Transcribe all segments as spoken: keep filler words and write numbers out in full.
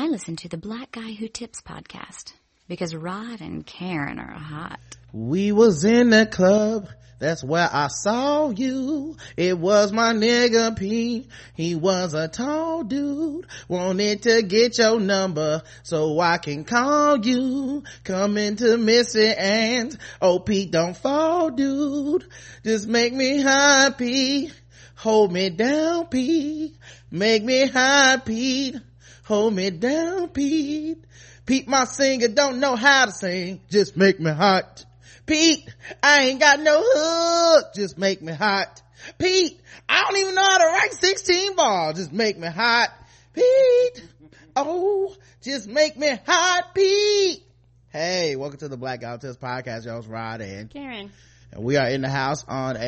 I listen to the Black Guy Who Tips podcast because Rod and Karen are hot. We was in the club, that's where I saw you. It was my nigga P. He was a tall dude. Wanted to get your number so I can call you. Coming to Missy Ann's. Oh, Pete, don't fall, dude. Just make me happy. Hold me down, Pete. Make me happy. Hold me down, Pete. Pete, my singer, don't know how to sing. Just make me hot. Pete, I ain't got no hook. Just make me hot. Pete, I don't even know how to write sixteen ball. Just make me hot. Pete, oh, just make me hot, Pete. Hey, welcome to the Black Guy Who Tips podcast. Y'all's Rod and Karen. And we are in the house on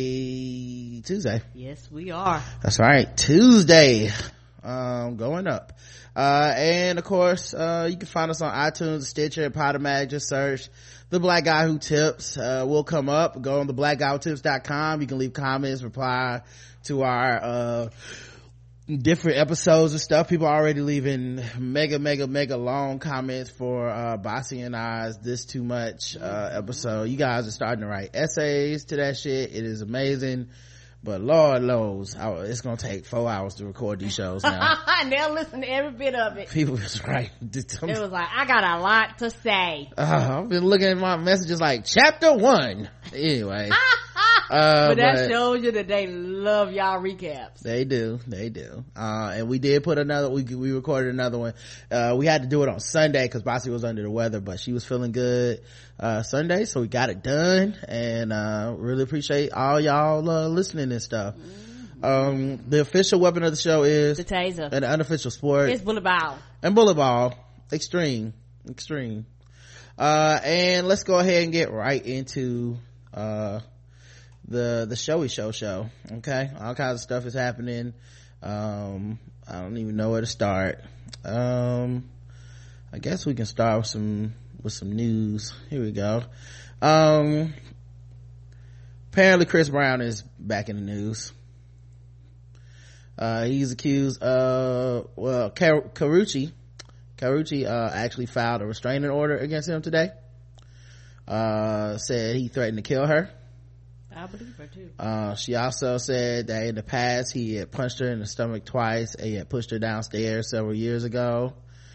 a Tuesday. Yes, we are. That's right. Tuesday. Um, going up. Uh, and of course, uh, you can find us on iTunes, Stitcher, Podomatic. Just search The Black Guy Who Tips. Uh, we'll come up. Go on the black guy who tips dot com. You can leave comments, reply to our, uh, different episodes and stuff. People are already leaving mega, mega, mega long comments for, uh, Bossy and I's This Too Much, uh, episode. You guys are starting to write essays to that shit. It is amazing. But Lord knows, it's gonna take four hours to record these shows now. And they'll listen to every bit of it. People was right. It was like, I got a lot to say. Uh, I've been looking at my messages like, chapter one. Anyway. Uh, but that but shows you that they love y'all recaps. They do, they do. Uh, and we did put another, we we recorded another one. Uh, we had to do it on Sunday because Bossy was under the weather, but she was feeling good, uh, Sunday, so we got it done. And, uh, really appreciate all y'all, uh, listening and stuff. Mm-hmm. Um, the official weapon of the show is the taser. And the unofficial sport is bullet ball. And bullet ball. Extreme. Extreme. Uh, and let's go ahead and get right into, uh, the the showy show show. Okay, all kinds of stuff is happening. um I don't even know where to start. um I guess we can start with some with some news. Here we go. Um apparently Chris Brown is back in the news. Uh he's accused of, well, Kar- Karrueche Karrueche uh actually filed a restraining order against him today. Uh said he threatened to kill her. I believe her too. Uh, she also said that in the past he had punched her in the stomach twice and he had pushed her downstairs several years ago.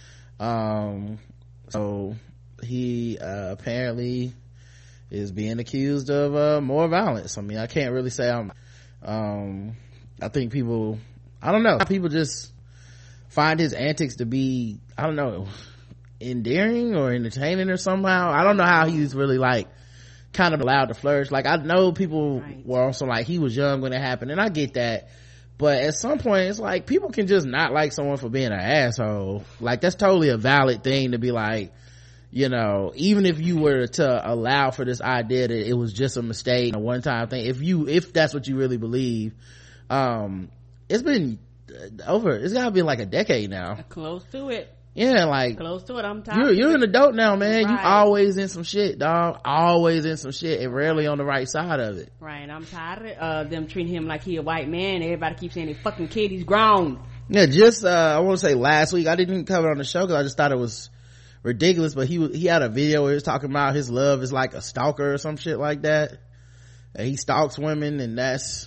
Um, so he, uh, apparently is being accused of, uh, more violence. I mean, I can't really say I'm, um, I think people, I don't know, people just find his antics to be, I don't know, endearing or entertaining or somehow. I don't know how he's really like, kind of allowed to flourish. Like, I know people right. were also like, he was young when it happened, and I get that, but at some point it's like people can just not like someone for being an asshole. Like, that's totally a valid thing to be like, you know, even if you were to allow for this idea that it was just a mistake, a one-time thing, if you if that's what you really believe. Um it's been over, it's gotta be like a decade now, close to it. Yeah, like close to it. I'm tired. You're you're an adult now, man. Right. You always in some shit, dog. Always in some shit, and rarely on the right side of it. Right. And I'm tired of uh, them treating him like he a white man. Everybody keeps saying, "They fucking kid, he's grown." Yeah, just uh, I want to say last week I didn't cover it on the show because I just thought it was ridiculous. But he he had a video where he was talking about his love is like a stalker or some shit like that. And he stalks women, and that's.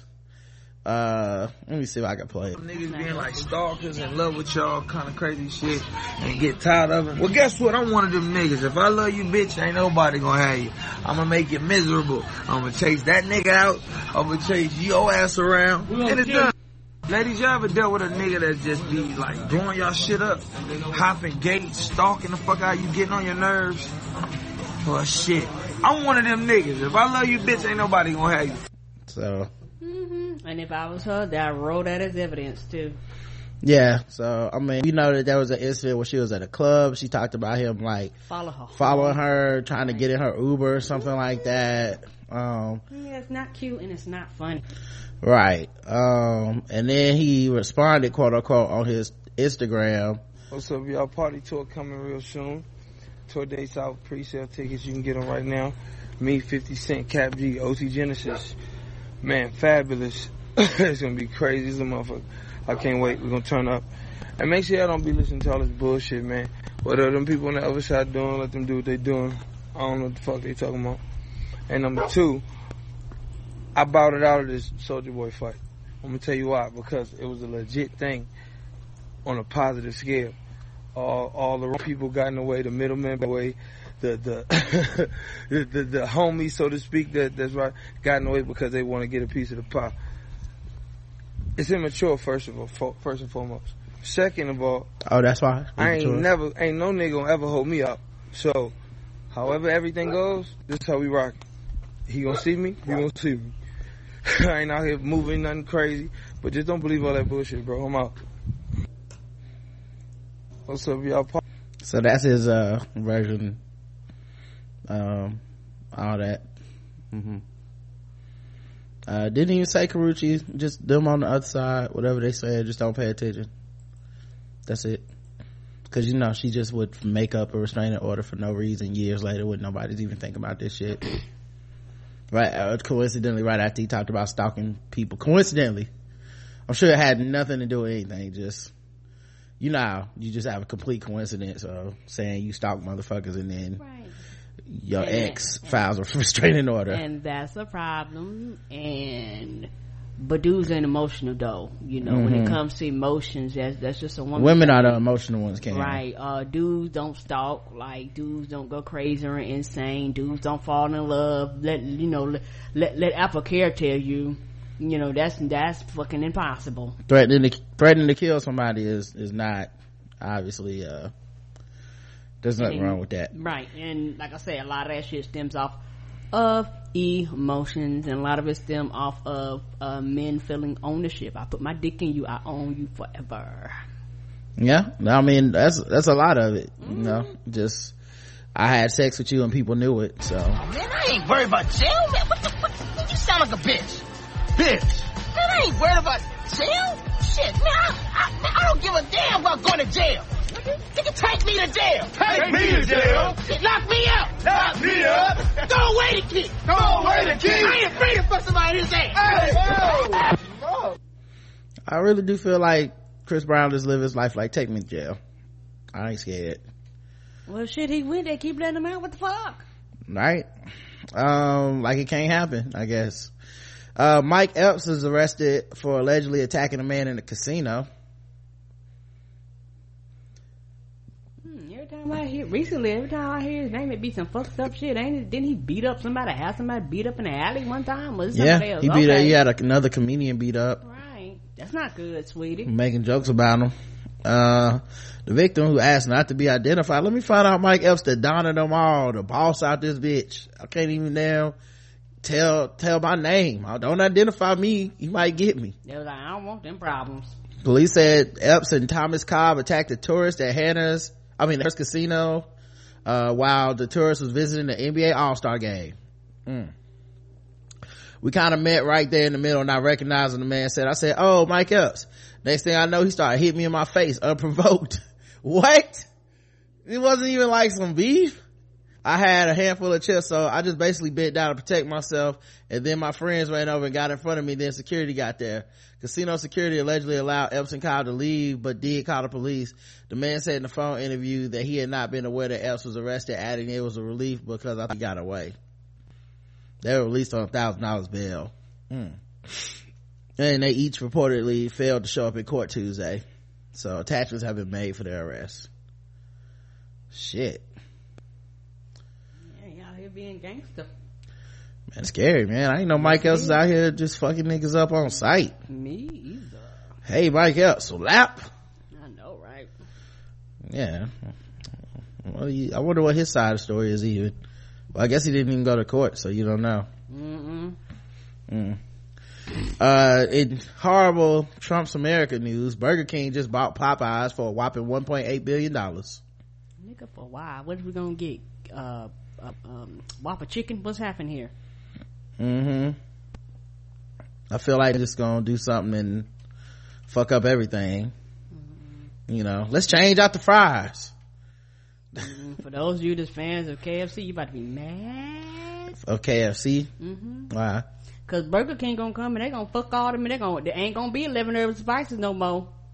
Uh, let me see if I can play it. Niggas being like stalkers in love with y'all kind of crazy shit and get tired of it. Well, guess what? I'm one of them niggas. If I love you, bitch, ain't nobody gonna have you. I'm gonna make you miserable. I'm gonna chase that nigga out. I'm gonna chase your ass around. And it's done. Ladies, y'all ever dealt with a nigga that just be like blowing y'all shit up, hopping gates, stalking the fuck out you, getting on your nerves? Well, shit. I'm one of them niggas. If I love you, bitch, ain't nobody gonna have you. So. And if I was her, that I wrote that as evidence too. Yeah, so I mean, you know that there was an incident where she was at a club. She talked about him like Follow her following her, trying to get in her Uber or something like that. Um, yeah, it's not cute and it's not funny. Right. Um, and then he responded, quote unquote, on his Instagram. What's up, y'all? Party tour coming real soon. Tour dates out, pre-sale tickets. You can get them right now. Me, fifty Cent, Cap G, O C Genesis. Man, fabulous. It's gonna be crazy. This is a motherfucker. I can't wait. We're gonna turn up. And make sure y'all don't be listening to all this bullshit, man. What are them people on the other side doing? Let them do what they doing. I don't know what the fuck they talking about. And number two, I bowed it out of this Soulja Boy fight. I'm gonna tell you why. Because it was a legit thing on a positive scale. All, all the wrong people got in the way, the middlemen got in the way, the the, the the the homies, so to speak, that that's right, got in the way because they want to get a piece of the pie. It's immature, first of all, for, first and foremost. Second of all, oh, that's why I ain't never, ain't no nigga gonna ever hold me up. So, however everything goes, this is how we rock. He gonna see me, he gonna see me. I ain't out here moving nothing crazy, but just don't believe all that bullshit, bro. I'm out. What's up, y'all? So that's his uh version. Um, all that. Mm-hmm. Uh, didn't even say Karuchi, just them on the other side, whatever they said, just don't pay attention. That's it. Cause you know, she just would make up a restraining order for no reason years later when nobody's even thinking about this shit. Right, uh, coincidentally, right after he talked about stalking people. Coincidentally. I'm sure it had nothing to do with anything, just, you know how you just have a complete coincidence of saying you stalk motherfuckers and then right. your and, ex and, files a restraining order. And that's a problem. And but dudes ain't emotional though, you know. Mm-hmm. When it comes to emotions, that's that's just a woman. Women are the emotional ones, Ken. Right. Uh dudes don't stalk, like dudes don't go crazy or insane, dudes don't fall in love. Let you know let let, let Apple Care tell you, you know, that's that's fucking impossible. Threatening to threatening to kill somebody is is not obviously uh there's nothing and, wrong with that. Right. And like I say, a lot of that shit stems off of emotions, and a lot of it stem off of uh men feeling ownership. I put my dick in you, I own you forever. Yeah, I mean that's that's a lot of it. Mm-hmm. You know, just I had sex with you and people knew it. So oh, man, I ain't worried about jail, man. What the fuck? You sound like a bitch. Bitch. Man, I ain't worried about jail. Shit, man, I, I, man, I don't give a damn about going to jail. You can take me to jail. Take, take me to jail. Lock me up. Lock me up. Go away the kid. Go away the kid. I ain't afraid to fuck somebody in his ass. Hey, no. No. I really do feel like Chris Brown just live his life like, take me to jail. I ain't scared. Well, shit, he went. They keep letting him out. What the fuck? Right. Um, like it can't happen, I guess. Uh, Mike Epps is arrested for allegedly attacking a man in a casino. Every time I hear, recently, every time I hear his name, it be some fucked up shit, ain't it? Didn't he beat up somebody, have somebody beat up in the alley one time? Was it somebody yeah, else? he beat okay. up, he had a, another comedian beat up. Right. That's not good, sweetie. Making jokes about him. Uh, the victim, who asked not to be identified, let me find out Mike Epps, the don of them all, the boss out this bitch. I can't even now tell, tell my name. Don't identify me. He might get me. They was like, I don't want them problems. Police said Epps and Thomas Cobb attacked a tourist at Hannah's I mean, there's casino, uh, while the tourist was visiting the N B A All-Star game. Mm. We kind of met right there in the middle, and I recognized him. The man said, I said, oh, Mike Epps. Next thing I know, he started hitting me in my face, unprovoked. What? It wasn't even like some beef. I had a handful of chips, so I just basically bent down to protect myself, and then my friends ran over and got in front of me, then security got there. Casino security allegedly allowed Epps and Cobb to leave, but did call the police. The man said in the phone interview that he had not been aware that Epps was arrested, adding it was a relief because I think he got away. They were released on a thousand dollars bail. Mm. And they each reportedly failed to show up in court Tuesday. So attachments have been made for their arrest. Shit. Yeah, y'all here being gangster. Man, scary, man. I ain't know Mike Epps is out here just fucking niggas up on sight. Me either. Hey, Mike Epps, so lap. I know, right? Yeah. Well, he, I wonder what his side of the story is even. Well, I guess he didn't even go to court, so you don't know. Mm-mm. Mm. Uh, in horrible Trump's America news, Burger King just bought Popeyes for a whopping one point eight billion dollars. Nigga, for why? What are we gonna get? Uh, uh um, Whopper chicken? What's happening here? Mm-hmm. I feel like they're just gonna do something and fuck up everything. Mm-hmm. You know, let's change out the fries. Mm-hmm. For those of you that's fans of K F C, you about to be mad. Of K F C? Mm-hmm. Why? Cause Burger King gonna come and they gonna fuck all them and they gonna, there ain't gonna be eleven herbs and spices no more.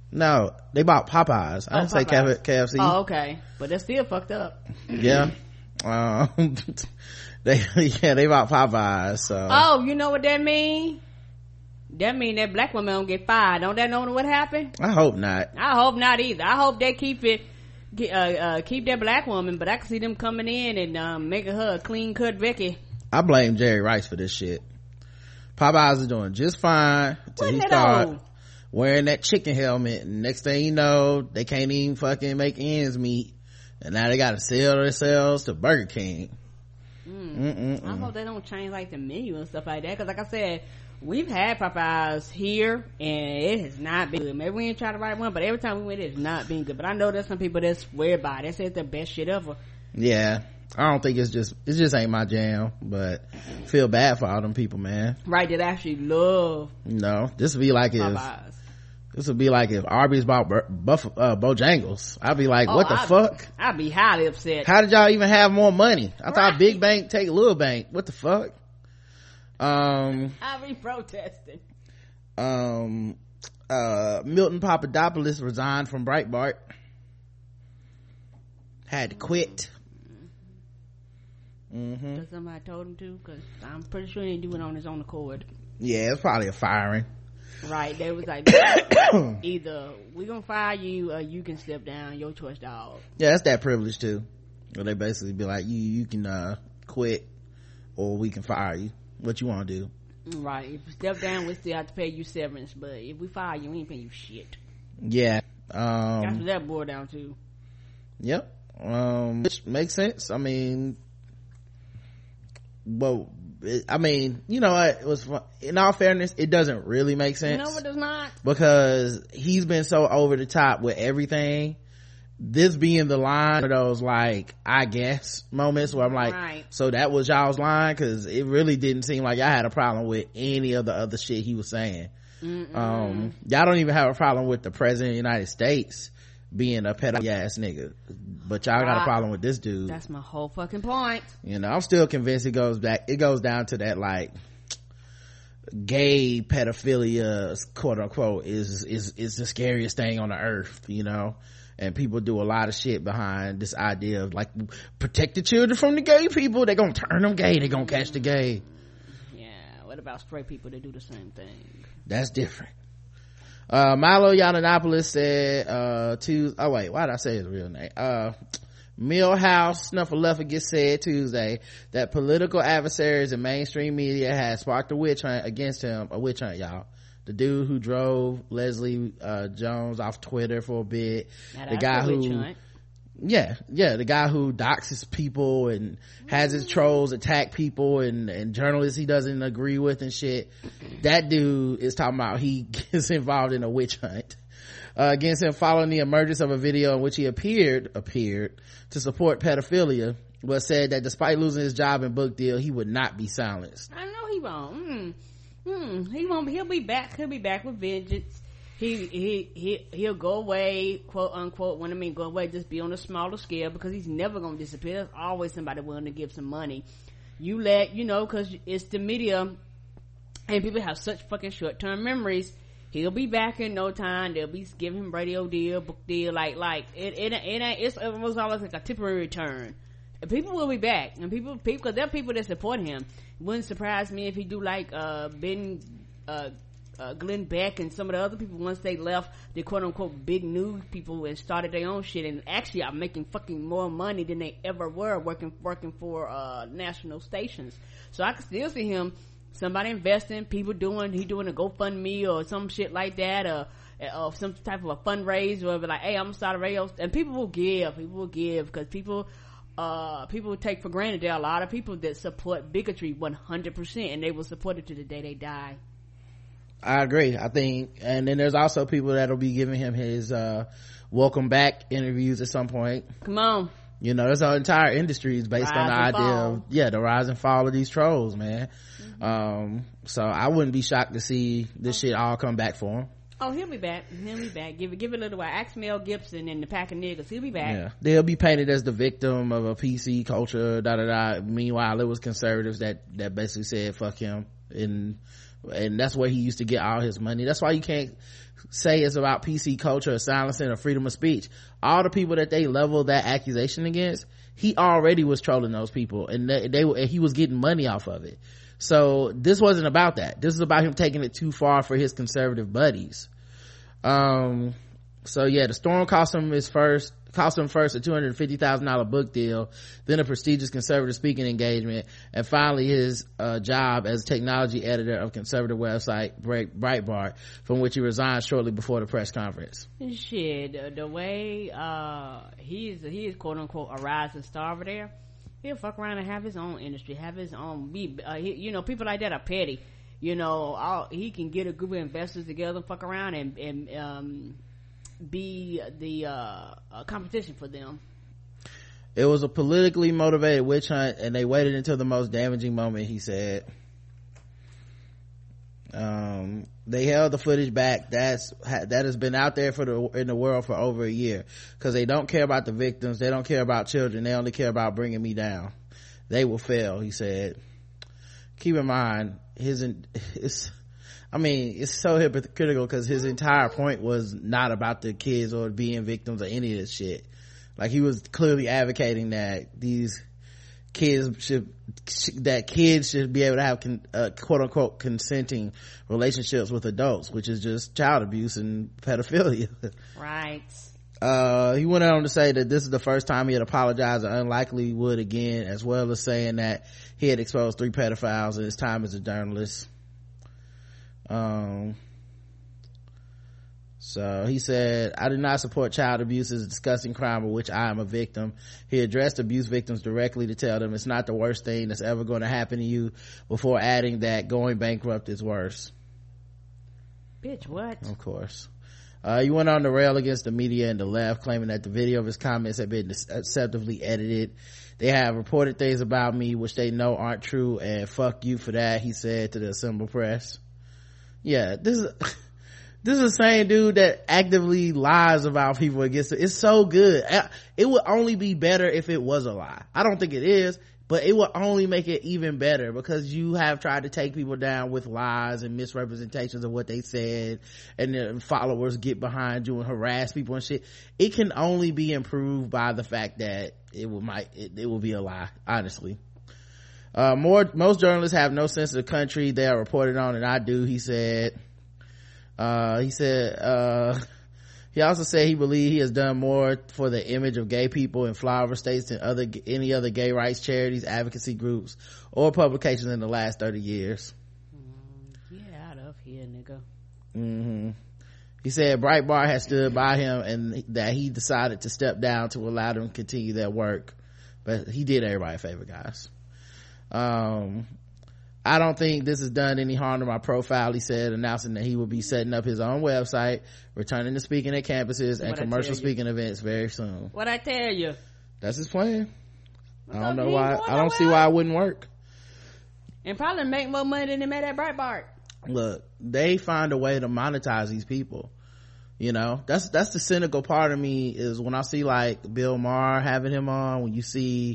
No, they bought Popeyes. I Oh, didn't say Popeyes. K F C. Oh, okay. But that's still fucked up. Yeah. Um, they, yeah, they bought Popeyes, so. Oh, you know what that mean? That mean that black woman don't get fired. Don't that know what happened? I hope not. I hope not either. I hope they keep it, uh, uh, keep that black woman, but I can see them coming in and, um, making her a clean cut Vicky. I blame Jerry Rice for this shit. Popeyes is doing just fine until he Wasn't it start old? wearing that chicken helmet, and next thing you know, they can't even fucking make ends meet, and now they gotta sell themselves to Burger King. Mm. I hope they don't change like the menu and stuff like that, because like I said, we've had Popeyes here and it has not been good. Maybe we ain't try the right one, but every time we went, it's not been good. But I know there's some people that swear by it. They say it's the best shit ever. Yeah, I don't think it's just it just ain't my jam, but feel bad for all them people, man. Right, that actually love You know, this would be like if Popeyes. this would be like if Arby's bought Bur- Buff uh, Bojangles. I'd be like, Oh, what the I'd- fuck? I'd be highly upset. How did y'all even have more money? I thought Right. Big Bank take Little Bank. What the fuck? Um, I'd be protesting. um, uh, Milton Papadopoulos resigned from Breitbart. Had to quit. Mm-hmm. Because somebody told him to, because I'm pretty sure he didn't do it on his own accord. Yeah, it's probably a firing. Right, they was like, either we gonna fire you or you can step down, your choice, dog. Yeah, that's that privilege too. Where they basically be like, you you can uh quit, or we can fire you. What you want to do? Right, if you step down, we still have to pay you severance, but if we fire you, we ain't paying you shit. Yeah. That's Um. what that boiled down to. Yep. Um. Which makes sense. I mean, well, it, I mean, you know what? It was fun. In all fairness, it doesn't really make sense. No, it does not. Because he's been so over the top with everything. This being the line of those like I guess moments where I'm like, Right. so that was y'all's line, because it really didn't seem like y'all had a problem with any of the other shit he was saying. Mm-mm. Um, y'all don't even have a problem with the president of the United States being a pedophile ass nigga, but y'all got a Right. problem with this dude. That's my whole fucking point. You know, I'm still convinced it goes back, it goes down to that like gay pedophilia, quote unquote, is is is the scariest thing on the earth, you know. And people do a lot of shit behind this idea of like, protect the children from the gay people. They're gonna turn them gay, they're gonna catch the gay. Yeah, what about straight people that do the same thing? That's different. uh Milo Yiannopoulos said uh to oh wait why did I say his real name? uh Millhouse Snuffleupagus said Tuesday that political adversaries and mainstream media had sparked a witch hunt against him. A witch hunt, y'all. The dude who drove Leslie uh Jones off Twitter for a bit. Now, The that's guy a witch who hunt. yeah yeah the guy who doxes people and has his trolls attack people and and journalists he doesn't agree with and shit. That dude is talking about he gets involved in a witch hunt uh, against him following the emergence of a video in which he appeared appeared to support pedophilia, but said that despite losing his job and book deal, he would not be silenced. I know he won't. Mm. Mm. He won't. He'll be back. He'll be back with vengeance. He he he he'll go away, quote unquote. When I mean go away, just be on a smaller scale, because he's never gonna disappear. There's always somebody willing to give some money. You let you know, because it's the media, and people have such fucking short term memories. He'll be back in no time. They'll be giving him radio deal, book deal, like like it. It, it ain't. It's almost always like a temporary return. And people will be back, and people people because there are people that support him. It wouldn't surprise me if he do like uh Ben uh, uh Glenn Beck and some of the other people, once they left the quote unquote big news people and started their own shit, and actually are making fucking more money than they ever were working working for uh national stations. So I can still see him, somebody investing, people doing he doing a GoFundMe or some shit like that, or or some type of a fundraiser, or be like, hey, I'm gonna start a radio, and people will give people will give because people uh people take for granted there are a lot of people that support bigotry one hundred percent, and they will support it to the day they die. I agree. I think, and then there's also people that'll be giving him his uh welcome back interviews at some point. Come on. You know, there's an entire industry based Rise on the and idea fall. of yeah the rise and fall of these trolls, man. Mm-hmm. Um so I wouldn't be shocked to see this shit all come back for him. Oh, he'll be back. He'll be back. Give it, give it a little while. Ask Mel Gibson and the pack of niggas. He'll be back. Yeah, they'll be painted as the victim of a P C culture. Da da da. Meanwhile, it was conservatives that that basically said fuck him, and and that's where he used to get all his money. That's why you can't say it's about P C culture or silencing or freedom of speech. All the people that they level that accusation against, he already was trolling those people, and they, they and he was getting money off of it. So this wasn't about that. This is about him taking it too far for his conservative buddies. Um, so yeah, the storm cost him his first, cost him first a two hundred fifty thousand dollars book deal, then a prestigious conservative speaking engagement, and finally his uh, job as technology editor of conservative website Breitbart, from which he resigned shortly before the press conference. Shit, the, the way uh he's he is quote unquote a rising star over there, he'll fuck around and have his own industry, have his own be uh, he, you know, people like that are petty. You know, all, he can get a group of investors together, fuck around, and and um be the uh, uh competition for them. It was a politically motivated witch hunt, and they waited until the most damaging moment, he said. Um they held the footage back. That's that has been out there for the in the world for over a year, because they don't care about the victims, they don't care about children, they only care about bringing me down. They will fail, he said. Keep in mind, his it's I mean it's so hypocritical, because his entire point was not about the kids or being victims or any of this shit. Like, he was clearly advocating that these kids should that kids should be able to have con, uh, quote unquote consenting relationships with adults, which is just child abuse and pedophilia. Right. Uh, he went on to say that this is the first time he had apologized, and unlikely would again, as well as saying that he had exposed three pedophiles in his time as a journalist. Um, so he said, I do not support child abuse as a disgusting crime of which I am a victim. He addressed abuse victims directly to tell them it's not the worst thing that's ever going to happen to you, before adding that going bankrupt is worse. Bitch, what? Of course. Uh, he went on to rail against the media and the left, claiming that the video of his comments had been deceptively edited. They have reported things about me which they know aren't true, and fuck you for that, he said to the assembled press. Yeah, this is this is the same dude that actively lies about people against it. It's so good. It would only be better if it was a lie. I don't think it is, but it will only make it even better, because you have tried to take people down with lies and misrepresentations of what they said, and the followers get behind you and harass people and shit. It can only be improved by the fact that it will might it, it will be a lie, honestly. Uh more most journalists have no sense of the country they are reported on, and I do, he said. Uh he said uh He also said he believed he has done more for the image of gay people in flyover states than other any other gay rights charities, advocacy groups, or publications in the last thirty years. Mm, get out of here, nigga. Mm-hmm. He said Breitbart had stood by him, and that he decided to step down to allow them to continue their work. But he did everybody a favor, guys. Um, I don't think this has done any harm to my profile, he said, announcing that he will be setting up his own website, returning to speaking at campuses and What'd commercial speaking events very soon. What I tell you? That's his plan. What's I don't up, know G? why. Going I don't nowhere? see why it wouldn't work. And probably make more money than they made at Breitbart. Look, they find a way to monetize these people. You know, that's that's the cynical part of me, is when I see like Bill Maher having him on, when you see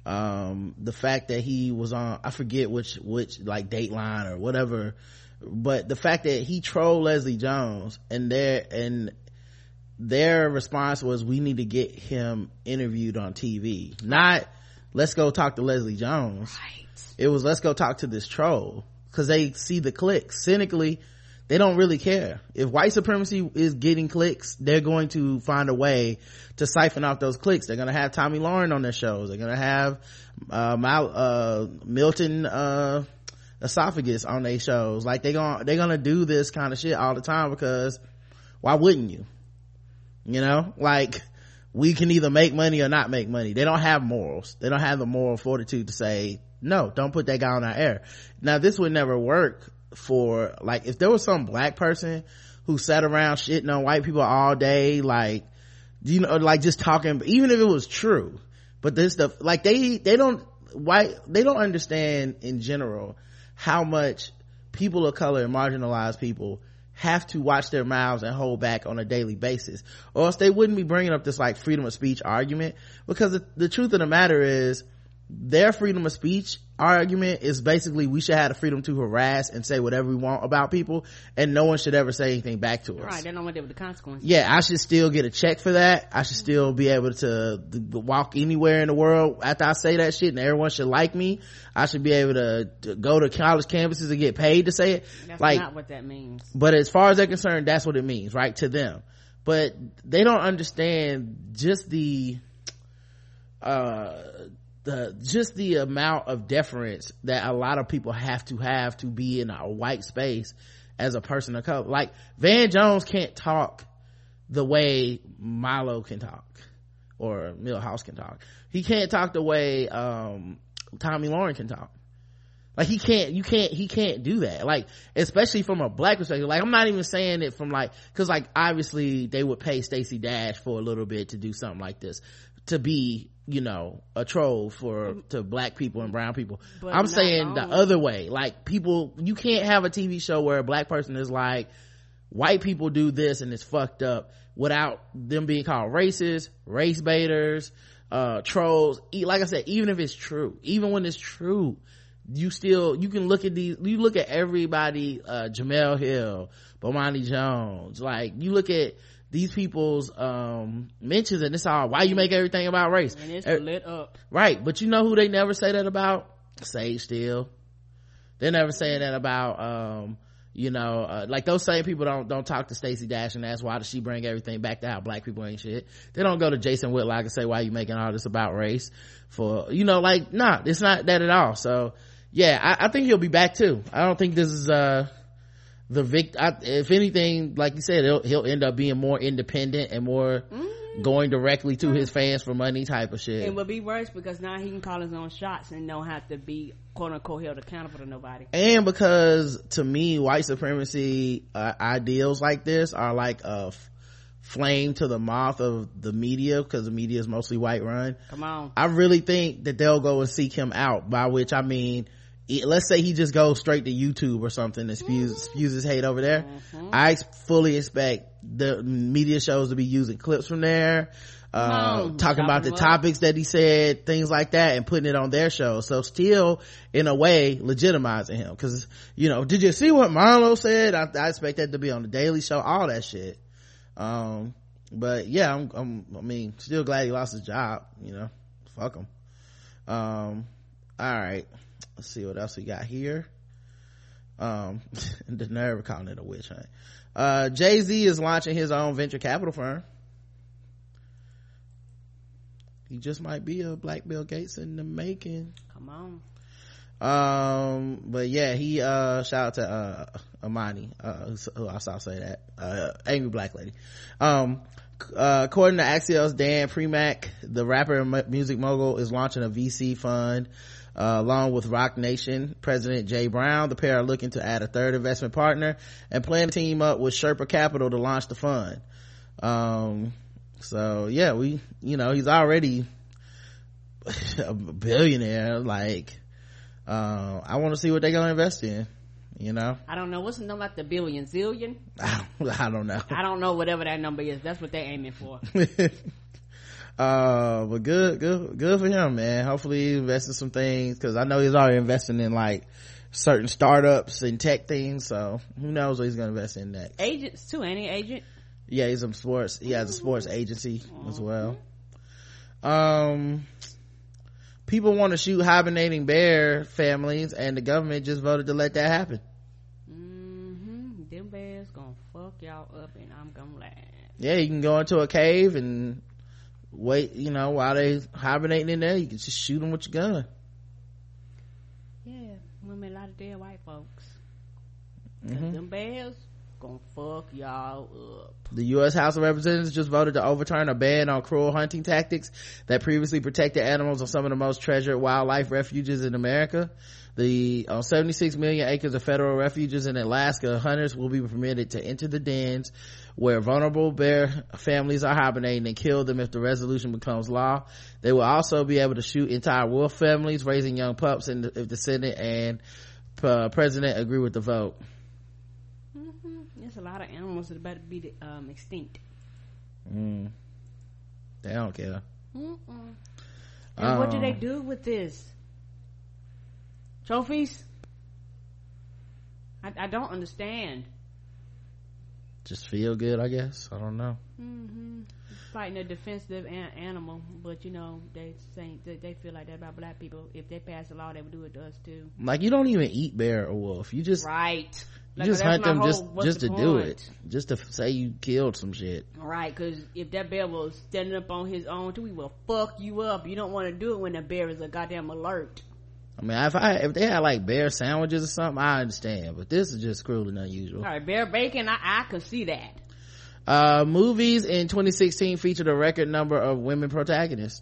um the fact that he was on, I forget which which like Dateline or whatever, but the fact that he trolled Leslie Jones, and their and their response was, we need to get him interviewed on T V, not let's go talk to Leslie Jones. Right. It was, let's go talk to this troll, because they see the clicks. Cynically, they don't really care. If white supremacy is getting clicks, they're going to find a way to siphon off those clicks. They're going to have Tommy Lauren on their shows. They're going to have uh, Mal, uh, Milton uh, Esophagus on their shows. Like, they're going they're going to do this kind of shit all the time, because why wouldn't you? You know, like, we can either make money or not make money. They don't have morals. They don't have the moral fortitude to say, no, don't put that guy on our air. Now, this would never work for, like, if there was some black person who sat around shitting on white people all day, like, you know, like just talking, even if it was true, but this stuff, like, they they don't white they don't understand in general how much people of color and marginalized people have to watch their mouths and hold back on a daily basis, or else they wouldn't be bringing up this like freedom of speech argument. Because the, the truth of the matter is, their freedom of speech argument is basically we should have the freedom to harass and say whatever we want about people, and no one should ever say anything back to us. Right, they don't want to deal with the consequences. Yeah, I should still get a check for that. I should still be able to, to walk anywhere in the world after I say that shit, and everyone should like me. I should be able to, to go to college campuses and get paid to say it. That's like, not what that means. But as far as they're concerned, that's what it means, right, to them. But they don't understand just the uh the just the amount of deference that a lot of people have to have to be in a white space as a person of color. Like, Van Jones can't talk the way Milo can talk, or Milhouse can talk. He can't talk the way um Tommy Lauren can talk. Like, he can't, you can't, he can't do that. Like, especially from a black perspective. Like, I'm not even saying it from like, cause like, obviously they would pay Stacey Dash for a little bit to do something like this, to be, you know, a troll for, to black people and brown people. But I'm saying the other way. Like, people, you can't have a T V show where a black person is like, white people do this and it's fucked up, without them being called racist, race baiters, uh, trolls. Like I said, even if it's true, even when it's true, you still, you can look at these, you look at everybody, uh, Jamel Hill, Bomani Jones, like, you look at these people's, um, mentions, and it's all, why you make everything about race? And it's er, lit up. Right, but you know who they never say that about? Sage Steele. They're never saying that about, um, you know, uh, like, those same people don't, don't talk to Stacey Dash and ask why does she bring everything back to how black people ain't shit. They don't go to Jason Whitlock and say, why you making all this about race? For, you know, like, nah, it's not that at all. So, yeah, I, I think he'll be back too. I don't think this is, uh, the vict, I, if anything, like you said, he'll, he'll end up being more independent and more mm-hmm. going directly to his fans for money type of shit. It would be worse because now he can call his own shots and don't have to be quote unquote held accountable to nobody. And because to me, white supremacy uh, ideals like this are like a f- flame to the moth of the media, because the media is mostly white run. Come on. I really think that they'll go and seek him out, by which I mean, let's say he just goes straight to YouTube or something and spews, mm-hmm. spews his hate over there. Mm-hmm. I fully expect the media shows to be using clips from there, uh, oh, talking about the up. topics that he said, things like that, and putting it on their show. So still, in a way, legitimizing him. Cause, you know, did you see what Marlo said? I, I expect that to be on the Daily Show, all that shit. Um, but yeah, I'm, I'm, I mean, still glad he lost his job, you know, fuck him. Um, all right. Let's see what else we got here. Um, the nerve of calling it a witch hunt. Uh, Jay-Z is launching his own venture capital firm. He just might be a black Bill Gates in the making. Come on. Um, but yeah, he, uh, shout out to, uh, Amani, uh, who I saw say that, uh, angry black lady. Um, uh, according to Axios, Dan Primack, the rapper and music mogul, is launching a V C fund. Uh, along with Rock Nation President Jay Brown, the pair are looking to add a third investment partner and plan to team up with Sherpa Capital to launch the fund. Um, so yeah, we, you know, he's already a billionaire. Like, uh, I want to see what they're gonna invest in, you know? I don't know. What's the number about the billion? Zillion? I don't know. I don't know whatever that number is. That's what they're aiming for. uh but good good good for him, man. Hopefully he invests in some things, because I know he's already investing in like certain startups and tech things, so who knows what he's gonna invest in next. Agents too, ain't he? Agent? Yeah, he's some sports, he has a sports agency mm-hmm. as well. Um people want to shoot hibernating bear families, and the government just voted to let that happen. Mm-hmm. Them bears gonna fuck y'all up, and I'm gonna laugh. Yeah, you can go into a cave and wait, you know, while they hibernating in there, you can just shoot them with your gun. Yeah, women, a lot of dead white folks. Mm-hmm. Them bears gonna fuck y'all up. The U S House of Representatives just voted to overturn a ban on cruel hunting tactics that previously protected animals on some of the most treasured wildlife refuges in America. The on seventy-six million acres of federal refuges in Alaska, hunters will be permitted to enter the dens where vulnerable bear families are hibernating and kill them if the resolution becomes law. They will also be able to shoot entire wolf families raising young pups and if the Senate and uh, President agree with the vote. Mm-hmm. It's a lot of animals that are about to be um, extinct. Mm. They don't care. Mm-mm. And um, what do they Um, do with this? Trophies? I, I don't understand. Just feel good, I guess. I don't know. Mm-hmm. Fighting a defensive an- animal, but you know they think they, they feel like that about black people. If they pass a law, they would do it to us too. Like, you don't even eat bear or wolf. You just Right. you Like, just that's hunt my them whole- just what's just the to do point? it, just to f- say you killed some shit. Right, because if that bear was standing up on his own too, he will fuck you up. You don't want to do it when the bear is a goddamn alert. I mean, if I if they had like bear sandwiches or something, I understand. But this is just cruel and unusual. All right, bear bacon, I, I can see that. Uh, movies in twenty sixteen featured a record number of women protagonists.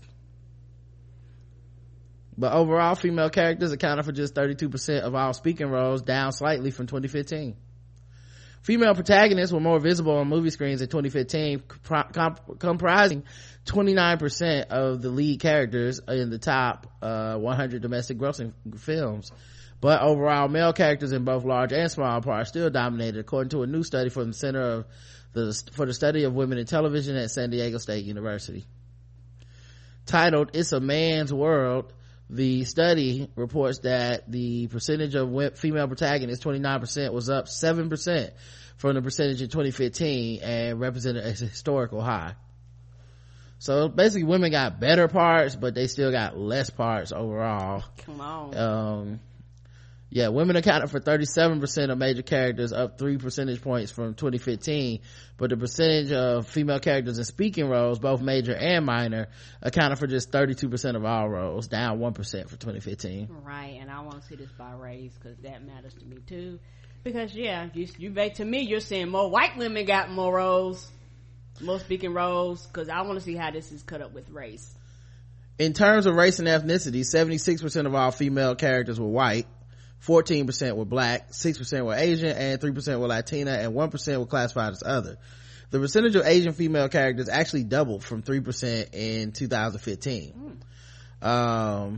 But overall, female characters accounted for just thirty-two percent of all speaking roles, down slightly from twenty fifteen. Female protagonists were more visible on movie screens in twenty fifteen, comp- comp- comprising twenty-nine percent of the lead characters in the top uh, one hundred domestic grossing films. But overall, male characters in both large and small parts still dominated, according to a new study from the Center of the, for the Study of Women in Television at San Diego State University. Titled "It's a Man's World," the study reports that the percentage of female protagonists, twenty-nine percent, was up seven percent from the percentage in twenty fifteen and represented a historical high. So basically, women got better parts, but they still got less parts overall. Come on. Um, yeah, women accounted for thirty-seven percent of major characters, up three percentage points from twenty fifteen, but the percentage of female characters in speaking roles, both major and minor, accounted for just thirty-two percent of all roles, down one percent for twenty fifteen. Right, and I want to see this by race because that matters to me too. Because yeah, you, you back to me, you're saying more white women got more roles, more speaking roles, because I want to see how this is cut up with race. In terms of race and ethnicity, seventy-six percent of all female characters were white, fourteen percent were black, six percent were Asian, and three percent were Latina, and one percent were classified as other. The percentage of Asian female characters actually doubled from three percent in two thousand fifteen. Mm. Um,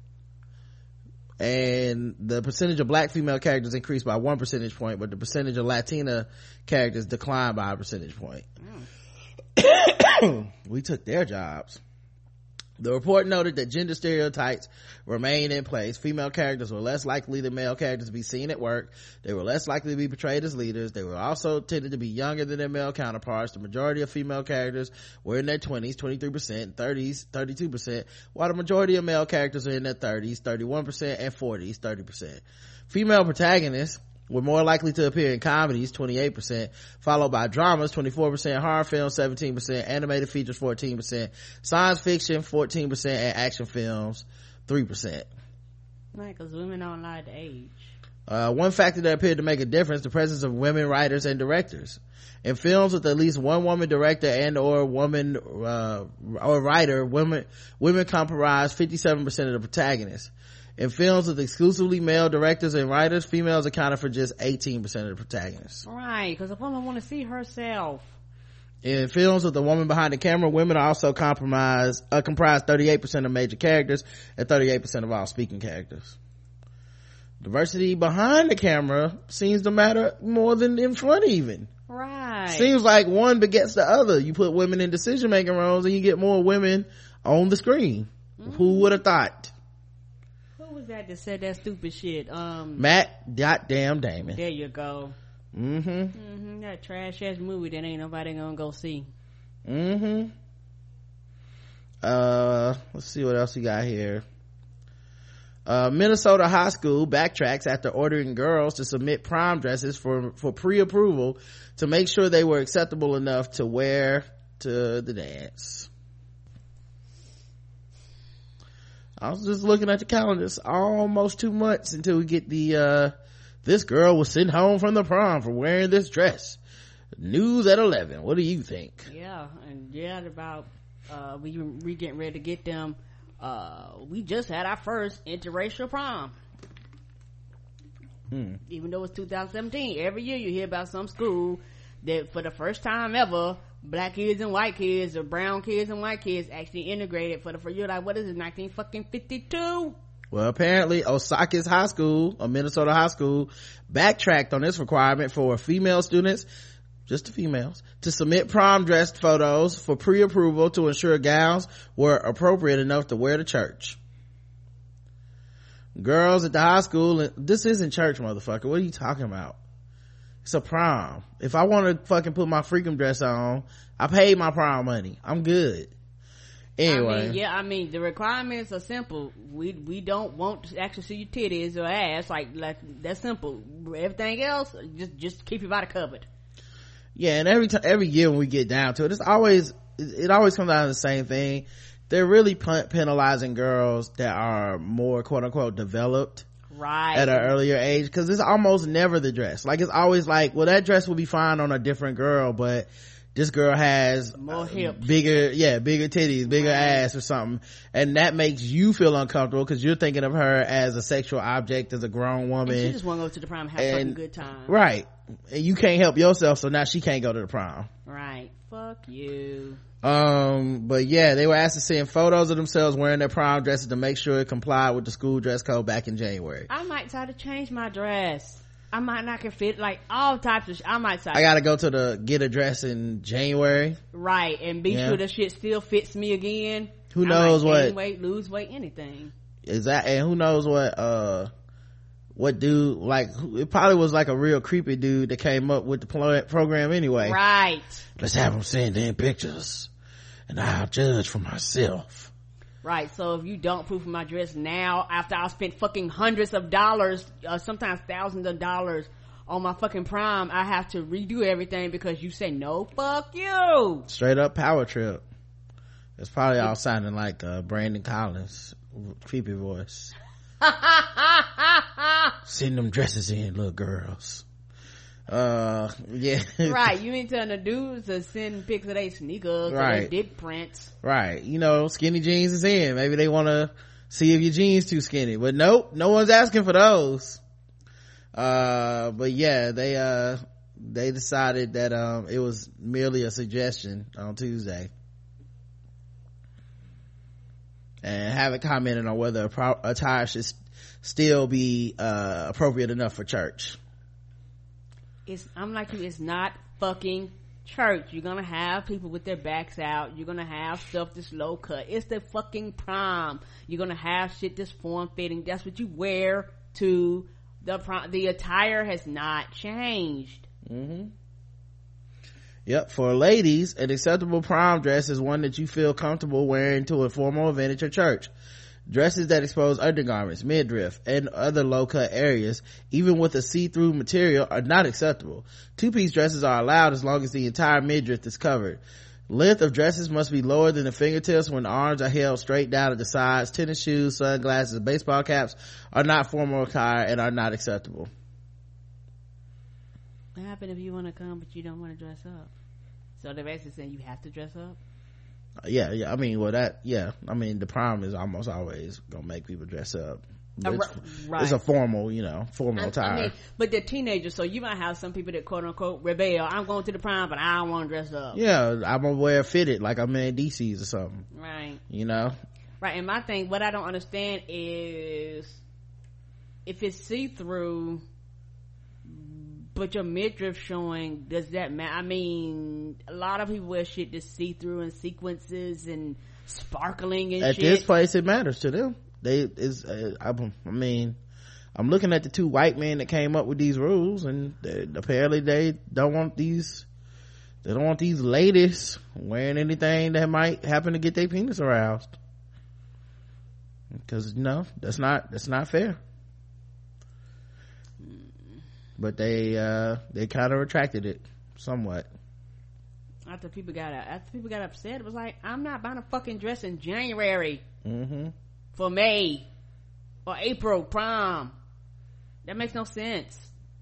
and the percentage of black female characters increased by one percentage point, but the percentage of Latina characters declined by a percentage point. Mm. We took their jobs. The report noted that gender stereotypes remain in place. Female characters were less likely than male characters to be seen at work. They were less likely to be portrayed as leaders. They were also tended to be younger than their male counterparts. The majority of female characters were in their twenties, twenty-three percent, thirties, thirty-two percent, while the majority of male characters are in their thirties, thirty-one percent, and forties, thirty percent. Female protagonists were more likely to appear in comedies, twenty-eight percent, followed by dramas, twenty-four percent, horror films, seventeen percent, animated features, fourteen percent, science fiction, fourteen percent, and action films, three percent. Right, because women don't like to age. Uh, one factor that appeared to make a difference, the presence of women writers and directors. In films with at least one woman director and or woman, uh, or writer, women, women comprise fifty-seven percent of the protagonists. In films with exclusively male directors and writers, females accounted for just eighteen percent of the protagonists. Right, because a woman want to see herself. In films with a woman behind the camera, women also compromise, uh, comprise thirty-eight percent of major characters and thirty-eight percent of all speaking characters. Diversity behind the camera seems to matter more than in front even. Right. Seems like one begets the other. You put women in decision-making roles and you get more women on the screen. Mm. Who would have thought? Who was that that said that stupid shit? Um, Matt goddamn Damon. There you go. Mm-hmm. Mm-hmm. That trash ass movie that ain't nobody gonna go see. Mm-hmm. Uh, let's see what else we got here. Uh, Minnesota high school backtracks after ordering girls to submit prom dresses for, for pre-approval to make sure they were acceptable enough to wear to the dance. I was just looking at the calendar. It's almost two months until we get the, uh, this girl was sent home from the prom for wearing this dress. News at eleven. What do you think? Yeah, and yeah, about, uh, we, we getting ready to get them. Uh, we just had our first interracial prom. Hmm. Even though it's two thousand seventeen, every year you hear about some school that for the first time ever, black kids and white kids, or brown kids and white kids actually integrated for the first year. Like, what is it, nineteen fucking fifty-two? Well, apparently Osaka's high school, a Minnesota high school, backtracked on this requirement for female students, just the females, to submit prom dress photos for pre-approval to ensure gowns were appropriate enough to wear to church. Girls at the high school, this isn't church, motherfucker. What are you talking about? It's a prom. If I want to fucking put my freakum dress on, I paid my prom money. I'm good. Anyway. I mean, yeah, I mean, the requirements are simple. We we don't want to actually see your titties or ass. Like, like that's simple. Everything else, just just keep your body covered. Yeah, and every time, every year when we get down to it, it's always, it always comes down to the same thing. They're really penalizing girls that are more quote unquote developed. Right. At an earlier age, because it's almost never the dress. Like, it's always like, well, that dress will be fine on a different girl, but this girl has more hips, bigger, yeah, bigger titties, bigger right. ass or something. And that makes you feel uncomfortable because you're thinking of her as a sexual object, as a grown woman. And she just want to go to the prom and have and, a fucking good time. Right. And you can't help yourself, so now she can't go to the prom. Right. Fuck you. Um, but yeah, they were asked to send photos of themselves wearing their prom dresses to make sure it complied with the school dress code back in January. I might try to change my dress. I might not can fit like all types of sh- I might try. I gotta go to the get a dress in January. Right, and be yeah. sure the shit still fits me again. Who knows I might what? Gain weight, lose weight, anything. Is that, and who knows what, uh, what dude, like, it probably was like a real creepy dude that came up with the pl- program anyway. Right. Let's have him send in pictures and I'll judge for myself. Right, so if you don't approve of my dress now, after I spent fucking hundreds of dollars, uh, sometimes thousands of dollars on my fucking prom, I have to redo everything because you say no, fuck you. Straight up power trip. It's probably all sounding like uh, Brandon Collins, creepy voice. Send them dresses in, little girls. Uh, yeah. Right, you ain't telling the dudes to send pics of their sneakers right. or their dick prints. Right, you know, skinny jeans is in. Maybe they want to see if your jeans too skinny, but nope, no one's asking for those. Uh, but yeah, they uh they decided that um it was merely a suggestion on Tuesday, and haven't commented on whether attire should still be uh appropriate enough for church. It's, I'm like you, it's not fucking church. You're gonna have people with their backs out. You're gonna have stuff that's low cut. It's the fucking prom. You're gonna have shit that's form fitting. That's what you wear to the prom. The attire has not changed. Mm-hmm. Yep. For ladies, an acceptable prom dress is one that you feel comfortable wearing to a formal event at your church. Dresses that expose undergarments, midriff, and other low-cut areas, even with a see-through material, are not acceptable. Two-piece dresses are allowed as long as the entire midriff is covered. Length of dresses must be lower than the fingertips when the arms are held straight down at the sides. Tennis shoes, sunglasses, and baseball caps are not formal attire and are not acceptable. What happens if you want to come but you don't want to dress up? So they're basically saying you have to dress up? yeah yeah I mean, well, that yeah I mean the prom is almost always gonna make people dress up. Uh, it's, right. It's a formal, you know, formal attire. I mean, but they're teenagers, so you might have some people that quote unquote rebel. I'm going to the prom, but I don't want to dress up. Yeah, I'm gonna wear fitted like I'm in D C's or something. Right. You know. Right. And my thing, what I don't understand is if it's see through, but your midriff showing, does that matter? I mean, a lot of people wear shit that's see through and sequences and sparkling and at shit. At this place, it matters to them. They is uh, I, I mean, I'm looking at the two white men that came up with these rules, and they, apparently they don't want these. They don't want these ladies wearing anything that might happen to get their penis aroused. Because you know that's not that's not fair. But they uh they kind of retracted it somewhat after people got after people got upset. It was like, I'm not buying a fucking dress in January mm-hmm. for May or April prom. That makes no sense.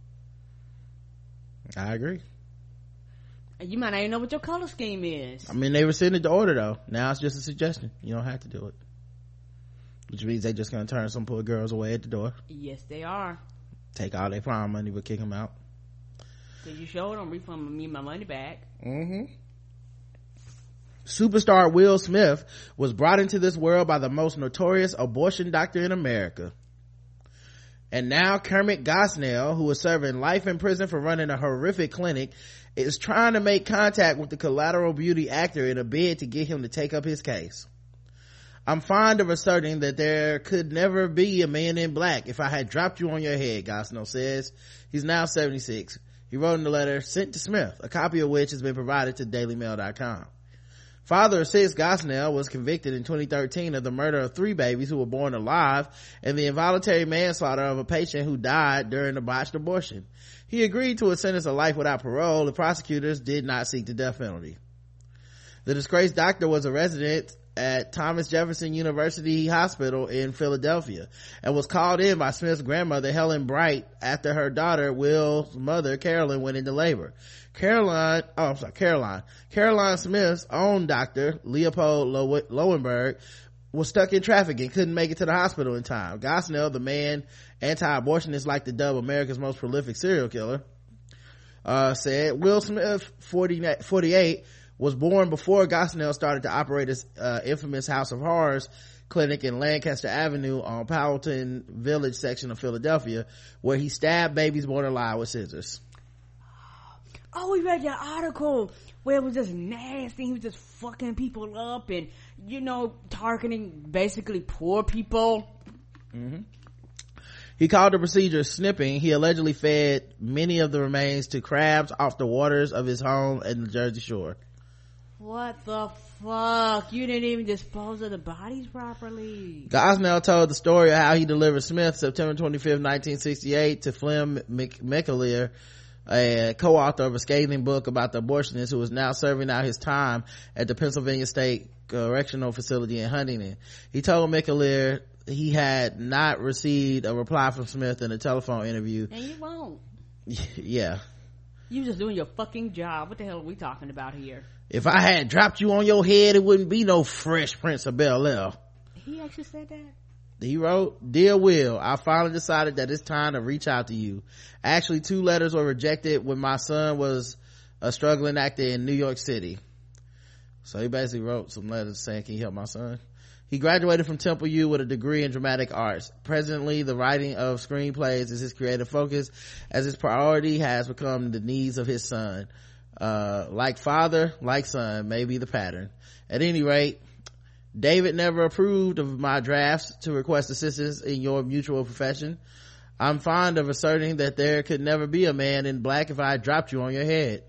I agree. And you might not even know what your color scheme is. I mean, they rescinded the order though. Now it's just a suggestion. You don't have to do it, which means they just gonna turn some poor girls away at the door. Yes, they are. Take all their prom money but kick them out. Cause you sure don't refund me my money back. Mm-hmm. Superstar Will Smith was brought into this world by the most notorious abortion doctor in America. And now Kermit Gosnell, who is serving life in prison for running a horrific clinic, is trying to make contact with the Collateral Beauty actor in a bid to get him to take up his case. I'm fond of asserting that there could never be a man in black if I had dropped you on your head, Gosnell says. He's now seventy-six. He wrote in the letter sent to Smith, a copy of which has been provided to daily mail dot com. Father of six, Gosnell was convicted in twenty thirteen of the murder of three babies who were born alive and the involuntary manslaughter of a patient who died during a botched abortion. He agreed to a sentence of life without parole. The prosecutors did not seek the death penalty. The disgraced doctor was a resident at Thomas Jefferson University Hospital in Philadelphia and was called in by Smith's grandmother Helen Bright after her daughter Will's mother Carolyn went into labor. Caroline, oh I'm sorry, Caroline. Caroline Smith's own doctor, Leopold Low- Lowenberg, was stuck in traffic and couldn't make it to the hospital in time. Gosnell, the man anti-abortionist like to dub America's most prolific serial killer, uh, said Will Smith, forty, forty-eight, was born before Gosnell started to operate his uh, infamous House of Horrors clinic in Lancaster Avenue on Powelton Village section of Philadelphia, where he stabbed babies born alive with scissors. Oh, we read that article where it was just nasty. He was just fucking people up and, you know, targeting basically poor people. Mm-hmm. He called the procedure snipping. He allegedly fed many of the remains to crabs off the waters of his home in the Jersey Shore. What the fuck? You didn't even dispose of the bodies properly. Gosnell told the story of how he delivered Smith September twenty-fifth, nineteen sixty-eight to Flem McAleer, a co-author of a scathing book about the abortionist who is now serving out his time at the Pennsylvania State Correctional Facility in Huntington. He told McAleer he had not received a reply from Smith in a telephone interview. And you won't. Yeah. You just doing your fucking job. What the hell are we talking about here? If I had dropped you on your head, it wouldn't be no Fresh Prince of Bel-Air. He actually said that? He wrote, Dear Will, I finally decided that it's time to reach out to you. Actually, two letters were rejected when my son was a struggling actor in New York City. So he basically wrote some letters saying, can you help my son? He graduated from Temple U with a degree in dramatic arts. Presently, the writing of screenplays is his creative focus, as his priority has become the needs of his son. Uh, like father, like son, may be the pattern. At any rate, David never approved of my drafts to request assistance in your mutual profession. I'm fond of asserting that there could never be a man in black if I dropped you on your head.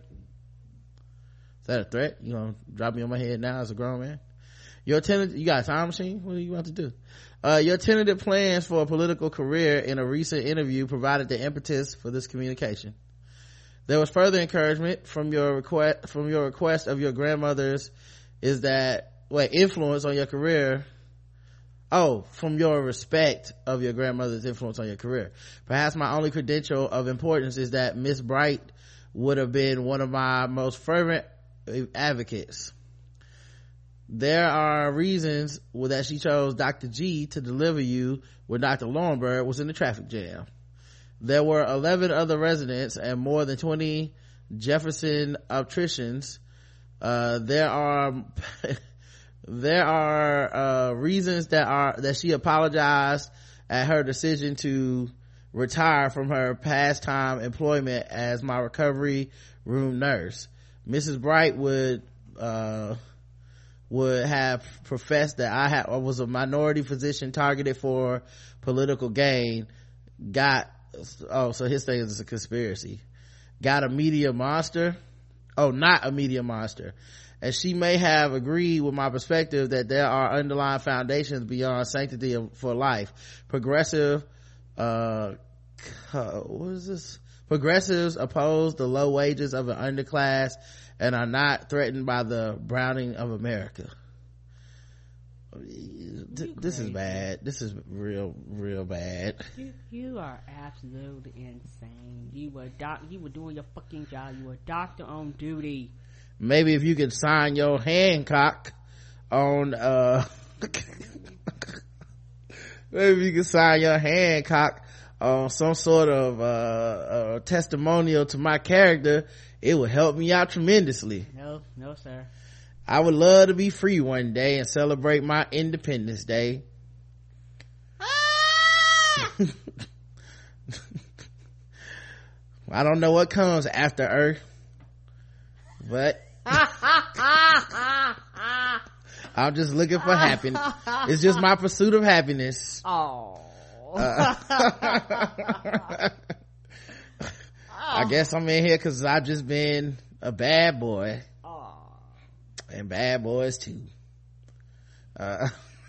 Is that a threat? You gonna drop me on my head now as a grown man? Your tentative, you got a time machine? What do you want to do? Uh, your tentative plans for a political career in a recent interview provided the impetus for this communication. There was further encouragement from your request, from your request of your grandmother's is that, wait, influence on your career. Oh, from your respect of your grandmother's influence on your career. Perhaps my only credential of importance is that Miss Bright would have been one of my most fervent advocates. There are reasons that she chose Doctor G to deliver you when Doctor Lowenberg was in the traffic jam. There were eleven other residents and more than twenty Jefferson obstetricians. Uh, there are, there are, uh, reasons that are, that she apologized at her decision to retire from her pastime employment as my recovery room nurse. Missus Bright would, uh, would have professed that I had, I was a minority physician targeted for political gain, got, oh, so his thing is a conspiracy, got a media monster, oh, not a media monster, and she may have agreed with my perspective that there are underlying foundations beyond sanctity of, for life. Progressive, uh, what is this? Progressives oppose the low wages of an underclass and are not threatened by the browning of America. This is bad. This is real, real bad. You, you are absolutely insane. You were doc. You were doing your fucking job. You were doctor on duty. Maybe if you could sign your Hancock on, uh, maybe you could sign your Hancock on some sort of uh, uh testimonial to my character, it would help me out tremendously. No, no, sir. I would love to be free one day and celebrate my Independence Day. I don't know what comes after Earth, but I'm just looking for happiness. It's just my pursuit of happiness. Oh. Uh, I guess I'm in here because I've just been a bad boy. Oh. And bad boys too. Uh,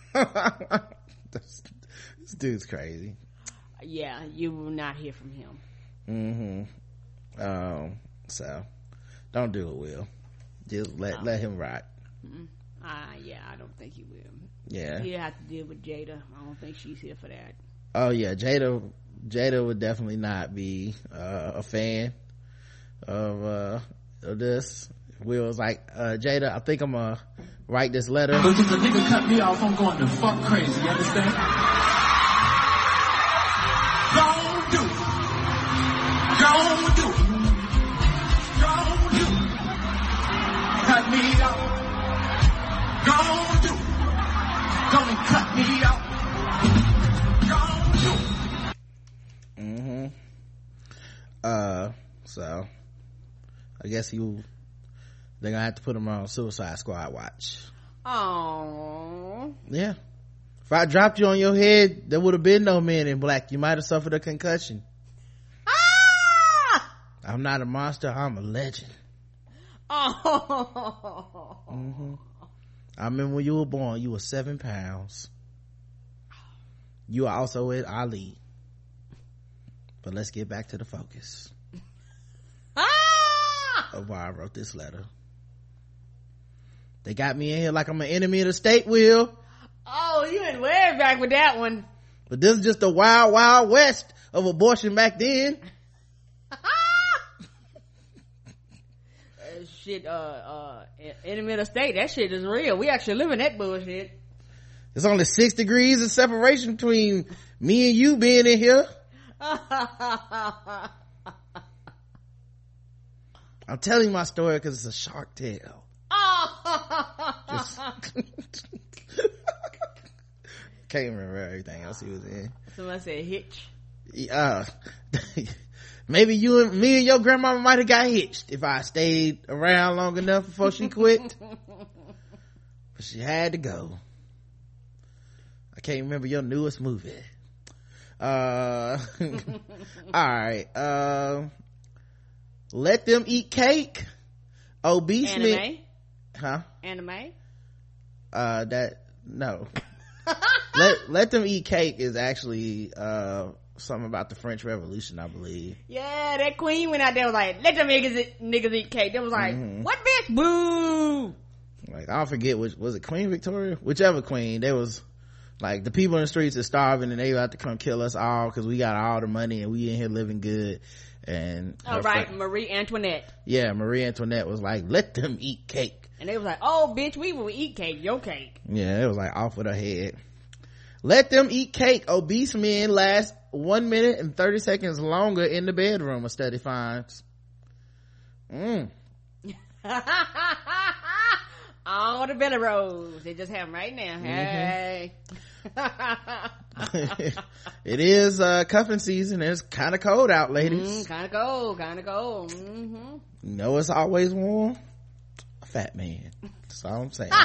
this, this dude's crazy. Yeah, you will not hear from him. Mm-hmm. Um, so don't do it, Will. Just let oh. let him rot. Mm-hmm. Uh, yeah, I don't think he will. Yeah. He'll have to deal with Jada. I don't think she's here for that. Oh yeah, Jada Jada would definitely not be uh, a fan of uh of this. Will was like, uh Jada, I think I'm gonna write this letter. But if the nigga cut me off, I'm going to fuck crazy, you understand? Don't do it. Don't do it. Don't do it. Cut me off. Don't do it. Don't cut me off. Mm-hmm. Uh, so I guess you they're gonna have to put him on Suicide Squad watch. Oh. Yeah. If I dropped you on your head, there would have been no Men in Black. You might have suffered a concussion. Ah! I'm not a monster. I'm a legend. Oh. Mm-hmm. I remember when you were born, you were seven pounds. You are also with Ali. But let's get back to the focus Ah! of why I wrote this letter. They got me in here like I'm an enemy of the state, Will. Oh, you went way back with that one. But this is just the wild, wild west of abortion back then. uh, shit, uh, uh, enemy of the state, that shit is real. We actually live in that bullshit. There's only six degrees of separation between me and you being in here. I'm telling my story because it's a Shark Tale. Just can't remember everything else he was in. Somebody said hitch. Uh, maybe you and me and your grandmama might have got hitched if I stayed around long enough before she quit. But she had to go. I can't remember your newest movie. Uh, all right. Uh, let them eat cake. Obese Anime? men. Huh? Anime? Uh, that, no. let, let them eat cake is actually, uh, something about the French Revolution, I believe. Yeah, that queen went out there was like, let them niggas eat, niggas eat cake. They was like, mm-hmm. What bitch? Boo! Like, I don't forget which, was it Queen Victoria? Whichever queen. There was, like, the people in the streets are starving and they about to come kill us all because we got all the money and we in here living good. And oh right, friend, Marie Antoinette. Yeah, Marie Antoinette was like, let them eat cake. And they was like, oh bitch, we will eat cake, your cake. Yeah, it was like off with her head. Let them eat cake. Obese men last one minute and thirty seconds longer in the bedroom, a study finds. Mm. All the belly rolls, they just have them right now. Mm-hmm. Hey. It is uh cuffing season. It's kind of cold out, ladies. Mm, kind of cold, kind of cold. Mm-hmm. You know it's always warm? A fat man. That's all I'm saying.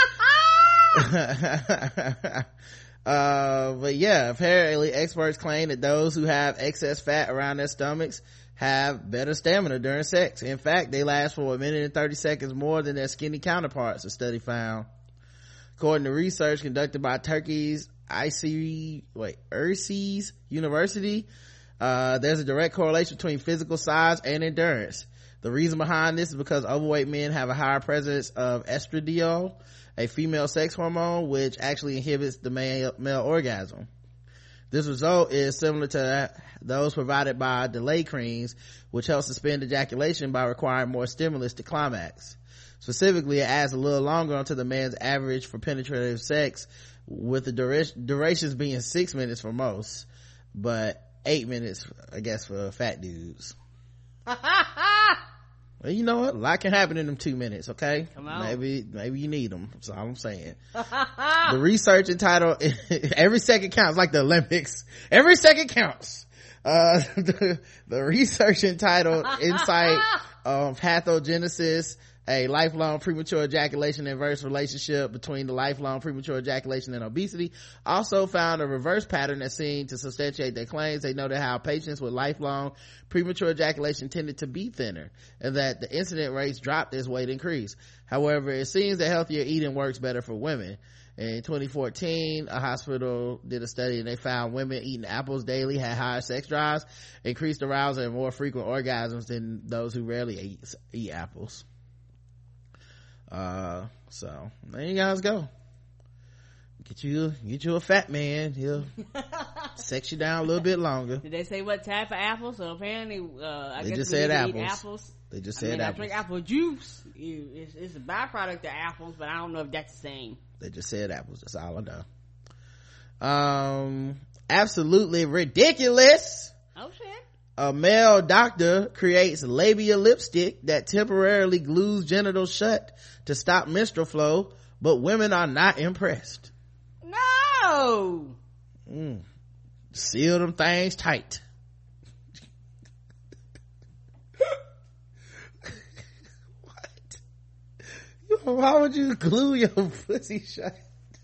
uh but yeah, apparently experts claim that those who have excess fat around their stomachs have better stamina during sex. In fact, they last for a minute and thirty seconds more than their skinny counterparts, a study found. According to research conducted by Turkey's I C wait Erciyes University, uh there's a direct correlation between physical size and endurance. The reason behind this is because overweight men have a higher presence of estradiol, a female sex hormone which actually inhibits the male, male orgasm. This result is similar to those provided by delay creams, which help suspend ejaculation by requiring more stimulus to climax. Specifically, it adds a little longer onto the man's average for penetrative sex, with the duration, durations being six minutes for most, but eight minutes, I guess, for fat dudes. Well, you know what? A lot can happen in them two minutes, okay? Come on. Maybe, maybe you need them. That's all I'm saying. The research entitled, every second counts, like the Olympics. Every second counts. Uh, the, the research entitled Insight on Pathogenesis, a lifelong premature ejaculation inverse relationship between the lifelong premature ejaculation and obesity, also found a reverse pattern that's seen to substantiate their claims. They noted how patients with lifelong premature ejaculation tended to be thinner and that the incident rates dropped as weight increased. However, it seems that healthier eating works better for women. In twenty fourteen, a hospital did a study and they found women eating apples daily had higher sex drives, increased arousal, and more frequent orgasms than those who rarely eat, eat apples. Uh, so there you guys go. Get you, get you a fat man. He'll sex you down a little bit longer. Did they say what type of apples? So apparently, uh, I they guess just we said need to apples. eat apples. They just I said mean, apples. I drink apple juice. You, it's, it's a byproduct of apples, but I don't know if that's the same. They just said apples. That's all I know. Um, absolutely ridiculous. Oh shit. A male doctor creates labia lipstick that temporarily glues genitals shut to stop menstrual flow, but women are not impressed. No. Mm. Seal them things tight. What? Why would you glue your pussy shut?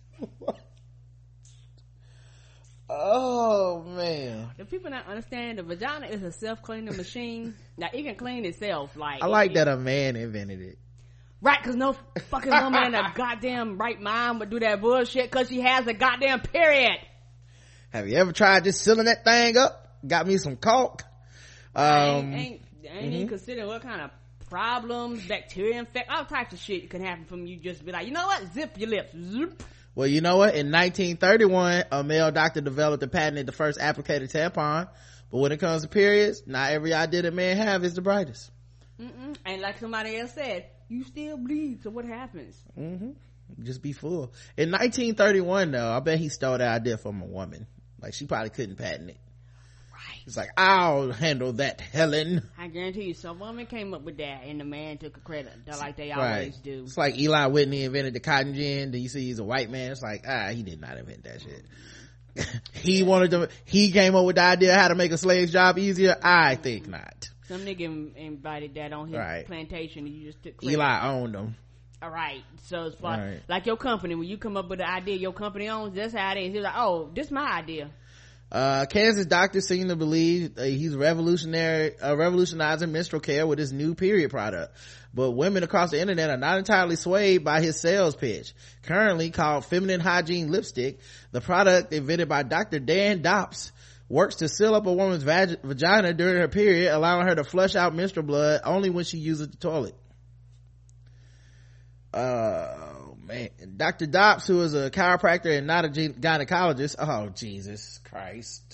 Oh man. If people not understand, the vagina is a self-cleaning machine. Now it can clean itself. Like I like it, that a man invented it. Right, because no fucking woman in a goddamn right mind would do that bullshit because she has a goddamn period. Have you ever tried just sealing that thing up? Got me some caulk. Um, ain't ain't, ain't mm-hmm. even consider what kind of problems, bacteria infect, all types of shit can happen from you just be like, you know what? Zip your lips. Zip. Well, you know what? In nineteen thirty-one, a male doctor developed and patented the first applicator tampon. But when it comes to periods, not every idea that men have is the brightest. Mm-mm. And like somebody else said, you still bleed, so what happens? Mm-hmm. Just be full. In nineteen thirty-one, though, I bet he stole that idea from a woman. Like, she probably couldn't patent it. Right. It's like, I'll handle that, Helen. I guarantee you, some woman came up with that, and the man took a credit, like they Right. always do. It's like Eli Whitney invented the cotton gin. Then you see he's a white man. It's like, ah, he did not invent that shit. He wanted to, he came up with the idea of how to make a slave's job easier. I think not. Some nigga invited that on his Right. plantation, and you just took credit. Eli owned them. All right. So it's far, Right. like your company, when you come up with an idea your company owns, that's how it is. He's like, oh, this is my idea. Uh, Kansas doctors seem to believe uh, he's revolutionary, uh, revolutionizing menstrual care with his new period product. But women across the internet are not entirely swayed by his sales pitch. Currently called Feminine Hygiene Lipstick, the product invented by Doctor Dan Dops works to seal up a woman's vag- vagina during her period, allowing her to flush out menstrual blood only when she uses the toilet. Oh man. Doctor Dops, who is a chiropractor and not a gynecologist. Oh Jesus Christ.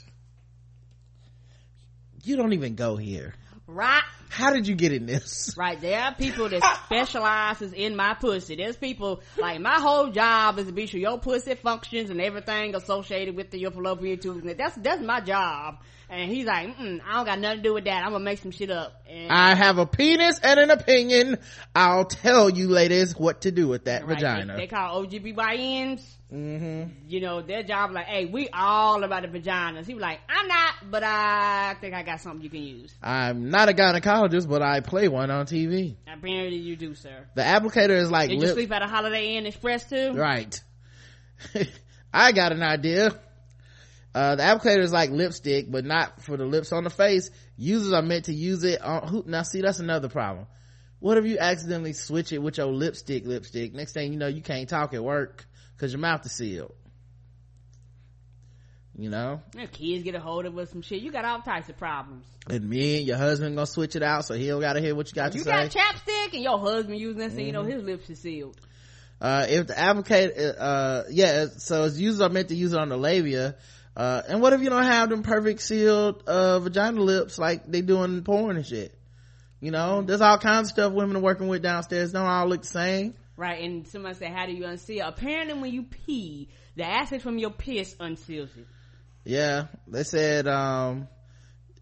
You don't even go here. Right. How did you get in this? Right. There are people that specializes in my pussy. There's people, like, my whole job is to be sure your pussy functions and everything associated with the, your fallopian tubes. That's, that's my job. And he's like, mm, I don't got nothing to do with that. I'm gonna make some shit up. And I have a penis and an opinion. I'll tell you ladies what to do with that right, vagina. They, they call O G B Y Ns. Mm-hmm. You know, their job like, hey, we all about the vaginas. He was like, I'm not, but I think I got something you can use. I'm not a gynecologist, but I play one on T V. Apparently you do, sir. The applicator is like Did lip- you sleep at a Holiday Inn Express too? Right. I got an idea. Uh, the applicator is like lipstick, but not for the lips on the face. Users are meant to use it on, who, now see, that's another problem. What if you accidentally switch it with your lipstick lipstick? Next thing you know, you can't talk at work because your mouth is sealed. You know? Yeah, kids get a hold of us some shit. You got all types of problems. And me and your husband gonna switch it out so he don't gotta hear what you got you to say. You got chapstick and your husband using that, so you know his lips are sealed. Uh, if the applicator, uh, yeah, so as users are meant to use it on the labia. Uh, and what if you don't have them perfect sealed, uh, vagina lips like they do in porn and shit? You know, there's all kinds of stuff women are working with downstairs. Don't all look the same. Right, and somebody said, how do you unseal? Apparently when you pee, the acid from your piss unseals it. Yeah, they said, um,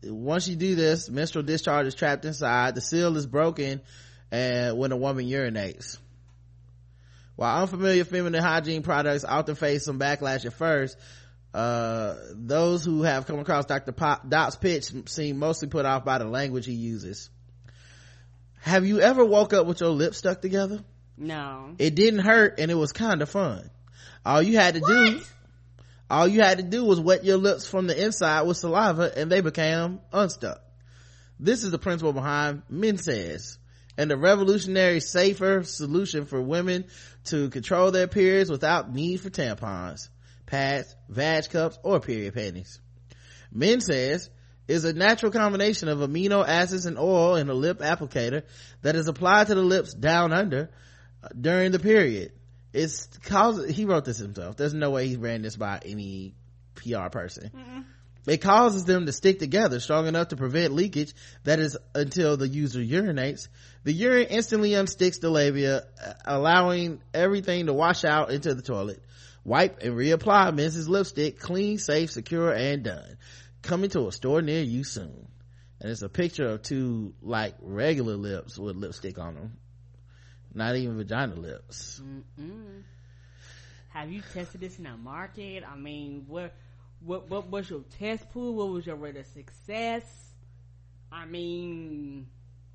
once you do this, menstrual discharge is trapped inside. The seal is broken and when a woman urinates. While unfamiliar feminine hygiene products often face some backlash at first, uh, those who have come across Doctor Pop, Doc's pitch seem mostly put off by the language he uses. Have you ever woke up with your lips stuck together? No. It didn't hurt and it was kind of fun. All you had to What? do, all you had to do was wet your lips from the inside with saliva and they became unstuck. This is the principle behind Menses and a revolutionary, safer solution for women to control their periods without need for tampons, pads, vag cups, or period panties. Menses is a natural combination of amino acids and oil in a lip applicator that is applied to the lips down under uh, during the period. It's cause he wrote this himself. There's no way he ran this by any P R person. Mm-mm. It causes them to stick together strong enough to prevent leakage, that is until the user urinates. The urine instantly unsticks the labia, allowing everything to wash out into the toilet. Wipe and reapply Men's lipstick. Clean, safe, secure, and done. Coming to a store near you soon. And it's a picture of two like regular lips with lipstick on them, not even vagina lips. Mm-mm. Have you tested this in the market? I mean, what what what was your test pool? What was your rate of success? I mean,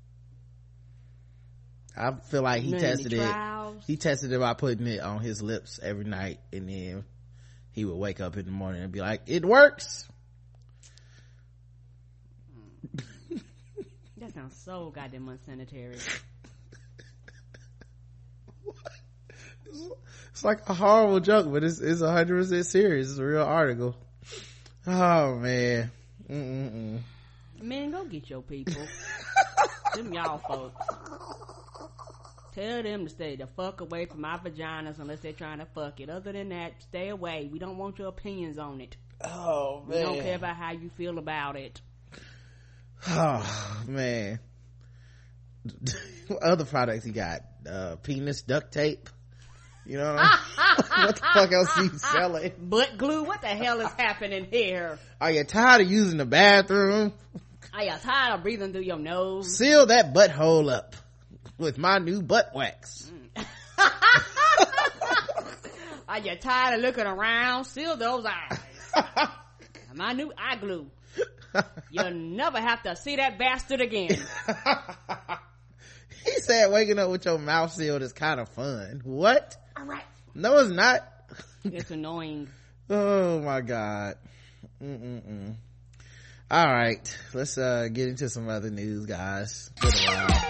I feel like he none tested of the it trials? he tested it by putting it on his lips every night, and then he would wake up in the morning and be like, it works. That sounds so goddamn unsanitary. It's like a horrible joke, but it's it's a hundred percent serious. It's a real article. Oh man. Mm-mm-mm. Man, go get your people. Them y'all folks. Tell them to stay the fuck away from my vaginas unless they're trying to fuck it. Other than that, stay away. We don't want your opinions on it. Oh man. We don't care about how you feel about it. Oh man. What other products he got? Uh, penis duct tape. You know what, what the fuck else he selling? Butt glue? What the hell is happening here? Are you tired of using the bathroom? Are you tired of breathing through your nose? Seal that butthole up with my new butt wax. Are you tired of looking around? Seal those eyes. My new eye glue. You'll never have to see that bastard again. He said waking up with your mouth sealed is kind of fun. What? All right. No, it's not. It's annoying. Oh my god. Mm-mm-mm. All right, let's uh get into some other news, guys. Been a while.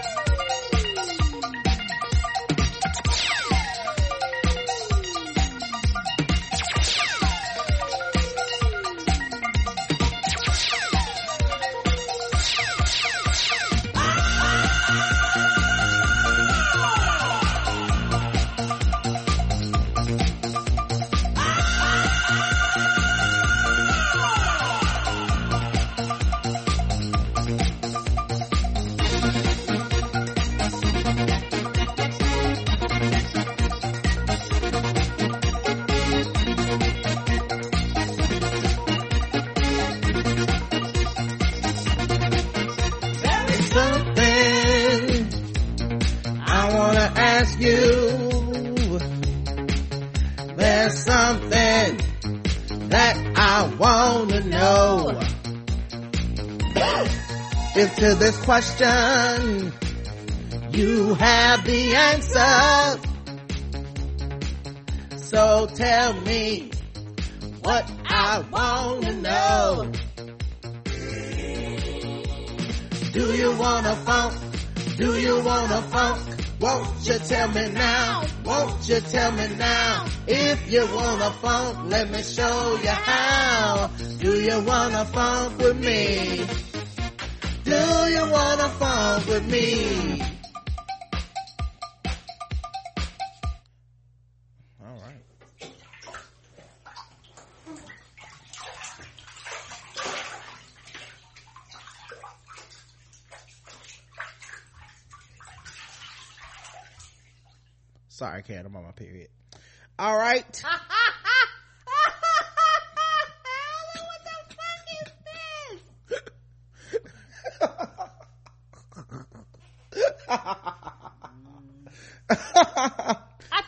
To this question, you have the answer. So tell me what I want to know. Do you want to funk? Do you want to funk? Won't you tell me now? Won't you tell me now? If you want to funk, let me show you how. Do you want to funk with me? Do you wanna funk with me? All right. Sorry, Kat, I'm on my period. All right. What the fuck is this?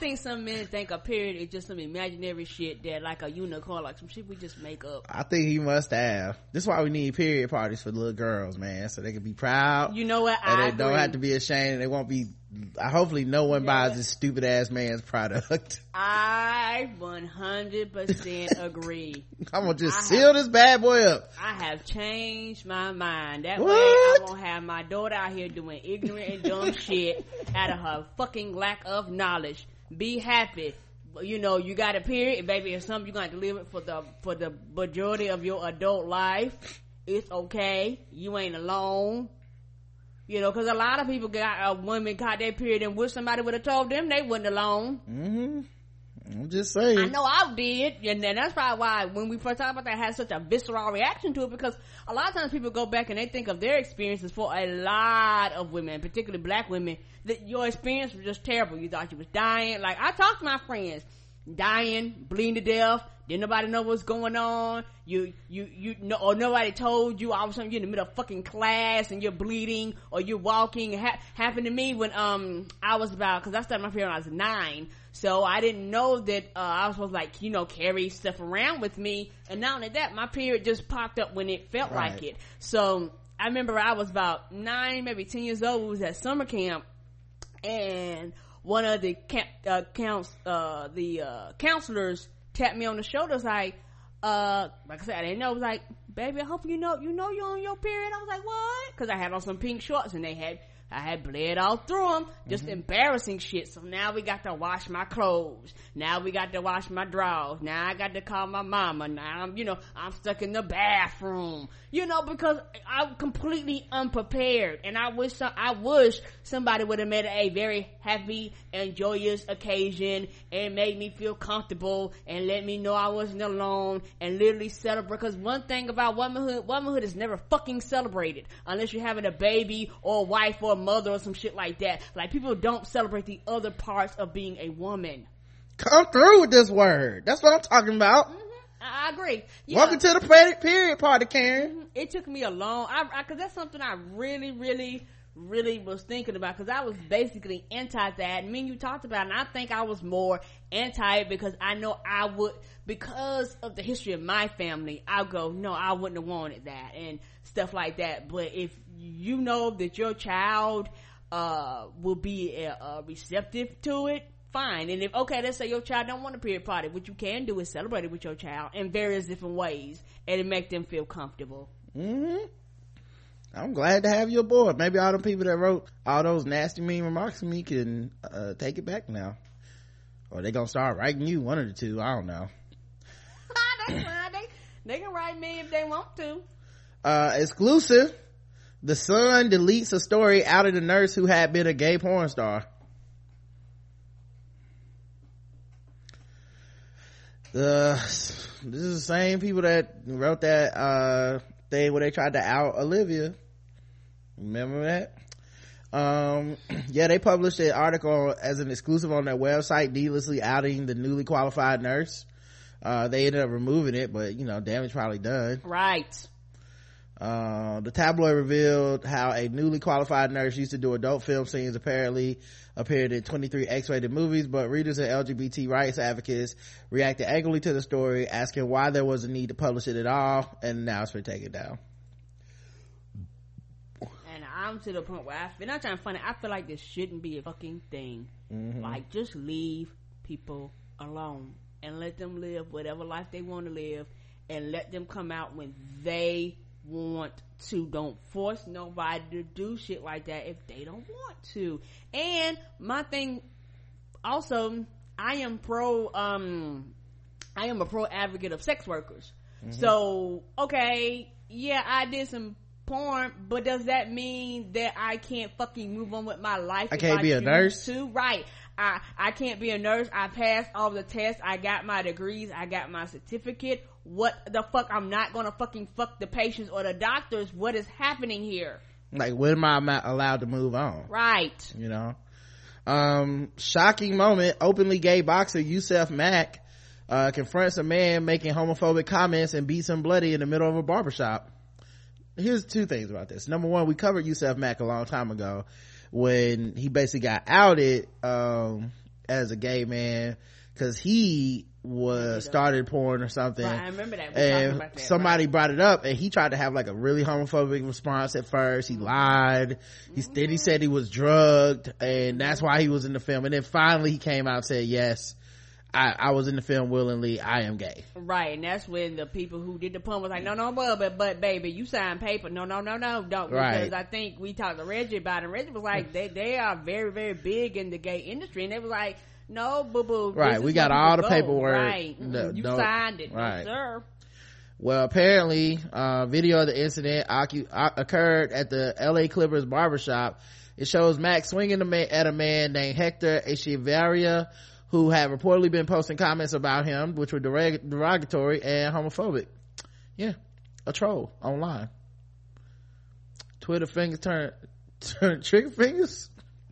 think some men think a period is just some imaginary shit that like a unicorn, like some shit we just make up. I think he must have. This is why we need period parties for little girls, man, so they can be proud. You know what? And I they don't agree. have to be ashamed. They won't be. Hopefully, no one You know buys what? this stupid ass man's product. I one hundred percent agree. I'm gonna just I seal have, this bad boy up. I have changed my mind. That What? way I won't have my daughter out here doing ignorant and dumb shit out of her fucking lack of knowledge. Be happy. You know, you got a period, baby. It's something you're going to live with for the, for the majority of your adult life. It's okay. You ain't alone. You know, cause a lot of people got, uh, women caught their period and wish somebody would have told them they wasn't alone. Mm-hmm. I'm just saying. I know I did, and then that's probably why when we first talked about that, I had such a visceral reaction to it, because a lot of times people go back and they think of their experiences for a lot of women, particularly black women, that your experience was just terrible. You thought you was dying. Like, I talked to my friends, dying, bleeding to death, didn't nobody know what's going on, you you you no, or nobody told you. All of a sudden you're in the middle of fucking class and you're bleeding, or you're walking. It ha- happened to me when um I was about, because I started my period when I was nine, so I didn't know that uh, I was supposed to, like, you know, carry stuff around with me. And not only that, my period just popped up when it felt Right. like it. So I remember I was about nine, maybe ten years old. We was at summer camp, and one of the camp uh, counts uh the uh counselors tapped me on the shoulder, was like, uh, like I said, I didn't know. It was like, baby, I hope you know, you know you're on your period. I was like, what? Cause I had on some pink shorts and they had, I had bled all through them. Just mm-hmm. embarrassing shit. So now we got to wash my clothes. Now we got to wash my drawers. Now I got to call my mama. Now I'm, you know, I'm stuck in the bathroom. You know, because I'm completely unprepared. And I wish, some, I wish somebody would have made it a very happy and joyous occasion and made me feel comfortable and let me know I wasn't alone and literally celebrate. Because one thing about womanhood, womanhood is never fucking celebrated unless you're having a baby or a wife or a mother or some shit like that. Like, people don't celebrate the other parts of being a woman. Come through with this word. That's what I'm talking about. Mm-hmm. I, I agree. Yeah. Welcome to the period, period party, Karen. Mm-hmm. It took me a long, I, I, cause that's something I really, really, really was thinking about, cause I was basically anti that. Me and you talked about it, and I think I was more anti it because I know I would, because of the history of my family, I'll go, no, I wouldn't have wanted that and stuff like that. But if you know that your child uh will be uh, uh, receptive to it, fine. And if, okay, let's say your child don't want a period party, what you can do is celebrate it with your child in various different ways, and it make them feel comfortable. Mm-hmm. I'm glad to have you aboard. Maybe all the people that wrote all those nasty mean remarks to me can uh take it back now, or they gonna start writing you, one of the two. I don't know. That's fine. They, they can write me if they want to. Uh exclusive: The Sun deletes a story out of the nurse who had been a gay porn star. Uh, this is the same people that wrote that uh thing where they tried to out Olivia. Remember that? Um, yeah, they published an article as an exclusive on their website, needlessly outing the newly qualified nurse. Uh, they ended up removing it, but you know, damage probably done. Right. Uh, the tabloid revealed how a newly qualified nurse used to do adult film scenes, apparently appeared in twenty-three X-rated movies, but readers and L G B T rights advocates reacted angrily to the story, asking why there was a need to publish it at all, and now it's been taken down. And I'm to the point where I feel, not trying to funny, I feel like this shouldn't be a fucking thing. Mm-hmm. Like, just leave people alone and let them live whatever life they want to live, and let them come out when they want to. Don't force nobody to do shit like that if they don't want to. And my thing also, I am pro um I am a pro advocate of sex workers. Mm-hmm. So okay, yeah, I did some porn, but does that mean that I can't fucking move on with my life? I can't be a nurse to? Right. I I can't be a nurse. I passed all the tests. I got my degrees. I got my certificate. What the fuck? I'm not gonna fucking fuck the patients or the doctors. What is happening here? Like, when am I allowed to move on? Right. You know? Um, shocking moment. Openly gay boxer Yusef Mack uh, confronts a man making homophobic comments and beats him bloody in the middle of a barbershop. Here's two things about this. Number one, we covered Yusef Mack a long time ago when he basically got outed um as a gay man because he was started porn or something. Right, I remember that. And about that, somebody right? brought it up, and he tried to have like a really homophobic response at first. He lied. He mm-hmm. then he said he was drugged, and that's why he was in the film. And then finally he came out and said, "Yes, I, I was in the film willingly. I am gay." Right, and that's when the people who did the porn was like, "No, no, but but, but baby, you signed paper. No, no, no, no, don't." Because right. I think we talked to Reggie about it. Reggie was like, "They they are very very big in the gay industry," and they was like, "No, boo boo." Right, we got all the go. paperwork. Right, no, you no, signed it, right. no, sir. Well, apparently, uh, video of the incident ocu- occurred at the L A Clippers barbershop. It shows Max swinging a man, at a man named Hector Echevarria, who had reportedly been posting comments about him, which were derog- derogatory and homophobic. Yeah, a troll online. Twitter fingers turn, turn trigger fingers.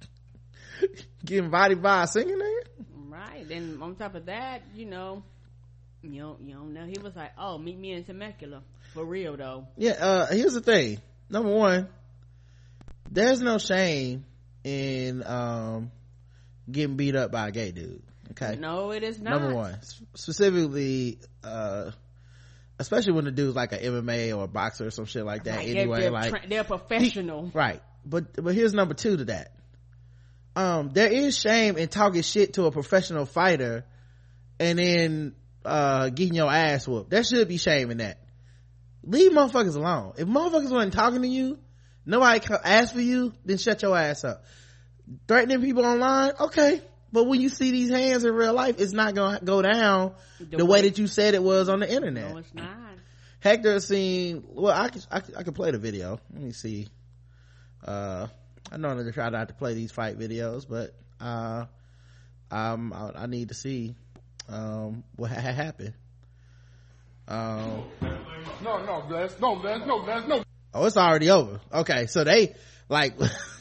Getting invited by a singing nigga. Right. Then on top of that, you know, you don't, you don't know. He was like, "Oh, meet me in Temecula." For real though. Yeah. Uh, here's the thing. Number one, there's no shame in um getting beat up by a gay dude. Okay. No, it is not. Number one, specifically, uh, especially when the dude's like an M M A or a boxer or some shit like that. Right, anyway, they're, they're like tra- they're professional. He, right. But but here's number two to that. Um, there is shame in talking shit to a professional fighter and then uh getting your ass whooped. There should be shame in that. Leave motherfuckers alone. If motherfuckers wasn't talking to you, nobody asked for you, then shut your ass up. Threatening people online, okay, but when you see these hands in real life, it's not gonna go down the, the way, way that you said it was on the internet. No, it's not. Hector seen, well, I could, I could, I could play the video. Let me see. uh I normally try not to play these fight videos, but uh um I, I need to see um what ha- happened. Um no no bless no bless no bless no oh, it's already over. Okay, so they like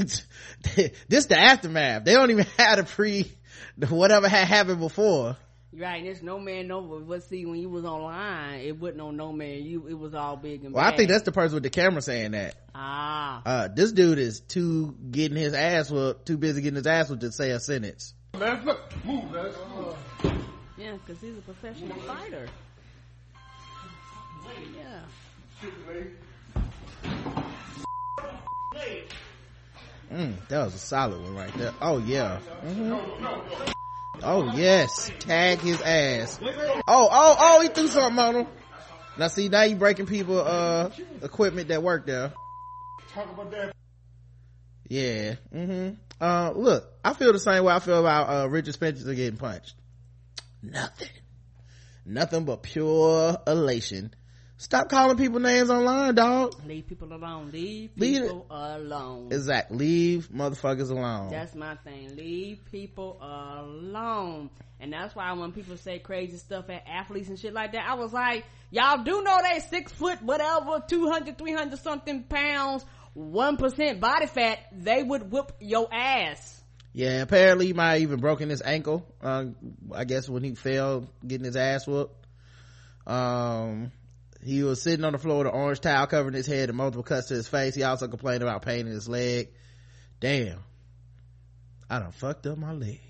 this the aftermath. They don't even have the pre whatever had happened before. Right, there's no man no but see when you was online it wasn't on no man, you it was all big and well bad. I think that's the person with the camera saying that. Ah uh this dude is too getting his ass whooped, too busy getting his ass whooped to say a sentence. Let's look move let's move. Yeah, because he's a professional fighter. Yeah. Mm, that was a solid one right there. Oh yeah. Mm-hmm. Oh yes, tag his ass. Oh oh oh, he threw something on him. Now see, now you breaking people uh equipment that work there. Talk about that. Yeah. Mm-hmm. Uh look, I feel the same way I feel about uh Richard Spencer getting punched. Nothing. Nothing but pure elation. Stop calling people names online, dog. Leave people alone. Leave Leave people it. alone. Exactly. Leave motherfuckers alone. That's my thing. Leave people alone. And that's why when people say crazy stuff at athletes and shit like that, I was like, y'all do know they six foot, whatever, two hundred, three hundred something pounds, one percent body fat, they would whoop your ass. Yeah, apparently he might have even broken his ankle. Uh, I guess when he fell, getting his ass whooped. Um, he was sitting on the floor with an orange towel covering his head and multiple cuts to his face. He also complained about pain in his leg. Damn. I done fucked up my leg.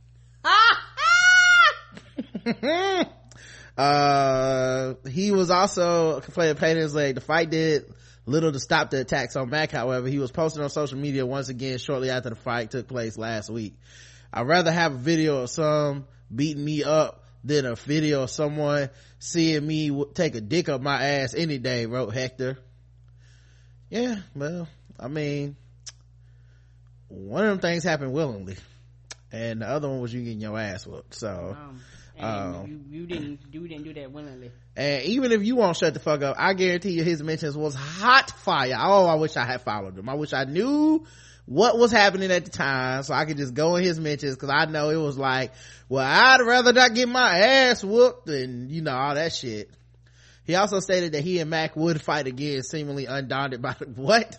uh, he was also complaining of pain in his leg. The fight did little to stop the attacks on Mac, however. He was posting on social media once again shortly after the fight took place last week. I'd rather have a video of some beating me up than a video of someone seeing me w- take a dick up my ass any day, wrote Hector. Yeah, well, I mean, one of them things happened willingly, and the other one was you getting your ass whooped. So, um, and um, you, you didn't you didn't do that willingly. And even if you won't shut the fuck up, I guarantee you his mentions was hot fire. Oh, I wish I had followed him. I wish I knew what was happening at the time so I could just go in his mentions, because I know it was like, well, I'd rather not get my ass whooped and, you know, all that shit. He also stated that he and Mac would fight again, seemingly undaunted by the, what?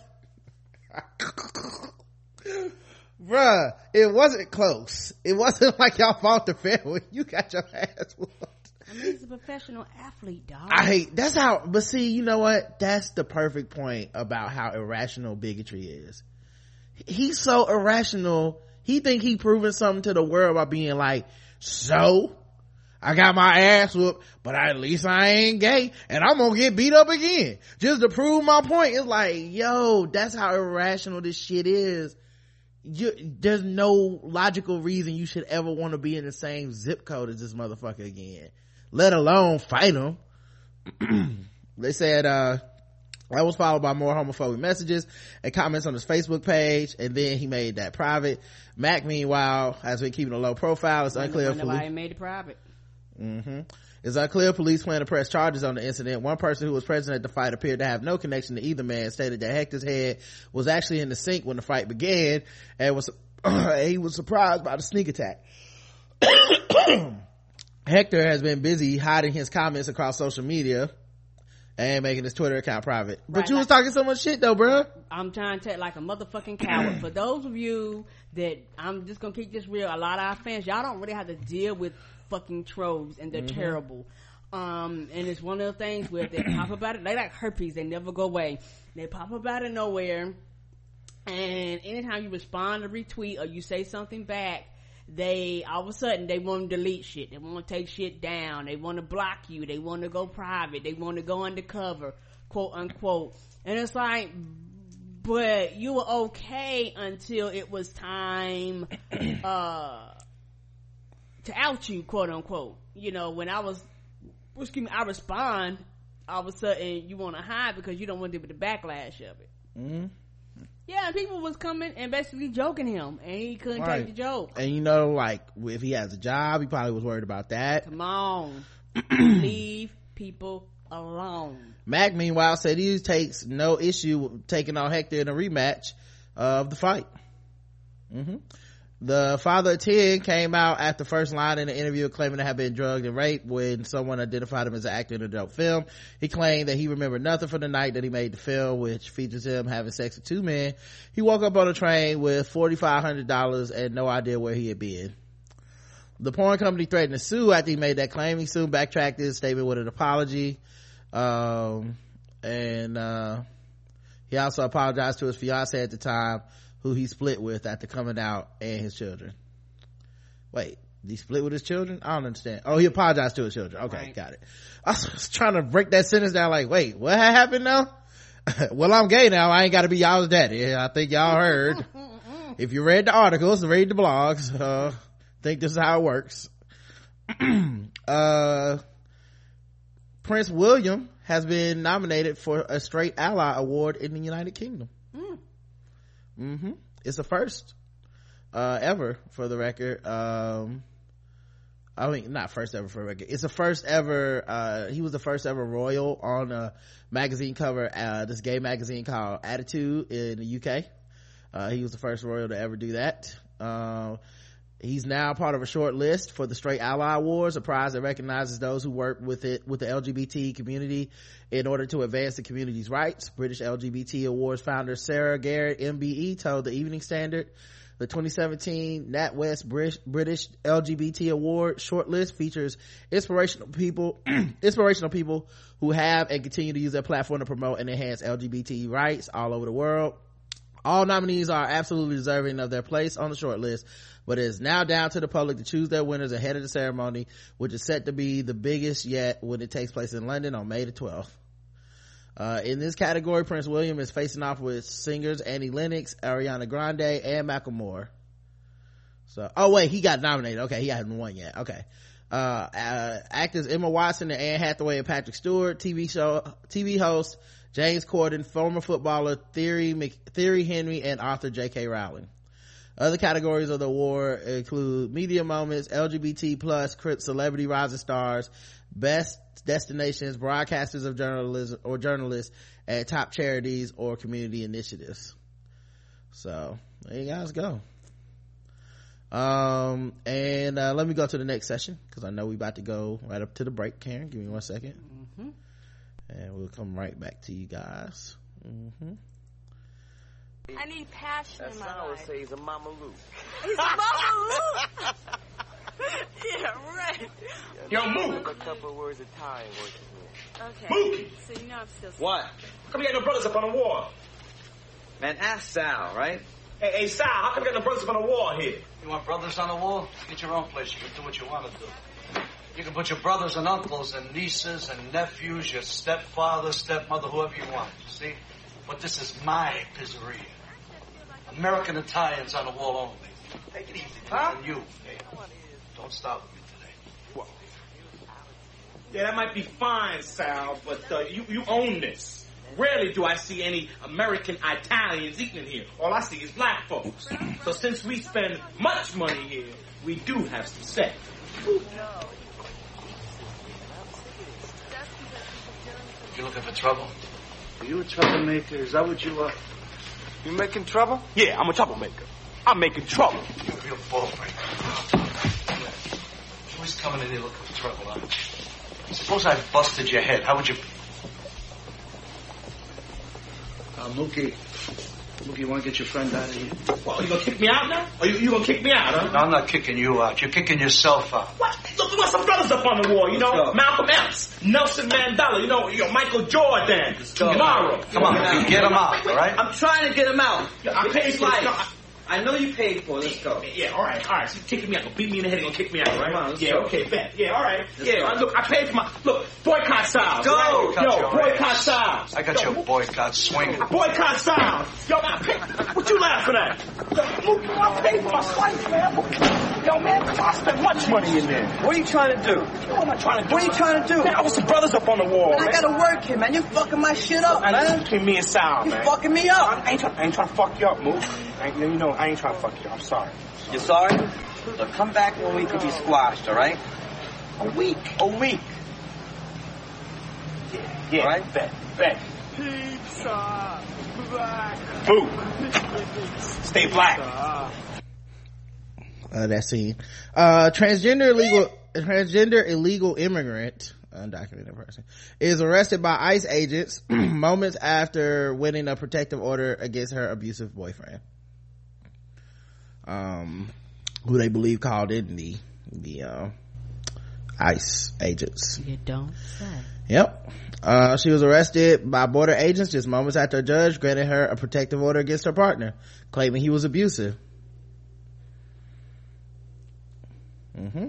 Bruh, it wasn't close. It wasn't like y'all fought the fair when you got your ass whooped. I mean, he's a professional athlete, dog. I hate, that's how, but see, you know what? That's the perfect point about how irrational bigotry is. He's so irrational, he think he proving something to the world by being like, so I got my ass whooped, but at least I ain't gay, and I'm gonna get beat up again just to prove my point. It's like, yo, that's how irrational this shit is. You, there's no logical reason you should ever want to be in the same zip code as this motherfucker again, let alone fight him. They said uh that was followed by more homophobic messages and comments on his Facebook page, and then he made that private. Mac, meanwhile, has been keeping a low profile. It's unclear if nobody made it private. Mm-hmm. It's unclear police plan to press charges on the incident. One person who was present at the fight appeared to have no connection to either man, stated that Hector's head was actually in the sink when the fight began, and was he was surprised by the sneak attack. Hector has been busy hiding his comments across social media and making his Twitter account private. But right, you was like, talking so much shit though, bruh. I'm trying to tell like a motherfucking coward. For those of you that, I'm just gonna keep this real, a lot of our fans, y'all don't really have to deal with fucking trolls, and they're mm-hmm. terrible. Um, and it's one of the things where they pop up out of, they like herpes, they never go away. They pop up out of nowhere, and anytime you respond or retweet or you say something back, they all of a sudden they want to delete shit, they want to take shit down, they want to block you, they want to go private, they want to go undercover, quote unquote. And it's like, but you were okay until it was time uh to out you, quote unquote. You know, when I was excuse me I respond, all of a sudden you want to hide because you don't want to deal with the backlash of it. Mm-hmm. Yeah, and people was coming and basically joking him, and he couldn't right. take the joke. And you know, like, if he has a job, he probably was worried about that. Come on. Leave people alone. Mac, meanwhile, said he takes no issue with taking on Hector in a rematch of the fight. Mm-hmm. The father of ten came out at the first line in the interview claiming to have been drugged and raped when someone identified him as an actor in a dope film. He claimed that he remembered nothing from the night that he made the film, which features him having sex with two men. He woke up on a train with four thousand five hundred dollars and no idea where he had been. The porn company threatened to sue after he made that claim. He soon backtracked his statement with an apology. Um, and, uh, he also apologized to his fiance at the time, who he split with after coming out, and his children. Wait, did he split with his children? I don't understand. Oh, he apologized to his children. Okay, right. Got it. I was trying to break that sentence down like, wait, what happened now? Well, I'm gay now. I ain't got to be y'all's daddy. I think y'all heard. If you read the articles, read the blogs, uh, think this is how it works. uh, Prince William has been nominated for a Straight Ally Award in the United Kingdom. Mm. Mm-hmm. It's a first uh ever, for the record. um I mean, not first ever for the record, it's the first ever uh he was the first ever royal on a magazine cover, uh this gay magazine called Attitude in the U K. Uh he was the first royal to ever do that. um He's now part of a short list for the Straight Ally Awards, a prize that recognizes those who work with it with the L G B T community in order to advance the community's rights. British L G B T Awards founder Sarah Garrett M B E told the Evening Standard the twenty seventeen NatWest British, British L G B T Award shortlist features inspirational people inspirational people who have and continue to use their platform to promote and enhance L G B T rights all over the world. All nominees are absolutely deserving of their place on the short list, but it is now down to the public to choose their winners ahead of the ceremony, which is set to be the biggest yet when it takes place in London on May the twelfth. Uh, in this category, Prince William is facing off with singers Annie Lennox, Ariana Grande, and Macklemore. So, oh wait, he got nominated. Okay, he hasn't won yet. Okay. Uh, uh, actors Emma Watson and Anne Hathaway and Patrick Stewart, T V show, T V host James Corden, former footballer Thierry, Thierry Henry, and author J K Rowling. Other categories of the award include media moments, L G B T plus, celebrity rising stars, best destinations, broadcasters of journalism or journalists, and top charities or community initiatives. So there you guys go. Um, and uh, let me go to the next session because I know we about to go right up to the break. Karen, give me one second. Mm-hmm. And we'll come right back to you guys. Mm-hmm. I need passion in my life. That's what I would say. He's a Mama Luke. He's a Mama Luke? Yeah, right. Yo, move. A couple of words of Thai works with me. Okay. Move. So you know I'm still... What? How come you got no brothers up on the wall? Man, ask Sal, right? Hey, hey, Sal, how come you got no brothers up on the wall here? You want brothers on the wall? Get your own place. You can do what you want to do. You can put your brothers and uncles and nieces and nephews, your stepfather, stepmother, whoever you want. See? But this is my pizzeria. American Italians on the wall only. Take it easy, huh? And you, hey, don't stop with me today. What? Yeah, that might be fine, Sal, but uh, you, you own this. Rarely do I see any American Italians eating in here. All I see is black folks. So since we spend much money here, we do have some say. You looking for trouble? Are you a troublemaker? Is that what you are? You making trouble? Yeah, I'm a troublemaker. I'm making trouble. You're a real ball breaker. You're always coming in here looking for trouble, huh? Suppose I busted your head. How would you... Uh, Mookie. Mookie, you want to get your friend out of here? Well, are you going to kick me out now? Or you, you going to kick me out, huh? No, I'm not kicking you out. You're kicking yourself out. What? Look, we got some brothers up on the wall, you know? Malcolm X, Nelson Mandela, you know, you know Michael Jordan, tomorrow. Come on, you get him out, all right? I'm trying to get him out. I paid for it. I know you paid for it. Let's go. Yeah, all right, all right. So you're kicking me out. Gonna beat me in the head and gonna kick me out, right? Come on, let's yeah, go. okay, bet. Yeah, all right. Let's yeah, go. uh, look, I paid for my... Look, boycott Styles. Go. Right? Yo, boycott Styles. I got Yo, your boycott swinging. Boycott Styles. Yo, I paid... What you laughing at? Yo, I paid for my slice, man. Yo, man, I spent much money in there. What are you trying to do? What am I trying to do? What are you trying to do? Man, I was some brothers up on the wall, man. I gotta work here, man. You're fucking my shit up, and man. Between me and Sal, You're man. fucking me up. I ain't, try, I ain't trying to fuck you up, Mook. I ain't, you know, I ain't trying to fuck you up. I'm sorry. You're sorry? So come back when we can be squashed, all right? A week. A week. Yeah, yeah. All right? Bet, bet. Pizza. Black. Food. Stay black. Uh, that scene. Uh, transgender illegal, transgender illegal immigrant, undocumented person, is arrested by ICE agents moments after winning a protective order against her abusive boyfriend. Um, who they believe called in the, the, uh, ICE agents. You don't say. Yep. Uh, she was arrested by border agents just moments after a judge granted her a protective order against her partner, claiming he was abusive. Mm-hmm.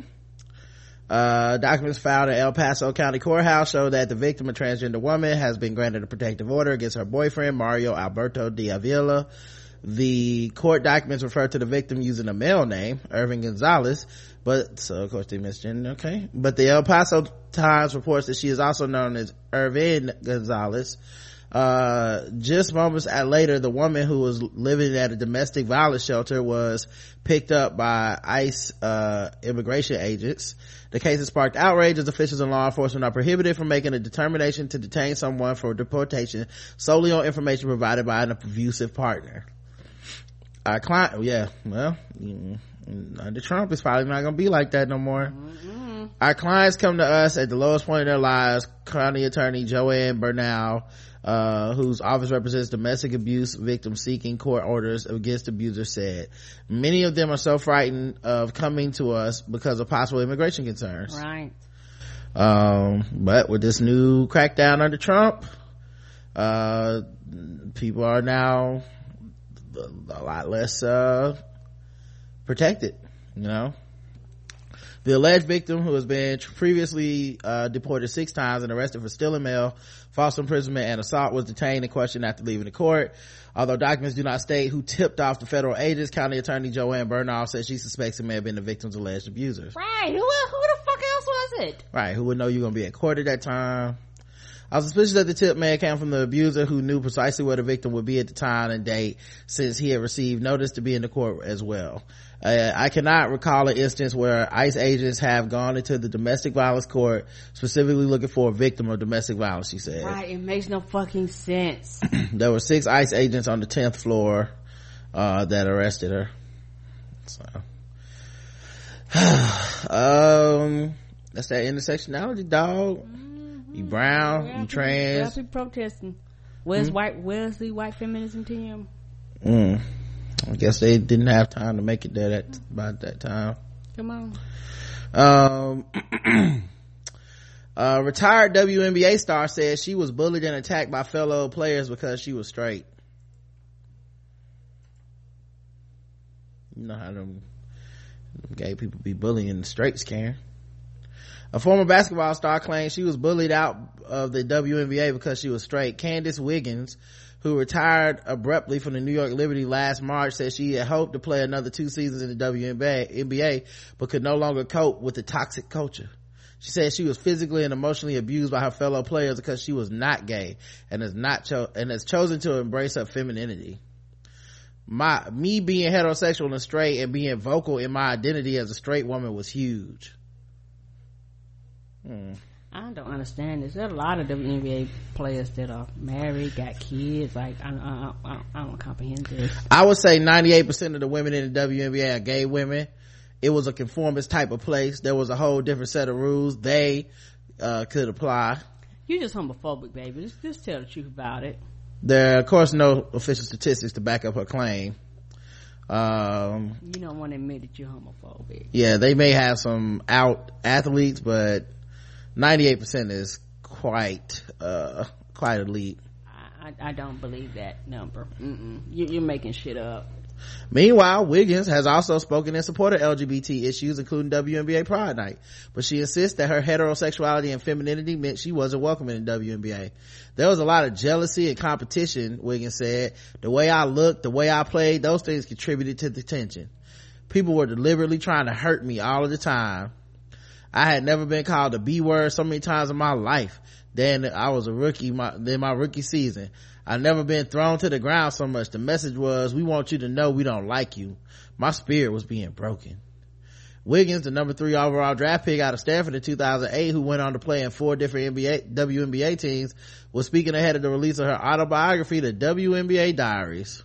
Uh, documents found at El Paso County Courthouse show that the victim, a transgender woman, has been granted a protective order against her boyfriend, Mario Alberto de Avila. The court documents refer to the victim using a male name, Irving Gonzalez, but, so of course they misgender, okay. But the El Paso Times reports that she is also known as Irvin Gonzalez. Uh, just moments later, the woman who was living at a domestic violence shelter was picked up by ICE, uh, immigration agents. The case has sparked outrage as officials and law enforcement are prohibited from making a determination to detain someone for deportation solely on information provided by an abusive partner. Our client, yeah, well, mm, under Trump, it's probably not gonna be like that no more. Mm-hmm. Our clients come to us at the lowest point in their lives. County Attorney Joanne Bernal, uh, whose office represents domestic abuse victims seeking court orders against abusers, said many of them are so frightened of coming to us because of possible immigration concerns. Right. Um, but with this new crackdown under Trump, uh, people are now a lot less, uh, protected, you know. The alleged victim, who has been previously uh, deported six times and arrested for stealing mail, false imprisonment, and assault, was detained and questioned after leaving the court. Although documents do not state who tipped off the federal agents, County Attorney Joanne Bernal said she suspects it may have been the victim's alleged abusers. Right. Who, who the fuck else was it? Right. Who would know you're going to be at court at that time? I was suspicious that the tip may have come from the abuser, who knew precisely where the victim would be at the time and date, since he had received notice to be in the court as well. Uh, I cannot recall an instance where ICE agents have gone into the domestic violence court specifically looking for a victim of domestic violence, she said. Right, it makes no fucking sense. There were six ICE agents on the tenth floor uh, that arrested her. So um that's that intersectionality, dog. Mm-hmm. You brown, yeah, you trans. People protesting. Where's mm-hmm. white where's the white feminism team? Mm. I guess they didn't have time to make it there at about that time. Come on. Um, a retired W N B A star says she was bullied and attacked by fellow players because she was straight. You know how them, them gay people be bullying the straights, Karen. A former basketball star claims she was bullied out of the W N B A because she was straight. Candace Wiggins, who retired abruptly from the New York Liberty last March, said she had hoped to play another two seasons in the W N B A, but could no longer cope with the toxic culture. She said she was physically and emotionally abused by her fellow players because she was not gay and has not cho- and has chosen to embrace her femininity. My me being heterosexual and straight and being vocal in my identity as a straight woman was huge. Hmm. I don't understand this. There are a lot of W N B A players that are married, got kids. Like, I, I, I, I don't comprehend this. I would say ninety-eight percent of the women in the W N B A are gay women. It was a conformist type of place. There was a whole different set of rules they uh, could apply. You're just homophobic, baby. Just, just tell the truth about it. There are, of course, no official statistics to back up her claim. Um, you don't want to admit that you're homophobic. Yeah, they may have some out athletes, but ninety-eight percent is quite uh quite elite. I, I don't believe that number. Mm-mm. You, you're making shit up. Meanwhile, Wiggins has also spoken in support of L G B T issues, including W N B A Pride Night, but she insists that her heterosexuality and femininity meant she wasn't welcome in the W N B A. There was a lot of jealousy and competition, Wiggins said. The way I looked, the way I played, those things contributed to the tension. People were deliberately trying to hurt me all of the time. I had never been called a B word so many times in my life. Then I was a rookie, my, then my rookie season. I never been thrown to the ground so much. The message was, we want you to know we don't like you. My spirit was being broken. Wiggins, the number three overall draft pick out of Stanford in two thousand eight, who went on to play in four different N B A, W N B A teams, was speaking ahead of the release of her autobiography, The W N B A Diaries.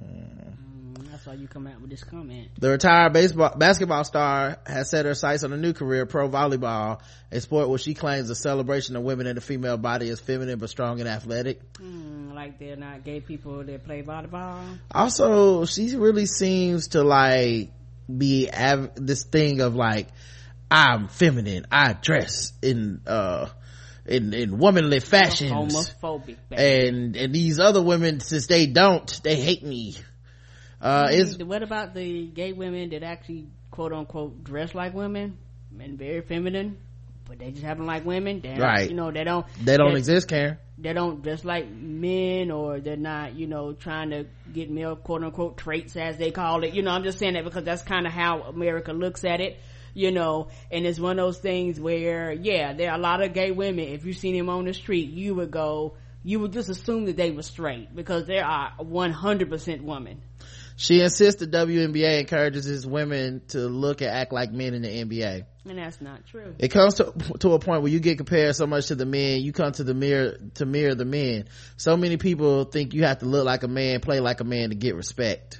Mm, that's why you come out with this comment. The retired baseball, basketball star has set her sights on a new career, pro volleyball, a sport where she claims the celebration of women and the female body is feminine but strong and athletic. Mm, like they're not gay people that play volleyball. Also, she really seems to like be av- this thing of like, I'm feminine, I dress in uh in in womanly fashions, homophobic, baby. and and these other women, since they don't, they hate me. Uh is what about the gay women that actually quote unquote dress like women and very feminine, but they just happen like women? They're right. Not, you know, they don't they don't exist, Karen. They don't dress like men, or they're not, you know, trying to get male quote unquote traits, as they call it. You know, I'm just saying that because that's kind of how America looks at it, you know. And it's one of those things where, yeah, there are a lot of gay women. If you seen them on the street, you would go, you would just assume that they were straight, because there are one hundred percent women. She insists the W N B A encourages its women to look and act like men in the N B A. And that's not true. It comes to, to a point where you get compared so much to the men, you come to the mirror to mirror the men. So many people think you have to look like a man, play like a man to get respect.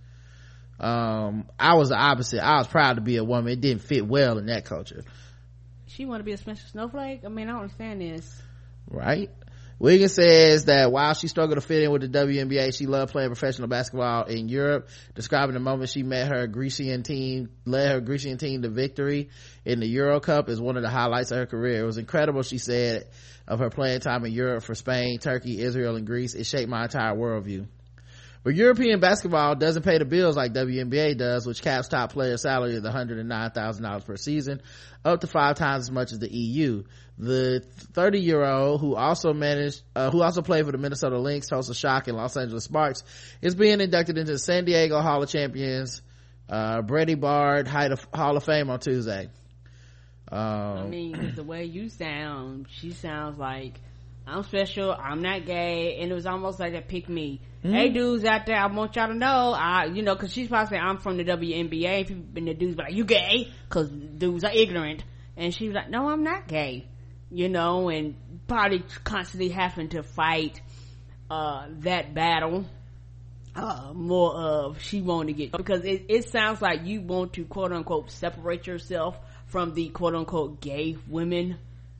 Um, I was the opposite. I was proud to be a woman. It didn't fit well in that culture. She want to be a special snowflake? I mean, I don't understand this. Right? Wiggins says that while she struggled to fit in with the W N B A, she loved playing professional basketball in Europe, describing the moment she met her Grecian team, led her Grecian team to victory in the Euro Cup as one of the highlights of her career. It was incredible, she said, of her playing time in Europe for Spain, Turkey, Israel, and Greece. It shaped my entire worldview. But European basketball doesn't pay the bills like W N B A does, which caps top player salary at one hundred nine thousand dollars per season, up to five times as much as the E U. The thirty year old, who also managed, uh, who also played for the Minnesota Lynx, Tulsa Shock, and Los Angeles Sparks, is being inducted into the San Diego Hall of Champions, uh, Brady Bard Hall of Fame on Tuesday. Um, I mean, the way you sound, she sounds like, I'm special, I'm not gay, and it was almost like a pick me. Mm-hmm. Hey dudes out there, I want y'all to know, I, you know, cause she's probably saying I'm from the W N B A, and the dudes be like, you gay? Cause dudes are ignorant. And she was like, no, I'm not gay. You know, and probably constantly having to fight, uh, that battle, uh, more of she wanted to get, because it, it sounds like you want to quote unquote separate yourself from the quote unquote gay women.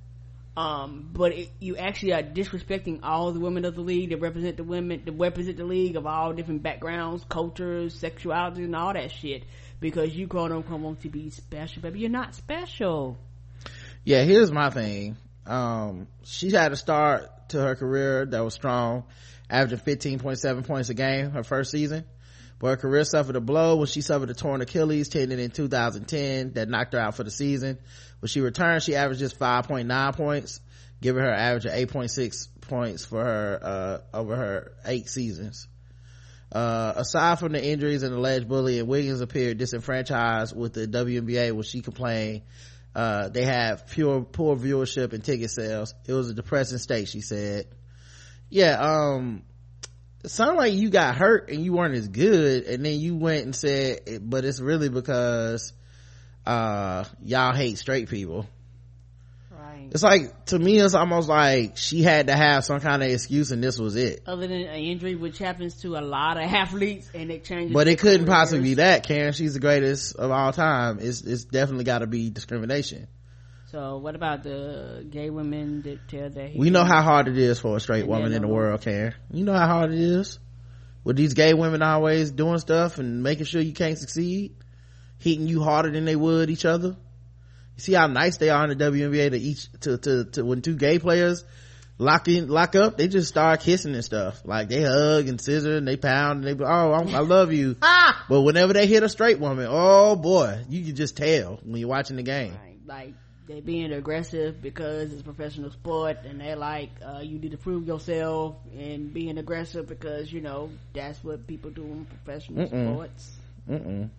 Um, but it, you actually are disrespecting all the women of the league that represent the women, that represent the league of all different backgrounds, cultures, sexuality, and all that shit, because you quote unquote want to be special, baby. You're not special. Yeah, here's my thing. Um, she had a start to her career that was strong, averaging fifteen point seven points a game her first season. but her career suffered a blow when she suffered a torn Achilles tendon in two thousand ten that knocked her out for the season. When she returned, she averaged just five point nine points, giving her an average of eight point six points for her uh over her eight seasons. Uh aside from the injuries and alleged bullying, Wiggins appeared disenfranchised with the W N B A when she complained uh they had pure poor viewership and ticket sales. It was a depressing state, she said. Yeah, um it sounded like you got hurt and you weren't as good, and then you went and said, but it's really because uh y'all hate straight people. Right. It's like, to me, it's almost like she had to have some kind of excuse and this was it. Other than an injury, which happens to a lot of athletes, and it changes. But it couldn't possibly be that, Karen. She's the greatest of all time. It's it's definitely got to be discrimination. So what about the gay women that tell that we know how hard it is for a straight woman in the world, Karen. You know how hard it is with these gay women always doing stuff and making sure you can't succeed, hitting you harder than they would each other. You see how nice they are in the W N B A to each to to, to when two gay players lock in lock up, they just start kissing and stuff. Like they hug and scissor and they pound and they be, oh I'm, I love you. Ah! But whenever they hit a straight woman, oh boy, you can just tell when you're watching the game. Right. Like they being aggressive because it's a professional sport, and they're like, uh, you need to prove yourself, and being aggressive because, you know, that's what people do in professional Mm-mm. sports. Mm-mm.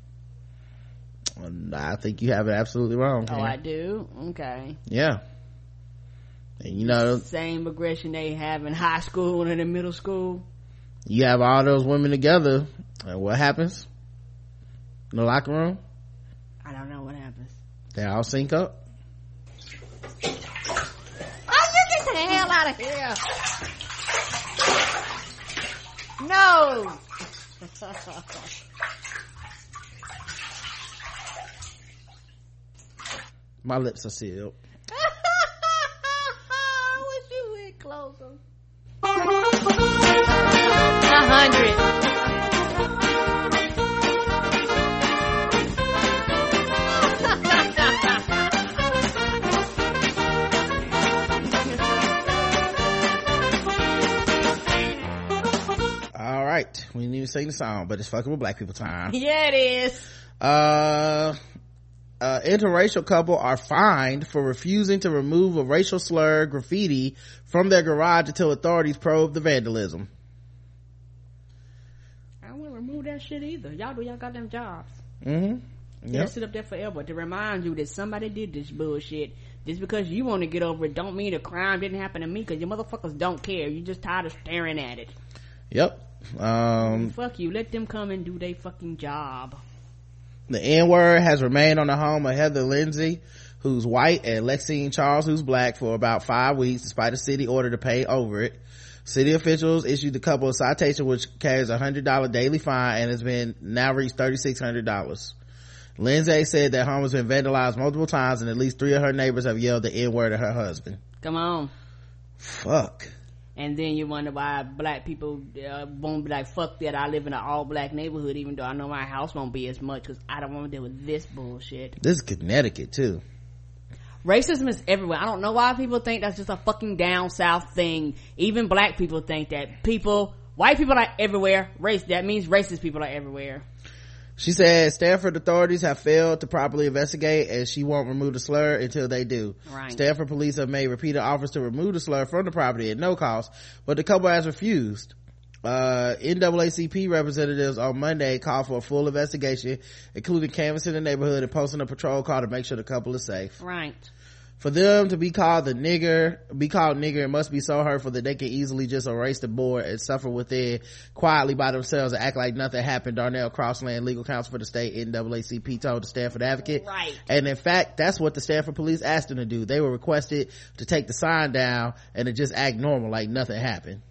I think you have it absolutely wrong. Oh, I do? Okay. Yeah. And you know, same aggression they have in high school and in middle school. You have all those women together, and what happens in the locker room? I don't know what happens. They all sync up. Oh, you get the hell out of here! No. My lips are sealed. I wish you went closer. A hundred. All right, we didn't even sing the song, but it's fucking with black people time. Yeah, it is. Uh. Uh, interracial couple are fined for refusing to remove a racial slur graffiti from their garage until authorities probe the vandalism. I don't want to remove that shit either. Y'all do y'all goddamn jobs. Mm-hmm. Yep. Sit up there forever to remind you that somebody did this bullshit. Just because you want to get over it don't mean the crime didn't happen to me, because you motherfuckers don't care. You just tired of staring at it. Yep. Um, fuck you. Let them come and do their fucking job. The N-word has remained on the home of Heather Lindsay, who's white, and Lexine Charles, who's black, for about five weeks, despite a city order to pay over it. City officials issued the couple a citation which carries a one hundred dollars daily fine and has been now reached three thousand six hundred dollars. Lindsay said that home has been vandalized multiple times and at least three of her neighbors have yelled the N-word at her husband. Come on. Fuck. And then you wonder why black people uh, won't be like, fuck that, I live in an all-black neighborhood, even though I know my house won't be as much, because I don't want to deal with this bullshit. This is Connecticut, too. Racism is everywhere. I don't know why people think that's just a fucking down south thing. Even black people think that. People, white people are everywhere. Race, that means racist people are everywhere. She said Stanford authorities have failed to properly investigate, and she won't remove the slur until they do. Right. Stanford police have made repeated offers to remove the slur from the property at no cost, but the couple has refused. Uh, N double A C P representatives on Monday called for a full investigation, including canvassing the neighborhood and posting a patrol car to make sure the couple is safe. Right. For them to be called the nigger, be called nigger, it must be so hurtful that they can easily just erase the board and suffer within quietly by themselves and act like nothing happened. Darnell Crossland, legal counsel for the state N double A C P, told the Stanford Advocate. Right. And in fact, that's what the Stanford police asked them to do. They were requested to take the sign down and to just act normal like nothing happened.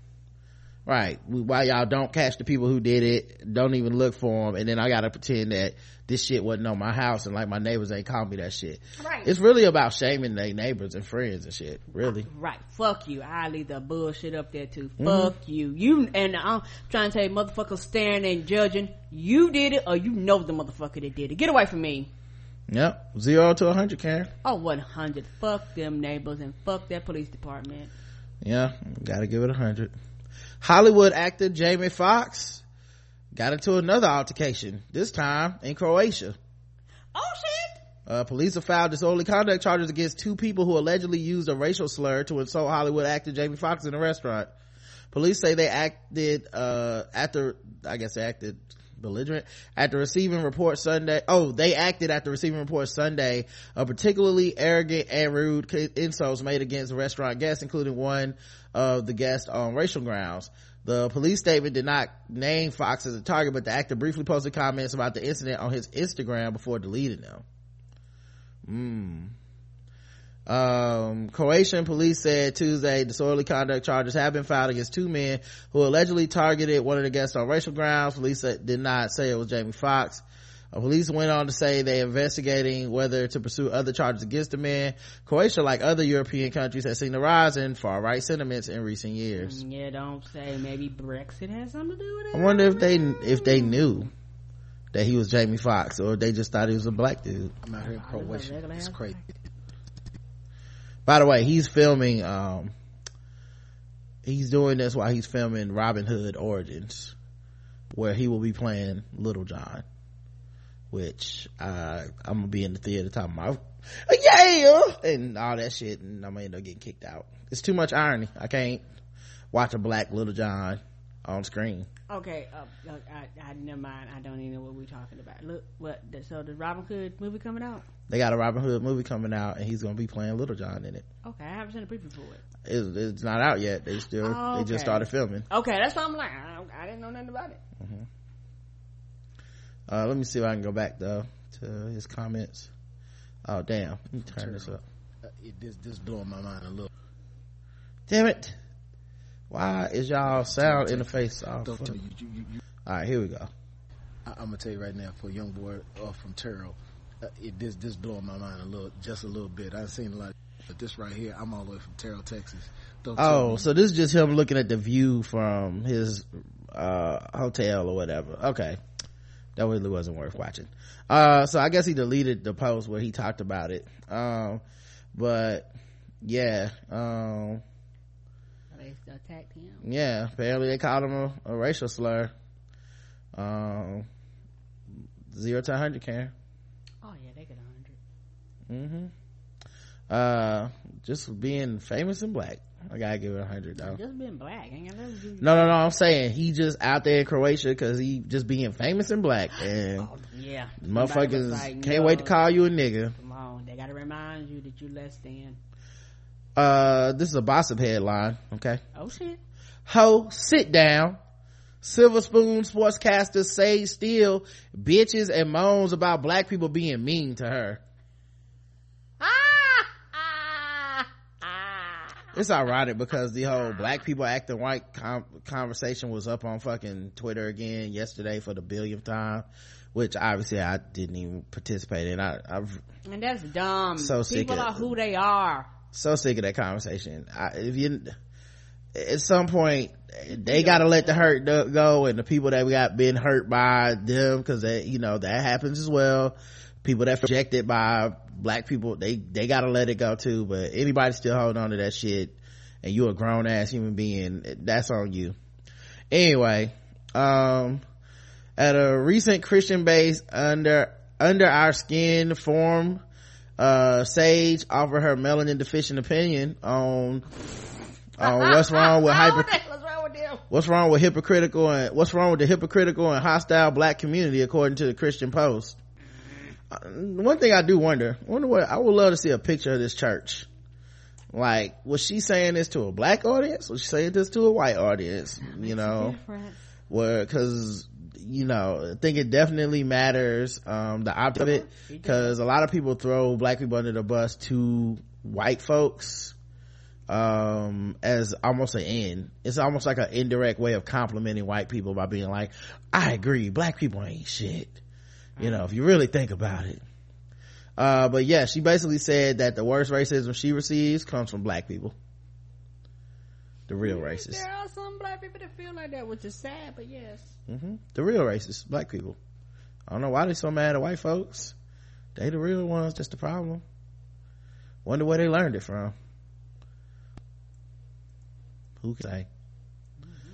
Right. While y'all don't catch the people who did it, don't even look for them, and then I gotta pretend that this shit wasn't on my house and like my neighbors ain't called me that shit. Right. It's really about shaming their neighbors and friends and shit, really. Right. Fuck you. I leave the bullshit up there too. Mm-hmm. Fuck you. You, and I'm trying to tell you, motherfuckers staring and judging, you did it or you know the motherfucker that did it. Get away from me. Yep. Zero to a hundred, Karen. Oh, one hundred. Fuck them neighbors and fuck that police department. Yeah. Gotta give it a hundred. Hollywood actor Jamie Foxx got into another altercation, this time in Croatia. Oh shit! Uh, police have filed disorderly conduct charges against two people who allegedly used a racial slur to insult Hollywood actor Jamie Foxx in a restaurant. Police say they acted, uh, after, I guess they acted belligerent after receiving reports Sunday. Oh, they acted after receiving reports Sunday of particularly arrogant and rude insults made against restaurant guests, including one of the guests on racial grounds. The police statement did not name Fox as a target, but the actor briefly posted comments about the incident on his Instagram before deleting them. Hmm. Um, Croatian police said Tuesday disorderly conduct charges have been filed against two men who allegedly targeted one of the guests on racial grounds. Police did not say it was Jamie Foxx. Uh, police went on to say they're investigating whether to pursue other charges against the men. Croatia, like other European countries, has seen a rise in far-right sentiments in recent years. Yeah, don't say maybe Brexit has something to do with it. I wonder if they if they knew that he was Jamie Foxx, or they just thought he was a black dude. I'm out here in Croatia. It's crazy. By the way, he's filming, um, he's doing this while he's filming Robin Hood Origins, where he will be playing Little John, which, uh, I'm gonna be in the theater talking about, yeah, and all that shit, and I'm gonna end up getting kicked out. It's too much irony. I can't watch a black Little John on screen. Okay, uh, look, I, I never mind. I don't even know what we're talking about. Look, what? So the Robin Hood movie coming out? They got a Robin Hood movie coming out, and he's gonna be playing Little John in it. Okay, I haven't seen a preview for it. It's, it's not out yet. They still, oh, okay. They just started filming. Okay, that's what I'm like. I, I didn't know nothing about it. Mm-hmm. Uh, let me see if I can go back though to his comments. Oh damn! Let me turn this up. Uh, it, this this blowing my mind a little. Damn it! Why is y'all sound interface off? Don't tell you, you, you, you. All right, here we go. I, I'm gonna tell you right now, for a young boy uh, from Terrell, uh, it this this blowing my mind a little, just a little bit. I've seen a lot, but this right here, I'm all the way from Terrell, Texas. Don't oh, so this is just him looking at the view from his uh hotel or whatever. Okay, that really wasn't worth watching. Uh, so I guess he deleted the post where he talked about it. Um, but yeah, um. They attacked him. Yeah, apparently they called him a, a racial slur. Um, zero to a hundred, Karen. Oh yeah, they get a hundred. Mm-hmm. Uh, just being famous and black. I gotta give it a hundred though. Just being black. Ain't got nothing to do with no, no, no. I'm saying he just out there in Croatia because he just being famous and black, and oh, yeah, motherfuckers like, can't no, wait to call you a nigga. Come on, they gotta remind you that you less than. Uh, this is a Gossip headline. Okay. Oh shit. Ho, sit down. Silver Spoon sportscaster Sage Steele bitches and moans about black people being mean to her. It's ironic because the whole black people acting white com- conversation was up on fucking Twitter again yesterday for the billionth time, which obviously I didn't even participate in. I, I've and that's dumb. So people sick are of, who they are. So sick of that conversation. I, if you, at some point, they gotta let the hurt go, and the people that we got been hurt by them, because that, you know, that happens as well. People that rejected by black people, they they gotta let it go too. But anybody still holding on to that shit, and you a grown ass human being, that's on you. Anyway, um, at a recent Christian based under under our skin forum, uh, Sage offered her melanin deficient opinion on on what's wrong with hyper. What's wrong with them? What's wrong with hypocritical and what's wrong with the hypocritical and hostile black community, according to the Christian Post. One thing I do wonder, wonder what I would love to see a picture of this church. Like, was she saying this to a black audience? Was she saying this to a white audience? You know, where, cause, you know, I think it definitely matters, um, the opposite of it, cause a lot of people throw black people under the bus to white folks, um, as almost an end. It's almost like an indirect way of complimenting white people by being like, I agree, black people ain't shit. You know, if you really think about it. Uh, but yeah, she basically said that the worst racism she receives comes from black people. The real racists. There are some black people that feel like that, which is sad, but yes. Mm-hmm. The real racists, black people. I don't know why they so mad at white folks. They the real ones, that's the problem. Wonder where they learned it from. Who can say?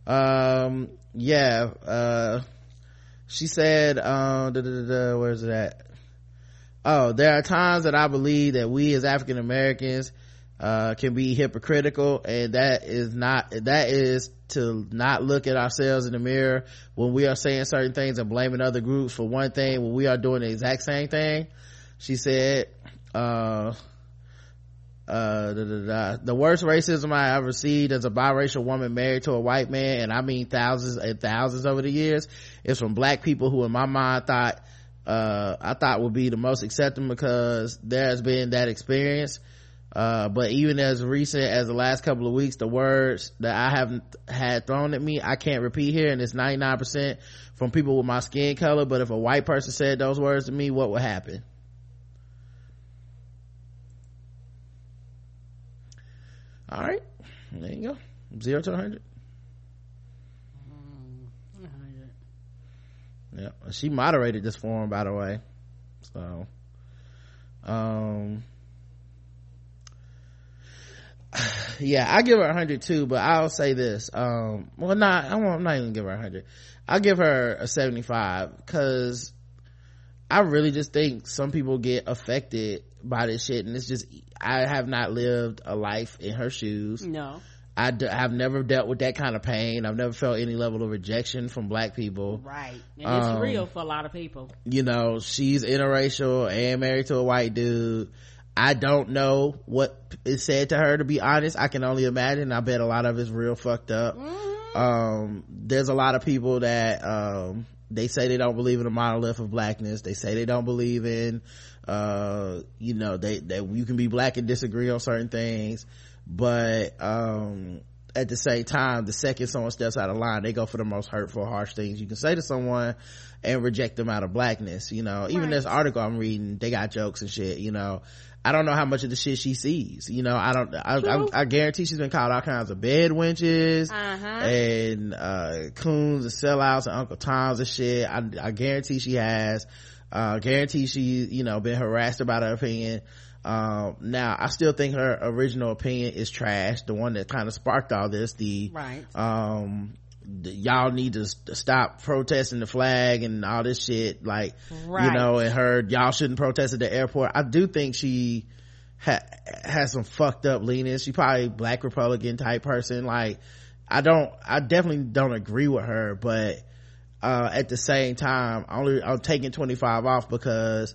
um yeah uh she said um da, da, da, da, where's it at? Oh, there are times that I believe that we as African Americans uh can be hypocritical, and that is not that is to not look at ourselves in the mirror when we are saying certain things and blaming other groups for one thing when we are doing the exact same thing. She said uh uh da, da, da. The worst racism I ever received as a biracial woman married to a white man, and I mean thousands and thousands over the years, is from black people who in my mind thought uh I thought would be the most accepting because there's been that experience. Uh but even as recent as the last couple of weeks, the words that I haven't had thrown at me I can't repeat here, and it's ninety-nine percent from people with my skin color. But if a white person said those words to me, what would happen? All right, there you go. Zero to a hundred. Mm, yeah, she moderated this forum, by the way. So, um, yeah, I give her a hundred too. But I'll say this. Um, well, not. I won't, I'm not even gonna give her a hundred. I'll give her a seventy-five because I really just think some people get affected by this shit, and it's just I have not lived a life in her shoes. No, I d- I've never dealt with that kind of pain. I've never felt any level of rejection from black people. Right, and it's um, real for a lot of people. You know, she's interracial and married to a white dude. I don't know what is said to her, to be honest. I can only imagine. I bet a lot of it's real fucked up. Mm-hmm. Um, there's a lot of people that um they say they don't believe in a monolith of blackness. They say they don't believe in uh you know they that you can be black and disagree on certain things, but um at the same time, the second someone steps out of line, they go for the most hurtful, harsh things you can say to someone and reject them out of blackness. You know, even right. This article I'm reading, they got jokes and shit. You know, I don't know how much of the shit she sees. You know, I don't I, I, I guarantee she's been called all kinds of bed wenches uh-huh. and uh coons and sellouts and Uncle Toms and shit. I, I guarantee she has uh guarantee she you know been harassed about her opinion. Um now I still think her original opinion is trash, the one that kind of sparked all this. The right um the, y'all need to st- stop protesting the flag and all this shit, like right. you know, and her y'all shouldn't protest at the airport. I do think she ha- has some fucked up leanings. She probably black Republican type person. Like I don't I definitely don't agree with her, but uh at the same time only I'm taking twenty-five off because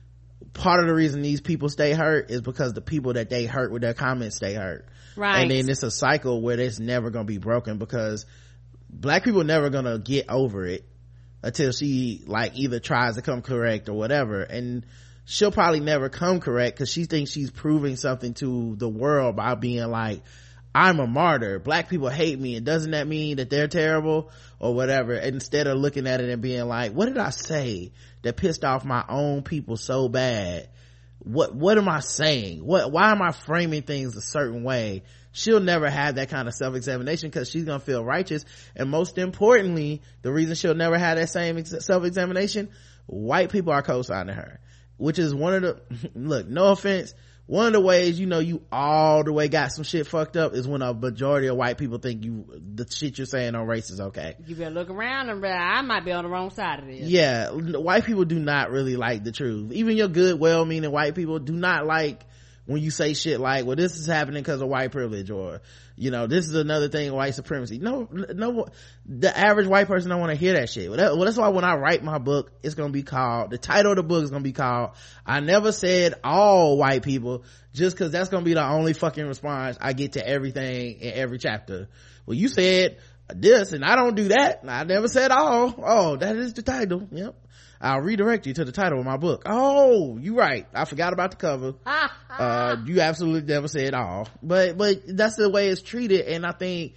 part of the reason these people stay hurt is because the people that they hurt with their comments stay hurt. Right. And then it's a cycle where it's never gonna be broken because black people never gonna get over it until she like either tries to come correct or whatever, and she'll probably never come correct because she thinks she's proving something to the world by being like, I'm a martyr, black people hate me, and doesn't that mean that they're terrible or whatever, instead of looking at it and being like, what did I say that pissed off my own people so bad? What what am I saying? What why am I framing things a certain way? She'll never have that kind of self-examination because she's gonna feel righteous. And most importantly, the reason she'll never have that same ex- self-examination, white people are co-signing her, which is one of the look, no offense, one of the ways you know you all the way got some shit fucked up is when a majority of white people think you the shit you're saying on race is okay. You better look around and realize I might be on the wrong side of this. Yeah, white people do not really like the truth. Even your good, well-meaning white people do not like when you say shit like, well, this is happening because of white privilege, or you know, this is another thing of white supremacy. No, no, the average white person don't want to hear that shit. Well, that, well, that's why when I write my book, it's gonna be called, the title of the book is gonna be called, I never said all white people, just because that's gonna be the only fucking response I get to everything in every chapter. Well, you said this and I don't do that. I never said all. Oh, that is the title. Yep. I'll redirect you to the title of my book. Oh, you right. I forgot about the cover. uh, you absolutely never said all. But, but that's the way it's treated. And I think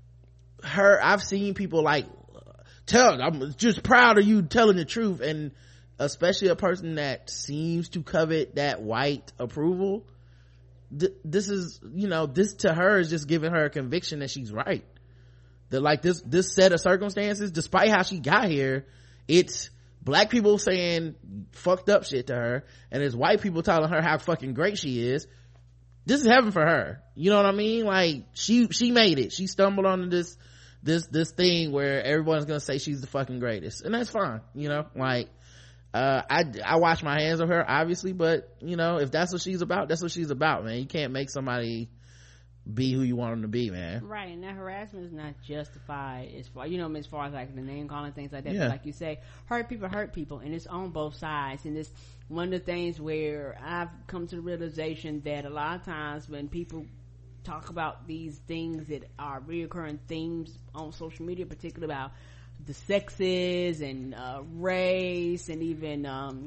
her, I've seen people like, tell, I'm just proud of you telling the truth. And especially a person that seems to covet that white approval. Th- this is, you know, this to her is just giving her a conviction that she's right. That like this, this set of circumstances, despite how she got here, it's black people saying fucked up shit to her, and it's white people telling her how fucking great she is. This is heaven for her. You know what I mean? Like she she made it. She stumbled onto this this this thing where everyone's gonna say she's the fucking greatest, and that's fine, you know. Like uh i i wash my hands of her, obviously, but you know, if that's what she's about, that's what she's about, man. You can't make somebody be who you want them to be, man. Right. And that harassment is not justified as far, you know, as far as like the name calling, things like that. Yeah. But like you say, hurt people hurt people, and it's on both sides. And it's one of the things where I've come to the realization that a lot of times when people talk about these things that are reoccurring themes on social media, particularly about the sexes and uh, race, and even um,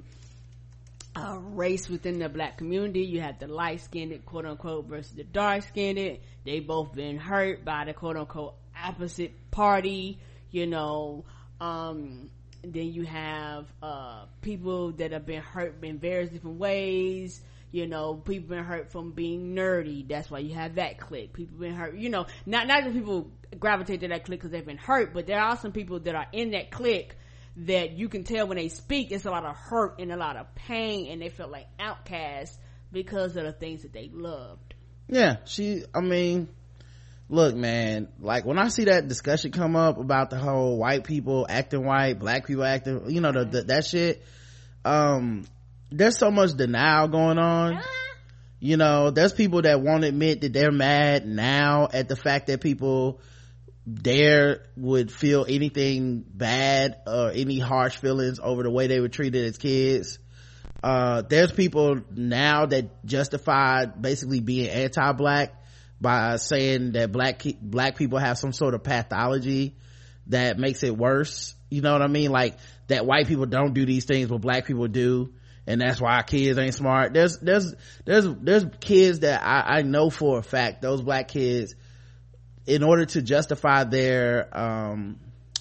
uh, race within the black community. You have the light-skinned, quote-unquote, versus the dark-skinned. They both been hurt by the quote-unquote opposite party, you know. Um, then you have uh, people that have been hurt in various different ways. You know, people been hurt from being nerdy. That's why you have that clique. People been hurt, you know, not not just people gravitate to that clique because they've been hurt, but there are some people that are in that clique that you can tell when they speak, it's a lot of hurt and a lot of pain, and they feel like outcasts because of the things that they loved. Yeah, she, I mean, look, man, like when I see that discussion come up about the whole white people acting white, black people acting, you know, the, the that shit, um, there's so much denial going on. You know, there's people that won't admit that they're mad now at the fact that people there would feel anything bad or any harsh feelings over the way they were treated as kids. Uh, there's people now that justify basically being anti-black by saying that black black people have some sort of pathology that makes it worse. You know what I mean? Like that white people don't do these things, but black people do, and that's why our kids ain't smart. There's there's there's there's kids that I, I know for a fact, those black kids, in order to justify their um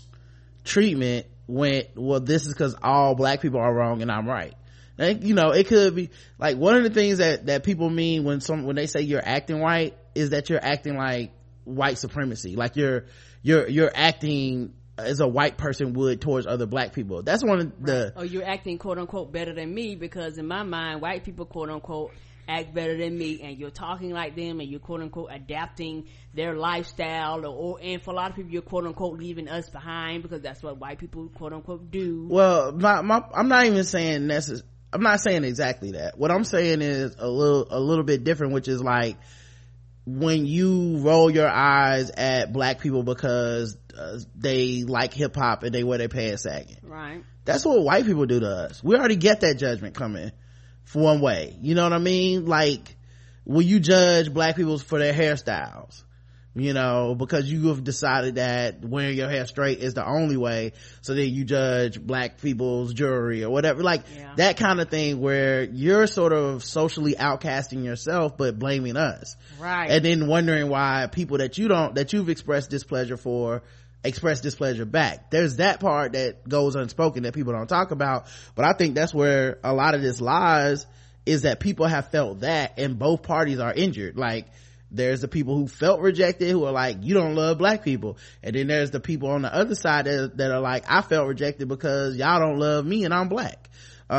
treatment, went, well, this is because all black people are wrong and I'm right. And, you know, it could be like one of the things that that people mean when some when they say you're acting white is that you're acting like white supremacy, like you're you're you're acting as a white person would towards other black people. That's one of the, or you're acting quote unquote better than me, because in my mind white people quote unquote act better than me, and you're talking like them, and you're quote unquote adapting their lifestyle, or, or and for a lot of people you're quote unquote leaving us behind, because that's what white people quote unquote do. Well, my, my I'm not even saying necess- I'm not saying exactly that. What I'm saying is a little a little bit different, which is like when you roll your eyes at black people because uh, they like hip-hop and they wear their pants sagging, right? That's what white people do to us. We already get that judgment coming for one way, you know what I mean? Like when you judge black people for their hairstyles, you know, because you have decided that wearing your hair straight is the only way, so then you judge black people's jewelry or whatever, like yeah. that kind of thing, where you're sort of socially outcasting yourself but blaming us, right? And then wondering why people that you don't that you've expressed displeasure for express displeasure back. There's that part that goes unspoken that people don't talk about, but I think that's where a lot of this lies, is that people have felt that and both parties are injured. Like there's the people who felt rejected who are like, you don't love black people, and then there's the people on the other side that, that are like, I felt rejected because y'all don't love me and I'm black.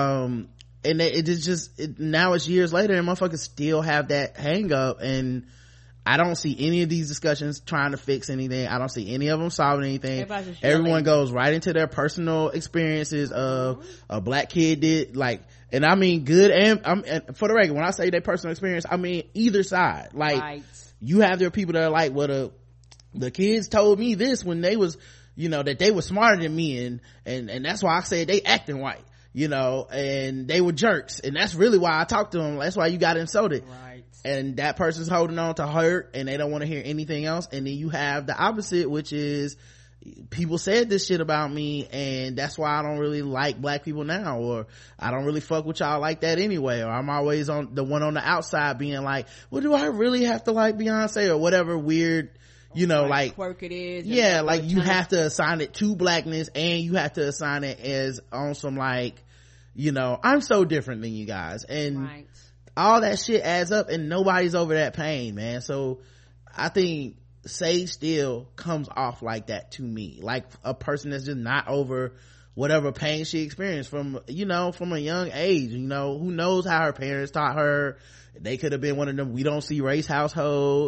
Um and it, it's just it, now it's years later and motherfuckers still have that hang up, and I don't see any of these discussions trying to fix anything. I don't see any of them solving anything. Everyone goes right into their personal experiences of a black kid did, like, and I mean good and, um, and for the record, when I say their personal experience, I mean either side. Like right. You have their people that are like, well, the, the kids told me this when they was, you know, that they were smarter than me, and, and, and that's why I said they acting white, you know, and they were jerks, and that's really why I talked to them. That's why you got insulted. Right. And that person's holding on to hurt and they don't want to hear anything else. And then you have the opposite, which is people said this shit about me and that's why I don't really like black people now, or I don't really fuck with y'all like that anyway, or I'm always on the one on the outside being like, well, do I really have to like Beyonce or whatever weird, you know, like, like quirk it is. Yeah, like you have to assign it to blackness, and you have to assign it as on some like, you know, I'm so different than you guys, and right. all that shit adds up, and nobody's over that pain, man. So I think Sage Steele comes off like that to me, like a person that's just not over whatever pain she experienced from, you know, from a young age. You know, who knows how her parents taught her. They could have been one of them we don't see race households. Mm-hmm.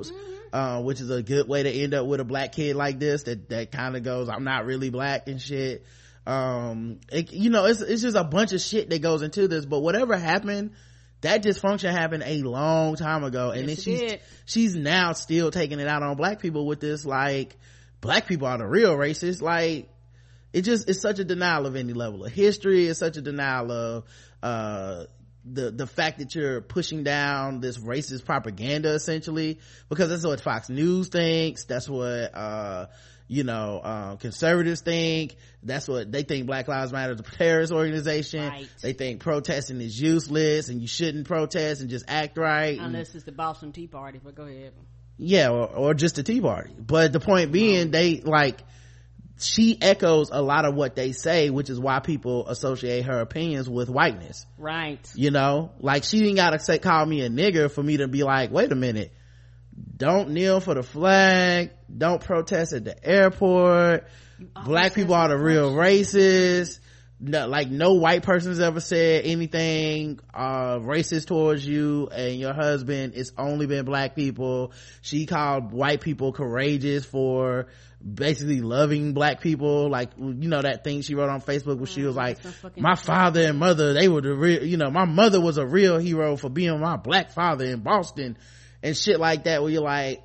uh, which is a good way to end up with a black kid like this that that kind of goes, I'm not really black and shit. Um, it, you know, it's it's just a bunch of shit that goes into this. But whatever happened, that dysfunction happened a long time ago, and yes, then she's did. she's now still taking it out on black people with this, like, black people are the real racists. Like, it just, it's such a denial of any level of history. It's such a denial of uh the the fact that you're pushing down this racist propaganda, essentially, because that's what Fox News thinks. That's what uh you know uh, conservatives think. That's what they think. Black Lives Matter is a terrorist organization. Right. They think protesting is useless and you shouldn't protest and just act right, unless and, it's the Boston Tea Party. But go ahead. yeah, or, or just the Tea Party. But the point being, they like, she echoes a lot of what they say, which is why people associate her opinions with whiteness. Right. You know, like, she didn't gotta say, call me a nigger for me to be like, wait a minute, don't kneel for the flag, don't protest at the airport, black people are the real racists. No, like, no white person's ever said anything uh racist towards you and your husband. It's only been black people. She called white people courageous for basically loving black people. Like, you know, that thing she wrote on Facebook where she was like, my father and mother, they were the real, you know, my mother was a real hero for being my black father in Boston and shit like that, where you're like,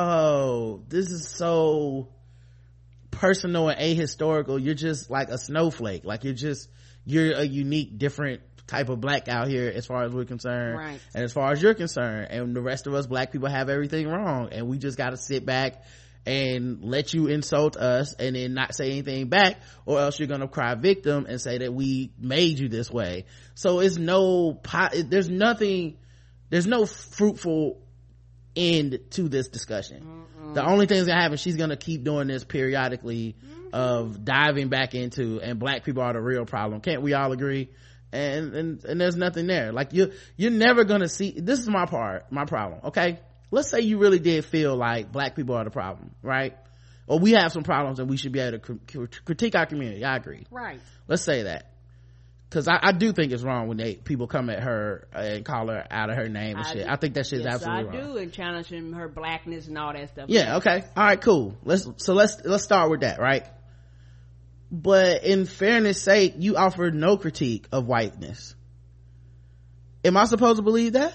oh, this is so personal and ahistorical. You're just like a snowflake. Like, you're just, you're a unique, different type of black out here as far as we're concerned, right. And as far as you're concerned, and the rest of us black people have everything wrong, and we just got to sit back and let you insult us and then not say anything back, or else you're gonna cry victim and say that we made you this way. So it's no there's nothing there's no fruitful end to this discussion. Mm-mm. The only thing that's gonna happen, she's gonna keep doing this periodically, mm-hmm. of diving back into, and black people are the real problem. Can't we all agree? And and and there's nothing there. Like, you you're never gonna see, this is my part my problem, okay? Let's say you really did feel like black people are the problem, right? Or we have some problems and we should be able to cr- critique our community. I agree. Right. Let's say that. Cause I, I do think it's wrong when they, people come at her and call her out of her name and I shit. Do. I think that shit is yes, absolutely I wrong. I do, and challenging her blackness and all that stuff. Yeah, okay. All right, cool. Let's, so let's, let's start with that, right? But in fairness sake, you offered no critique of whiteness. Am I supposed to believe that?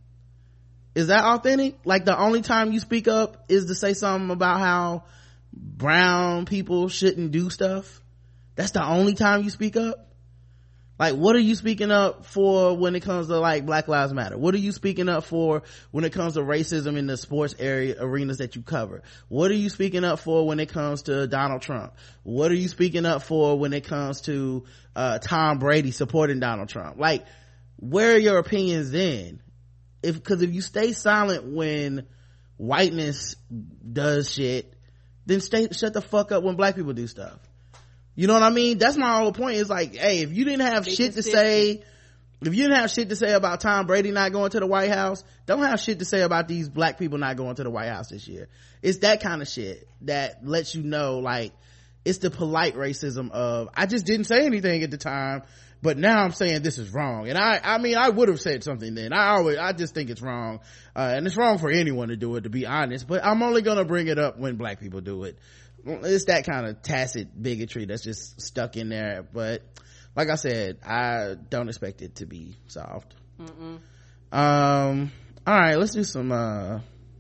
Is that authentic? Like, the only time you speak up is to say something about how brown people shouldn't do stuff? That's the only time you speak up? Like, what are you speaking up for when it comes to, like, Black Lives Matter? What are you speaking up for when it comes to racism in the sports area arenas that you cover? What are you speaking up for when it comes to Donald Trump? What are you speaking up for when it comes to uh Tom Brady supporting Donald Trump? Like, where are your opinions then? If, cause if you stay silent when whiteness does shit, then stay, shut the fuck up when black people do stuff. You know what I mean? That's my whole point. Is like, hey, if you didn't have shit to say, if you didn't have shit to say about Tom Brady not going to the White House, don't have shit to say about these black people not going to the White House this year. It's that kind of shit that lets you know, like, it's the polite racism of, I just didn't say anything at the time, but now I'm saying this is wrong. And I, I mean, I would have said something then. I always, I just think it's wrong. Uh, and it's wrong for anyone to do it, to be honest, but I'm only gonna bring it up when black people do it. It's that kind of tacit bigotry that's just stuck in there. But like I said, I don't expect it to be solved. Mm-mm. Um, all right, let's do some, uh,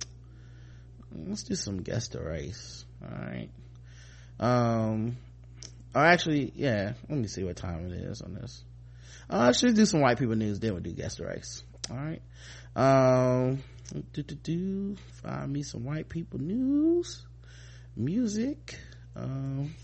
let's do some guess the race. All right. Um, or actually, yeah, let me see what time it is on this. Uh, I should do some white people news, then we'll do guess the race. All right. Um, do, do, do, find me some white people news, music. Um,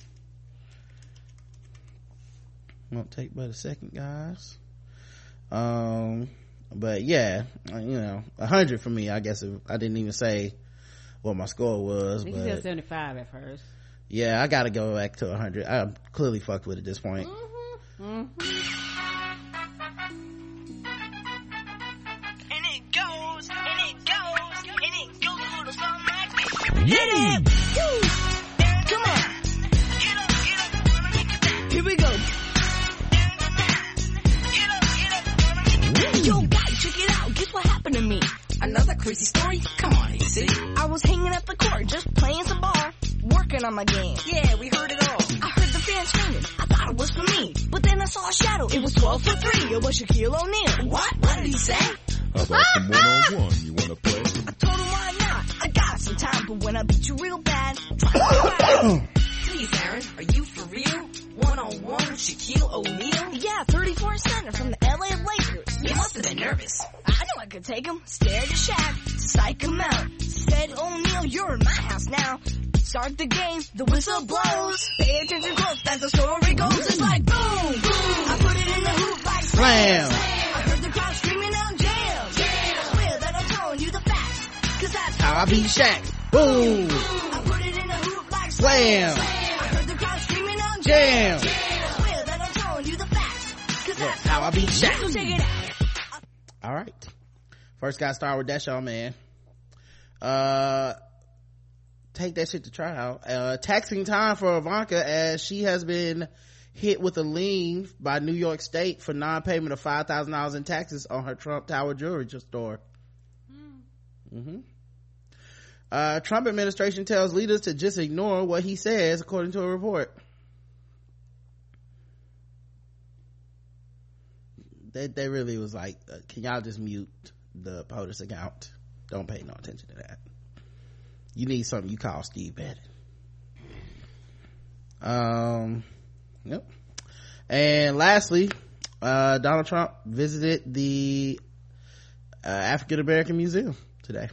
won't take but a second, guys. Um, but yeah, you know, a hundred for me. I guess if, I didn't even say what my score was. I think but you said seventy-five at first. Yeah, I gotta go back to a hundred. I'm clearly fucked with at this point. Mm-hmm. Mm-hmm. And it goes, and it goes, and it goes a little something like this. Hit it! Come on! Get up, get up, let me make it back. Here we go. Get up, get up, let me make it back. Yo, guys, check it out. Guess what happened to me? Another crazy story? Come on, A C. I was hanging sleeping on my game. Yeah, we heard it all. I heard the fans screaming. I thought it was for me. But then I saw a shadow. It was twelve for three. It was Shaquille O'Neal. What? What did he say? How about some one-on-one? You wanna play? I told him why not. I got some time, but when I beat you real bad, try to please, Aaron, are you for real? One-on-one with Shaquille O'Neal? Yeah, thirty-four center from the L A Lakers. You must have been nervous. I knew I could take him. Stared at Shaq. Psych him out. Said, O'Neal, you're in my house now. Start the game. The whistle blows. Pay attention close. As the story goes, it's like boom, boom. I put it in the hoop like slam. I heard the crowd screaming out jam. Jam. Swear that I'm telling you the facts. Cause that's how I beat Shaq. Boom. I put it in the hoop like slam. I heard the crowd screaming out jam. Jam. Swear that I'm telling you the facts. Cause that's how I beat Shaq. So check it out. All right. First got started with that show, man. Uh, take that shit to trial. Uh, taxing time for Ivanka as she has been hit with a lien by New York State for non-payment of five thousand dollars in taxes on her Trump Tower jewelry store. Mm. Mm-hmm. Uh, Trump administration tells leaders to just ignore what he says, according to a report. They, they really was like, uh, can y'all just mute the POTUS account? Don't pay no attention to that. You need something, you call Steve Bannon. Um, yep. And lastly, uh, Donald Trump visited the uh, African American Museum today.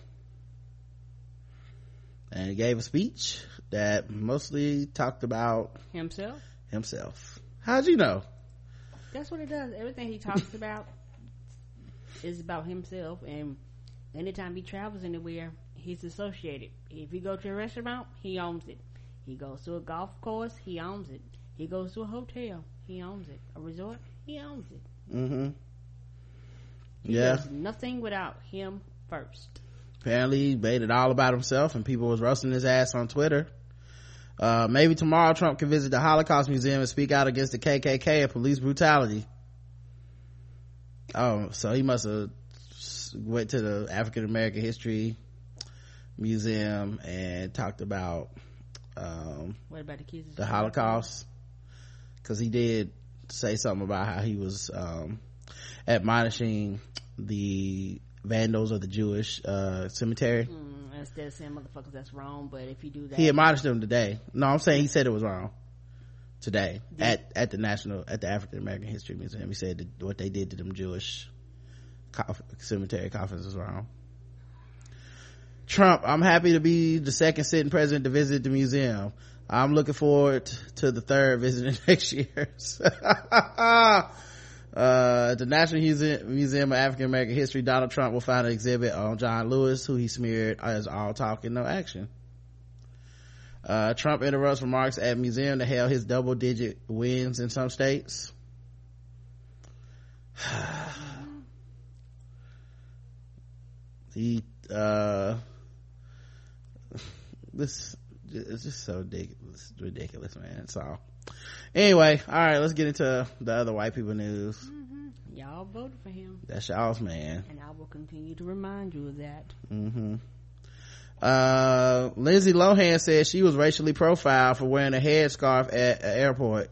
And he gave a speech that mostly talked about himself. Himself. How'd you know? That's what it does. Everything he talks about is about himself, and anytime he travels anywhere, he's associated. If he go to a restaurant, he owns it. He goes to a golf course, he owns it. He goes to a hotel, he owns it. A resort, he owns it. Mm-hmm. He Yeah. does nothing without him first. Apparently he made it all about himself, and people was roasting his ass on Twitter. Uh, maybe tomorrow Trump can visit the Holocaust Museum and speak out against the K K K and police brutality. Oh, so he must have went to the African American History Museum and talked about um what about the kids the Holocaust, because he did say something about how he was um admonishing the vandals of the Jewish uh cemetery. Mm, instead of saying motherfuckers that's wrong, but if you do that, he admonished them today. No, I'm saying he said it was wrong today yeah. at at the national at the African American History Museum. He said that what they did to them Jewish cof- cemetery coffins was wrong. Trump, I'm happy to be the second sitting president to visit the museum. I'm looking forward to the third visiting next year. Uh, at the National Museum of African American History, Donald Trump will find an exhibit on John Lewis, who he smeared as all talk and no action. Uh, Trump interrupts remarks at museum to hail his double digit wins in some states. he, uh, this, it's just so ridiculous, ridiculous, man. So, anyway, all right, let's get into the other white people news. Mm-hmm. Y'all voted for him. That's y'all's man, and I will continue to remind you of that. Mm-hmm. Uh, Lindsay Lohan said she was racially profiled for wearing a headscarf at an airport.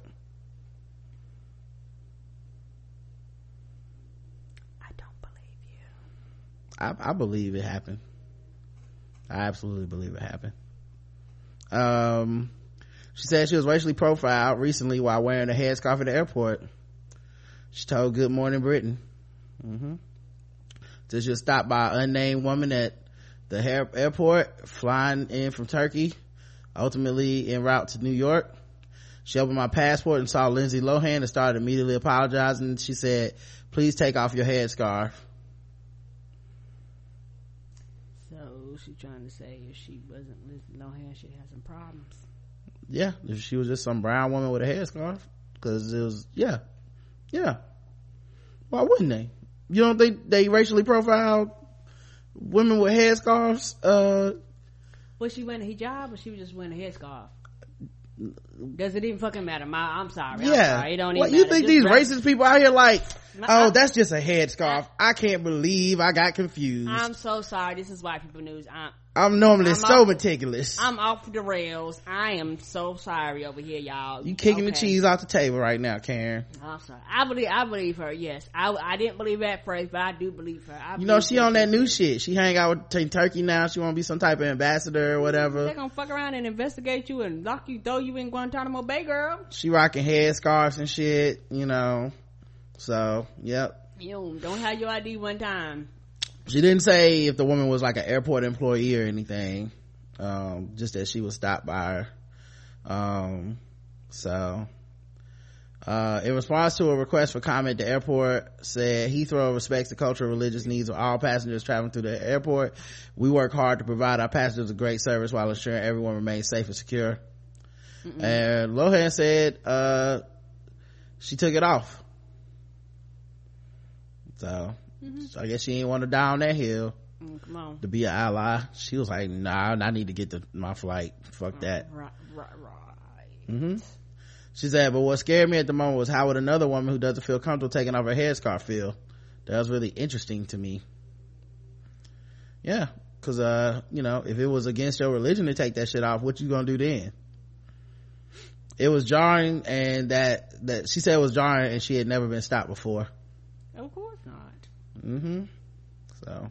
I don't believe you. I, I believe it happened. I absolutely believe it happened. Um, she said she was racially profiled recently while wearing a headscarf at the airport. She told Good Morning Britain. Mm-hmm. So she was stopped by an unnamed woman at the air- airport flying in from Turkey, ultimately en route to New York. She opened my passport and saw Lindsay Lohan and started immediately apologizing. She said, "Please take off your headscarf." So she's trying to say if she wasn't Lindsay Lohan, she'd have some problems. Yeah, if she was just some brown woman with a headscarf, because it was yeah yeah why wouldn't they? You don't think they racially profiled women with headscarves? Uh was she wearing a hijab or she was just wearing a headscarf? Does it even fucking matter? My, I'm sorry. Yeah. I'm sorry. It don't even well, you matter. think Just these rap- racist people out here like, My- oh, I- that's just a headscarf. I, I can't believe I got confused. I'm so sorry. This is white people news. I, I'm normally I'm so off, meticulous. I'm off the rails. I am so sorry over here, y'all. You kicking okay. the cheese off the table right now, Karen. I'm sorry. I believe, I believe her. Yes, I, I didn't believe her at first, but I do believe her. I you know, she on that new shit. shit. She hang out with Turkey now. She want to be some type of ambassador or whatever. They're gonna fuck around and investigate you and lock you, throw you in Guantanamo Bay, girl. She rocking head scarves and shit, you know. So, yep. You don't have your I D one time. She didn't say if the woman was like an airport employee or anything. Um, just that she was stopped by her. Um, so, uh, in response to a request for comment, the airport said Heathrow respects the cultural and religious needs of all passengers traveling through the airport. We work hard to provide our passengers a great service while ensuring everyone remains safe and secure. Mm-mm. And Lohan said, uh, she took it off. So, mm-hmm. so I guess she didn't want to die on that hill. Mm, come on. To be an ally. She was like, nah, I need to get to my flight. Fuck that. Right, right, right. Mm-hmm. She said, but what scared me at the moment was how would another woman who doesn't feel comfortable taking off her headscarf feel? That was really interesting to me. Yeah, because, uh, you know, if it was against your religion to take that shit off, what you gonna do then? It was jarring, and that, that she said it was jarring, and she had never been stopped before. Of course not. Mm-hmm. So,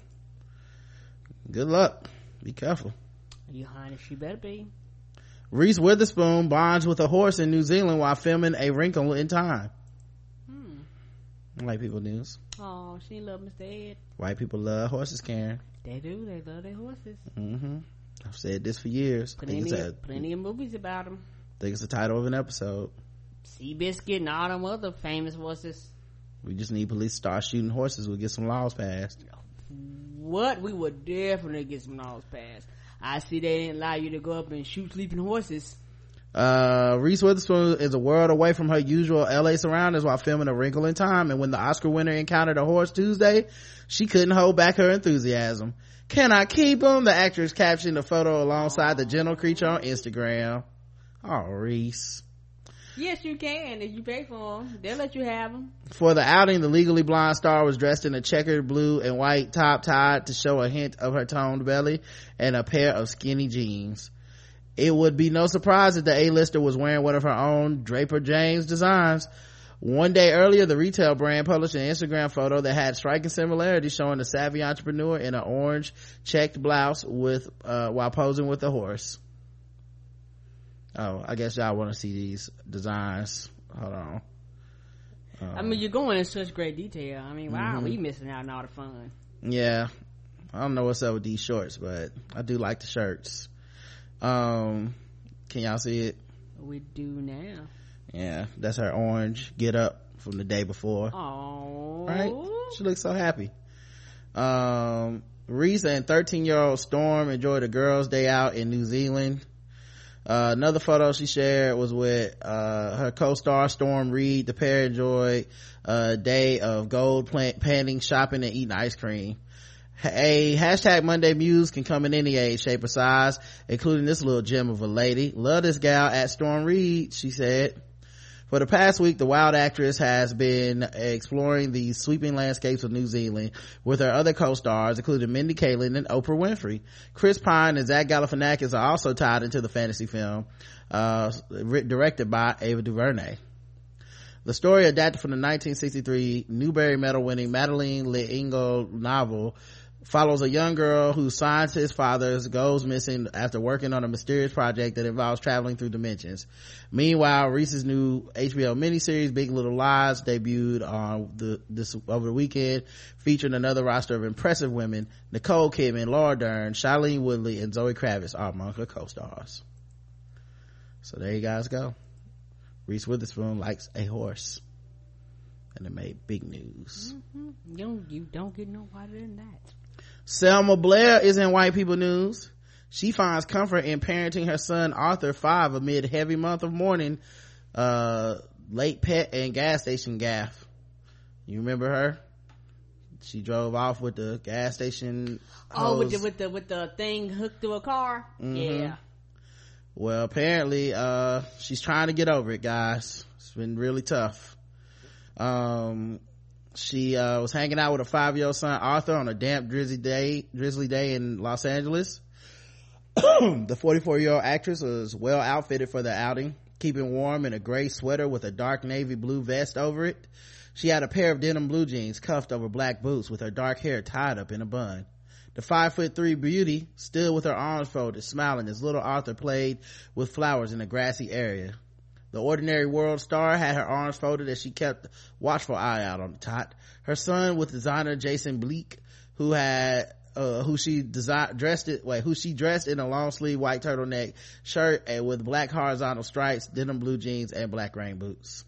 good luck. Be careful. You honey, she better be. Reese Witherspoon bonds with a horse in New Zealand while filming A Wrinkle in Time. Hmm. White people news. Oh, she love Mister Ed. White people love horses, Karen. They do. They love their horses. Mm-hmm. I've said this for years. Plenty, a, plenty of movies about them. I think it's the title of an episode. Seabiscuit and all them other famous horses. We just need police to start shooting horses. We'll get some laws passed. What? We would definitely get some laws passed. I see they didn't allow you to go up and shoot sleeping horses. Uh, Reese Witherspoon is a world away from her usual L A surroundings while filming A Wrinkle in Time, and when the Oscar winner encountered a horse Tuesday, she couldn't hold back her enthusiasm. Can I keep him? The actress captioned the photo alongside the gentle creature on Instagram. Oh, Reese. Yes, you can. If you pay for them, they'll let you have them. For the outing, the Legally Blonde star was dressed in a checkered blue and white top tied to show a hint of her toned belly and a pair of skinny jeans. It would be no surprise if the A-lister was wearing one of her own Draper James designs. One day earlier, the retail brand published an Instagram photo that had striking similarities, showing the savvy entrepreneur in an orange checked blouse with uh while posing with a horse. Oh, I guess y'all want to see these designs. Hold on. Um, I mean, you're going in such great detail. I mean, wow, mm-hmm. we missing out on all the fun. Yeah. I don't know what's up with these shorts, but I do like the shirts. Um, can y'all see it? We do now. Yeah, that's her orange get up from the day before. Oh, right? She looks so happy. Um, Reese and thirteen year old Storm enjoyed a girls' day out in New Zealand. Uh, another photo she shared was with uh her co-star Storm Reed. The pair enjoyed a day of gold plant panning, shopping, and eating ice cream. A hashtag Monday Muse can come in any age, shape, or size, including this little gem of a lady. Love this gal at Storm Reed, she said. For the past week, the wild actress has been exploring the sweeping landscapes of New Zealand with her other co-stars, including Mindy Kaling and Oprah Winfrey. Chris Pine and Zach Galifianakis are also tied into the fantasy film, uh, directed by Ava DuVernay. The story, adapted from the nineteen sixty-three Newbery Medal winning Madeleine L'Engle novel, follows a young girl whose scientist father goes missing after working on a mysterious project that involves traveling through dimensions. Meanwhile, Reese's new H B O miniseries Big Little Lies debuted on the this over the weekend, featuring another roster of impressive women. Nicole Kidman, Laura Dern, Shailene Woodley, and Zoe Kravitz are among her co-stars. So there you guys go. Reese Witherspoon likes a horse, and it made big news. Mm-hmm. You don't, you don't get no wider than that. Selma Blair is in white people news. She finds comfort in parenting her son Arthur five amid heavy month of mourning, uh late pet and gas station gaffe. You remember her? She drove off with the gas station hose. Oh, with the with the with the thing hooked to a car. Mm-hmm. Yeah. Well, apparently uh she's trying to get over it, guys. It's been really tough. Um she uh was hanging out with a five-year-old son Arthur on a damp drizzly day drizzly day in Los Angeles The forty-four-year-old actress was well outfitted for the outing, keeping warm in a gray sweater with a dark navy blue vest over it. She had a pair of denim blue jeans cuffed over black boots with her dark hair tied up in a bun. The five foot three beauty stood with her arms folded, smiling as little Arthur played with flowers in a grassy area. The ordinary world star had her arms folded as she kept a watchful eye out on the tot. Her son, with designer Jason Bleek, who had uh who she desi- dressed it wait who she dressed in a long sleeve white turtleneck shirt and with black horizontal stripes, denim blue jeans, and black rain boots.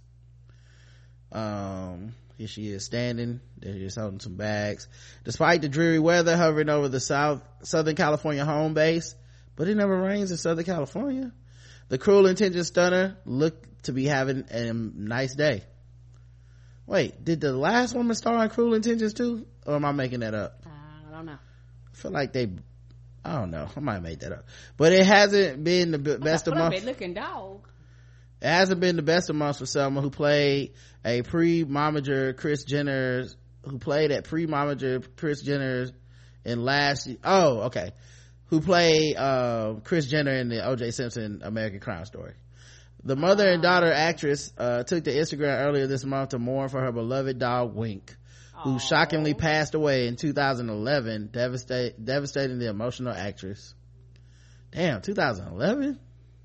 Um here she is standing there, just holding some bags despite the dreary weather hovering over the south southern California home base. But it never rains in Southern California. The Cruel Intentions stunner looked to be having a nice day. Wait, did the last woman star in Cruel Intentions too, or am I making that up? I don't know. I feel like they, I don't know, I might have made that up, but it hasn't been the b- best of months. Looking dog. It hasn't been the best of months for Selma, who played a pre-momager Kris Jenner, who played at pre-momager Kris Jenner in last, oh, okay, who played, uh, Kris Jenner in the O J Simpson American Crime Story. The mother and daughter actress, uh, took to Instagram earlier this month to mourn for her beloved dog Wink, who shockingly passed away in two thousand eleven, devastate, devastating the emotional actress. Damn, two thousand eleven?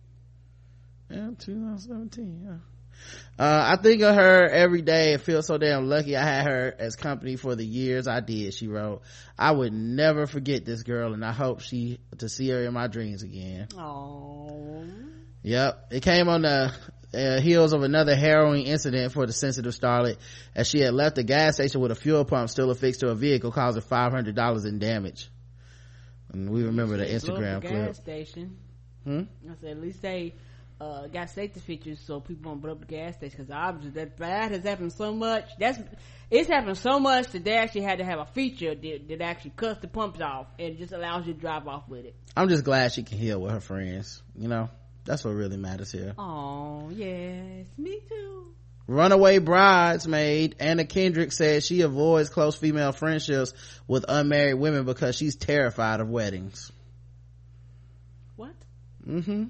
Yeah, twenty seventeen, yeah. Uh, I think of her every day and feel so damn lucky I had her as company for the years I did, she wrote. I would never forget this girl, and I hope she to see her in my dreams again. Oh. Yep. It came on the uh, heels of another harrowing incident for the sensitive starlet, as she had left the gas station with a fuel pump still affixed to a vehicle, causing five hundred dollars in damage. And we remember the Instagram the clip. Gas station. Hmm? I said at least they uh got safety features so people won't blow up the gas station, because obviously that that has happened so much. That's it's happened so much that they actually had to have a feature that, that actually cuts the pumps off and just allows you to drive off with it. I'm just glad she can heal with her friends, you know. That's what really matters here. Oh yes, me too. Runaway bridesmaid Anna Kendrick says she avoids close female friendships with unmarried women because she's terrified of weddings. What? Mm-hmm.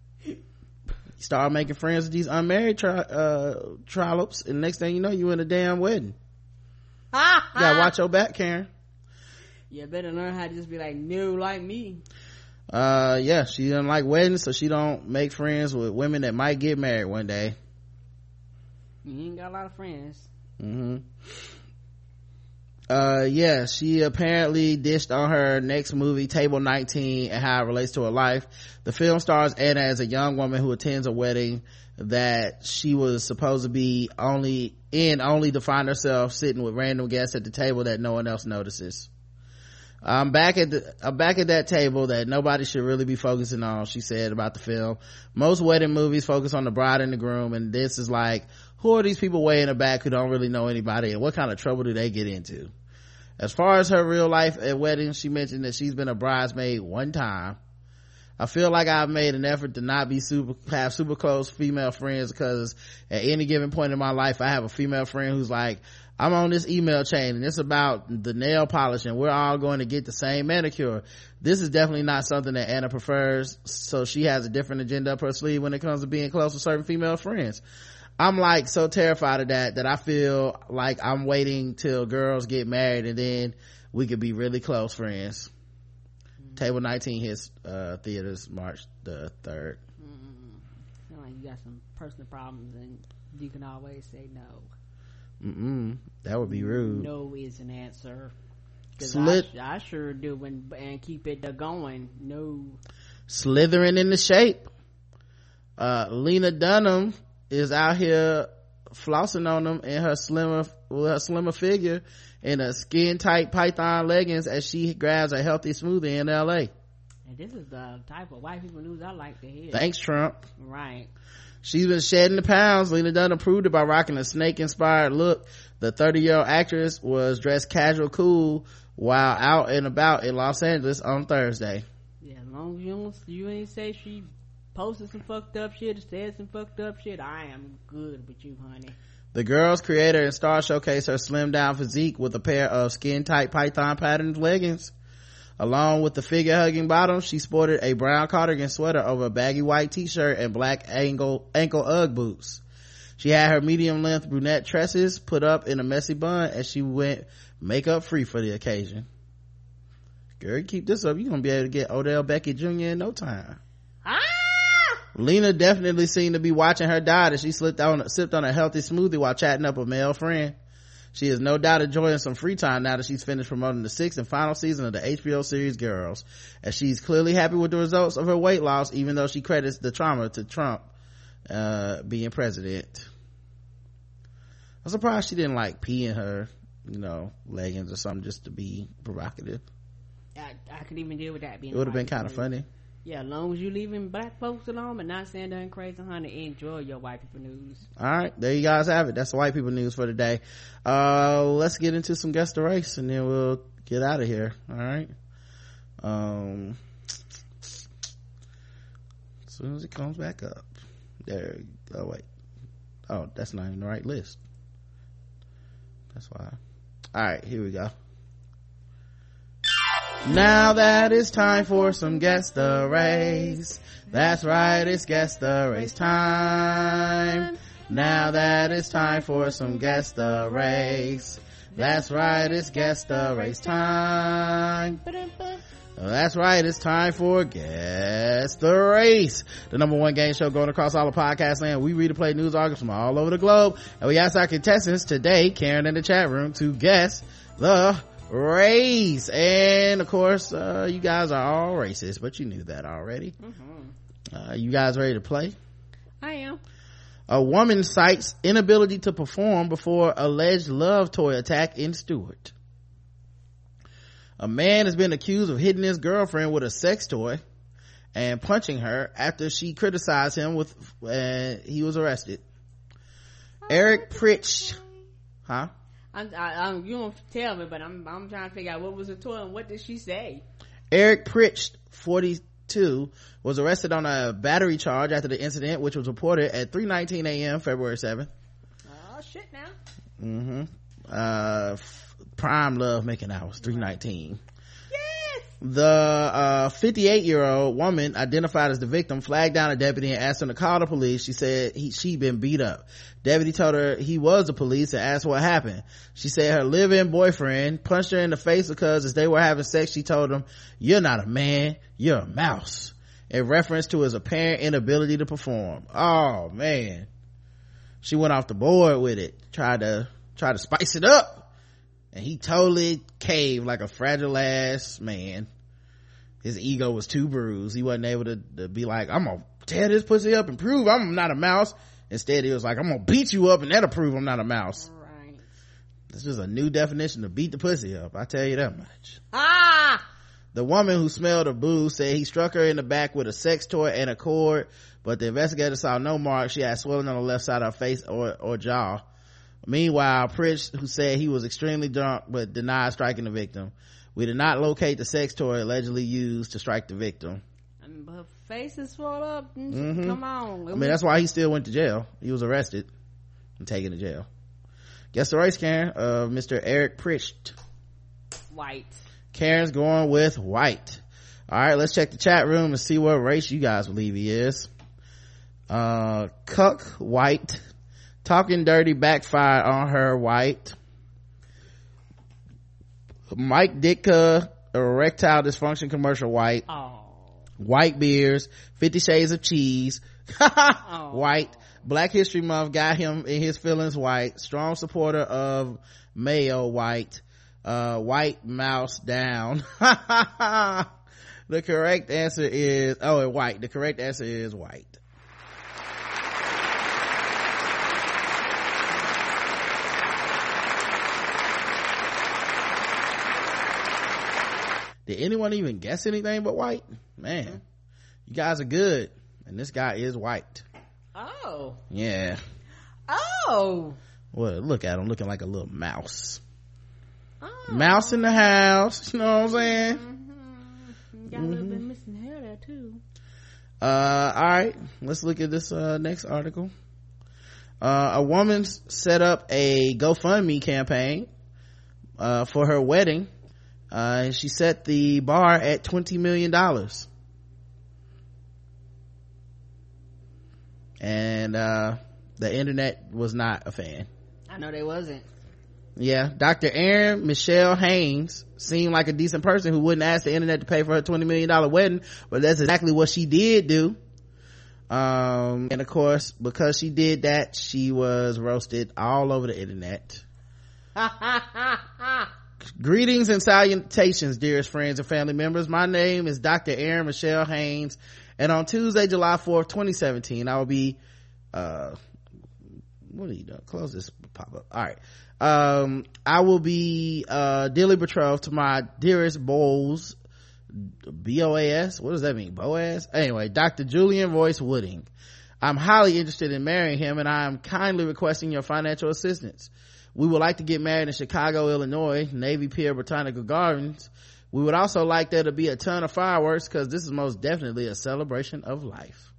You start making friends with these unmarried tri- uh trollops, and next thing you know, you in a damn wedding. You gotta watch your back, Karen. You better learn how to just be like, no, like me. Uh yeah, she doesn't like weddings, so she don't make friends with women that might get married one day. You ain't got a lot of friends. Mm-hmm. Uh yeah, she apparently dished on her next movie, Table nineteen, and how it relates to her life. The film stars Anna as a young woman who attends a wedding that she was supposed to be only in only to find herself sitting with random guests at the table that no one else notices. I'm back at the, I'm back at that table that nobody should really be focusing on, she said about the film. Most wedding movies focus on the bride and the groom, and this is like, who are these people way in the back who don't really know anybody, and what kind of trouble do they get into? As far as her real life at weddings, she mentioned that she's been a bridesmaid one time. I feel like I've made an effort to not be super, have super close female friends, because at any given point in my life, I have a female friend who's like, I'm on this email chain and it's about the nail polish and we're all going to get the same manicure. This is definitely not something that Anna prefers, so she has a different agenda up her sleeve when it comes to being close with certain female friends. I'm like so terrified of that that I feel like I'm waiting till girls get married and then we could be really close friends. Mm-hmm. Table nineteen hits uh theaters March the third. Mm-hmm. Feel like you got some personal problems and you can always say no. Mm-mm. That would be rude. No is an answer. Slit- I, I sure do, and, and keep it going. No. Slithering into shape. Uh, Lena Dunham is out here flossing on them in her slimmer, with her slimmer figure in a skin tight python leggings as she grabs a healthy smoothie in L A. And this is the type of white people news I like to hear. Thanks, Trump. Right. She's been shedding the pounds. Lena Dunham proved it by rocking a snake-inspired look. The thirty-year-old actress was dressed casual cool while out and about in Los Angeles on Thursday. Yeah, as long as you don't, you ain't say she posted some fucked up shit or said some fucked up shit, I am good with you, honey. The girl's creator and star showcased her slimmed down physique with a pair of skin-tight python patterned leggings. Along with the figure-hugging bottom, she sported a brown cardigan sweater over a baggy white t-shirt and black ankle, ankle Ugg boots. She had her medium-length brunette tresses put up in a messy bun, and she went makeup-free for the occasion. Girl, you keep this up, you're gonna be able to get Odell Beckham Junior in no time. Ah! Lena definitely seemed to be watching her diet as she slipped on, sipped on a healthy smoothie while chatting up a male friend. She is no doubt enjoying some free time now that she's finished promoting the sixth and final season of the H B O series Girls, as she's clearly happy with the results of her weight loss, even though she credits the trauma to Trump uh being president. I'm surprised she didn't like pee in her, you know, leggings or something just to be provocative. I, I could even deal with that being it would have been kind of funny. Yeah, as long as you leaving black folks alone and not saying nothing crazy, honey, enjoy your white people news. All right, there you guys have it. That's the white people news for today. Uh let's get into some guest the race and then we'll get out of here. All right. Um as soon as it comes back up. There. Oh wait. Oh, that's not even the right list. That's why. All right, here we go. Now that it's time for some Guess the Race. That's right, it's Guess the Race time. Now that it's time for some Guess the Race. That's right, it's Guess the Race time. That's right, it's time for Guess the Race, the number one game show going across all of podcast land. We read and play news articles from all over the globe, and we ask our contestants today, Karen in the chat room, to guess the race. And of course, uh you guys are all racist, but you knew that already. Mm-hmm. Uh you guys ready to play? I am. A woman cites inability to perform before alleged love toy attack in Stewart. A man has been accused of hitting his girlfriend with a sex toy and punching her after she criticized him with uh, he was arrested. Oh, Eric Pritch, huh? I'm, I, I'm, you don't tell me, but I'm I'm trying to figure out what was the toy and what did she say. Eric Pritch, forty-two, was arrested on a battery charge after the incident, which was reported at three nineteen a.m. February seventh. Oh shit! Now. Mm-hmm. Uh, prime love making hours, three nineteen. Yes. The uh fifty-eight year old woman identified as the victim flagged down a deputy and asked him to call the police. She said he she'd been beat up. Deputy told her he was the police and asked what happened. She said her live-in boyfriend punched her in the face because as they were having sex, she told him, "You're not a man, you're a mouse," in reference to his apparent inability to perform. Oh man, she went off the board with it, tried to try to spice it up, and he totally caved like a fragile ass man. His ego was too bruised. He wasn't able to, to be like, "I'm gonna tear this pussy up and prove I'm not a mouse." Instead, he was like, "I'm gonna beat you up and that'll prove I'm not a mouse." Right. This is a new definition of beat the pussy up, I tell you that much. Ah! The woman who smelled a booze said he struck her in the back with a sex toy and a cord, but the investigator saw no marks. She had swelling on the left side of her face or, or jaw. Meanwhile, Pritch, who said he was extremely drunk but denied striking the victim. We did not locate the sex toy allegedly used to strike the victim. But her face is swelled up. Mm-hmm. Come on. I mean, that's why he still went to jail. He was arrested and taken to jail. Guess the race, Karen, of uh, Mister Eric Pritch. White. Karen's going with white. All right, let's check the chat room and see what race you guys believe he is. Uh, Cuck, white. Talking dirty backfired on her, white. Mike Ditka, erectile dysfunction commercial, white. Oh. White beers, Fifty Shades of Cheese, oh. white. Black History Month got him in his feelings, white. Strong supporter of Mayo, white. Uh, white mouse down. The correct answer is, oh, white. The correct answer is white. Did anyone even guess anything but white? Man, mm-hmm. You guys are good. And this guy is white. Oh. Yeah. Oh. Well, look at him looking like a little mouse. Oh. Mouse in the house. You know what I'm saying? Mm-hmm. Got a little bit missing hair there too. Uh, all right. Let's look at this uh, next article. Uh, a woman set up a GoFundMe campaign uh, for her wedding. Uh, and she set the bar at twenty million dollars. And, uh, the internet was not a fan. I know they wasn't. Yeah. Doctor Erin Michelle Haynes seemed like a decent person who wouldn't ask the internet to pay for her twenty million dollars wedding, but that's exactly what she did do. Um, and of course, because she did that, she was roasted all over the internet. Greetings and salutations, dearest friends and family members. My name is Doctor Erin Michelle Haynes, and on Tuesday, July fourth, twenty seventeen, I will be, uh, what are you doing? Close this pop up. All right. Um, I will be, uh, dearly betrothed to my dearest Boaz, B O A S? What does that mean? Boaz? Anyway, Doctor Julian Royce Wooding. I'm highly interested in marrying him, and I am kindly requesting your financial assistance. We would like to get married in Chicago, Illinois, Navy Pier Botanical Gardens. We would also like there to be a ton of fireworks, because this is most definitely a celebration of life.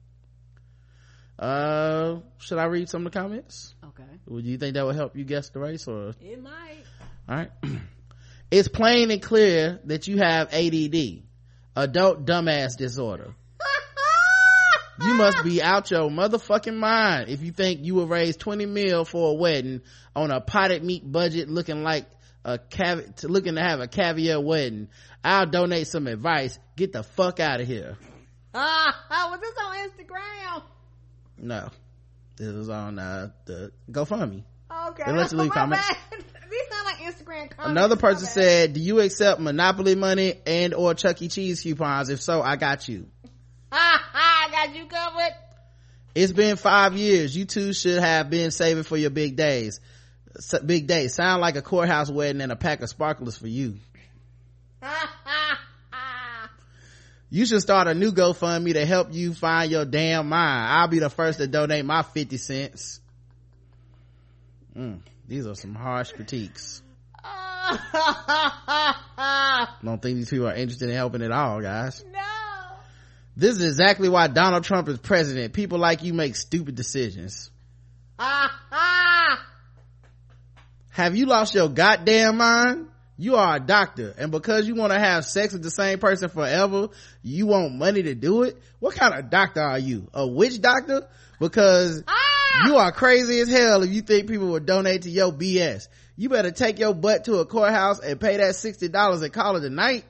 Uh, should I read some of the comments? Okay. Would you think that would help you guess the race, or? It might. All right. It's plain and clear that you have A D D, adult dumbass disorder. You must be out your motherfucking mind if you think you will raise twenty mil for a wedding on a potted meat budget, looking like a cav- looking to have a caviar wedding. I'll donate some advice. Get the fuck out of here. Ah, was this on Instagram? No, this was on uh, the GoFundMe. Okay, They let you leave my comments. bad. These sound like Instagram comments. Another person said, do you accept Monopoly money and or Chuck E. Cheese coupons? If so, I got you. I got you covered. It's been five years. You two should have been saving for your big days. S- big days. Sound like a courthouse wedding and a pack of sparklers for you. You should start a new GoFundMe to help you find your damn mind. I'll be the first to donate my fifty cents. Mm, these are some harsh critiques. Don't think these people are interested in helping at all, guys. No. This is exactly why Donald Trump is president. People like you make stupid decisions. Have you lost your goddamn mind? You are a doctor, and because you want to have sex with the same person forever, you want money to do it? What kind of doctor are you? A witch doctor? Because ah! you are crazy as hell if you think people will donate to your B S. You better take your butt to a courthouse and pay that sixty dollars and call it a night.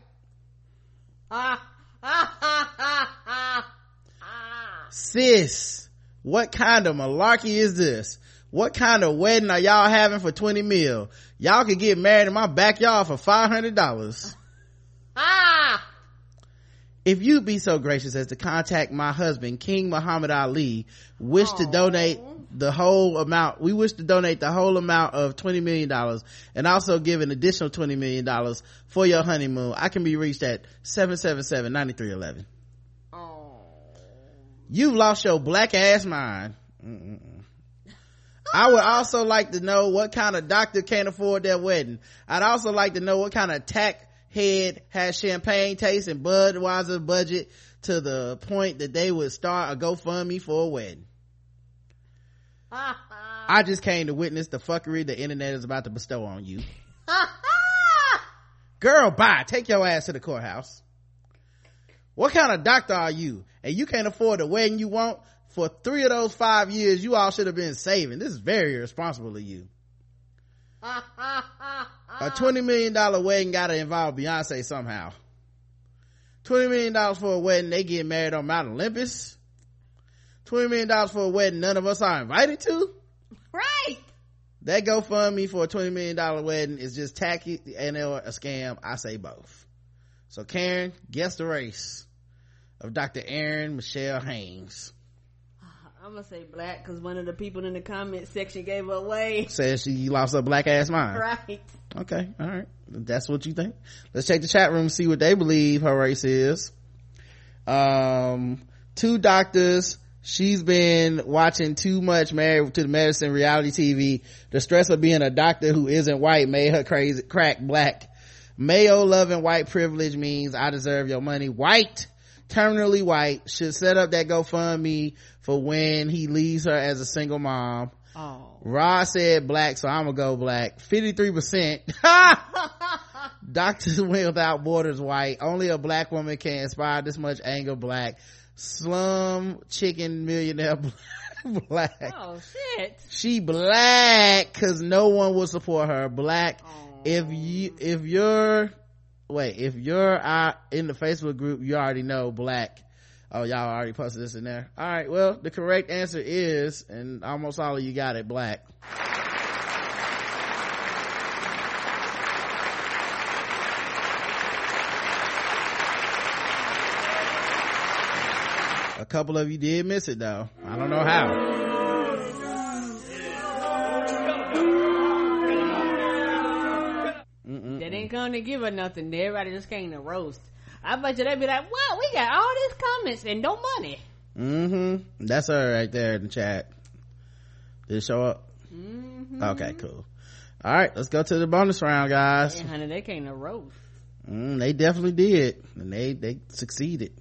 Sis, what kind of malarkey is this? What kind of wedding are y'all having for twenty mil? Y'all could get married in my backyard for five hundred dollars. Ah! If you'd be so gracious as to contact my husband, King Muhammad Ali, wish Aww. to donate the whole amount, we wish to donate the whole amount of twenty million dollars and also give an additional twenty million dollars for your honeymoon. I can be reached at seven seven seven, nine three one one. Oh. You've lost your black ass mind. Mm-mm. I would also like to know what kind of doctor can't afford their wedding. I'd also like to know what kind of tack head has champagne taste and Budweiser budget to the point that they would start a GoFundMe for a wedding. I just came to witness the fuckery the internet is about to bestow on you. Girl, bye. Take your ass to the courthouse. What kind of doctor are you? And you can't afford the wedding you want? For three of those five years, you all should have been saving. This is very irresponsible of you. A twenty million dollars wedding gotta involve Beyonce somehow. twenty million dollars for a wedding, they get married on Mount Olympus. twenty million dollars for a wedding none of us are invited to. Right. That GoFundMe for a twenty million dollars wedding is just tacky and or a scam. I say both. So Karen, guess the race of Doctor Erin Michelle Haynes. I'm gonna say black because one of the people in the comment section gave her away. Says she lost her black ass mind. Right. Okay. All right. That's what you think. Let's check the chat room and see what they believe her race is. Um, two doctors. She's been watching too much Married to the Medicine reality T V. The stress of being a doctor who isn't white made her crazy, crack black. Mayo loving white privilege means I deserve your money. White, terminally white, should set up that GoFundMe for when he leaves her as a single mom. Oh. Rod said black, so I'm gonna go black. fifty-three percent Doctors Without Borders white. Only a black woman can inspire this much anger black. Slum chicken millionaire black. Oh shit. She black because no one will support her. Black. Oh. If you if you're wait if you're uh, in the Facebook group, you already know black. Oh, y'all already posted this in there. All right, well, the correct answer is, and almost all of you got it, black. A couple of you did miss it though. I don't know how. Mm-mm. They didn't come to give her nothing. Everybody just came to roast. I bet you they'd be like, wow, we got all these comments and no money. Mm-hmm. That's her right there in the chat. Did it show up? Mm-hmm. Okay, cool. All right, let's go to the bonus round, guys. Yeah, honey, they came to roast. Mm, they definitely did. And they, they succeeded.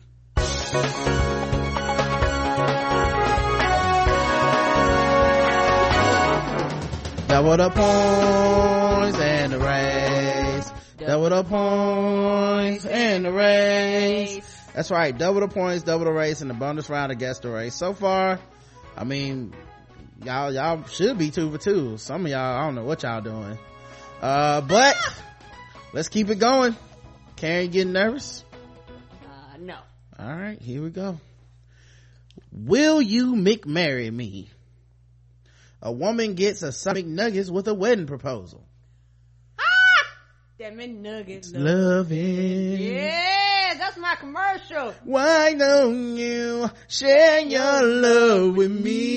Double the points and the race. Double the points and the race. That's right. Double the points, double the race, and the bonus round against the race. So far, I mean, y'all, y'all should be two for two. Some of y'all, I don't know what y'all doing. Uh, but let's keep it going. Karen, you getting nervous? Uh, no. All right, here we go. Will you McMarry me? A woman gets a some McNuggets with a wedding proposal. Ah! Damn it, nuggets. Loving. Yeah, that's my commercial. Why don't you share your love with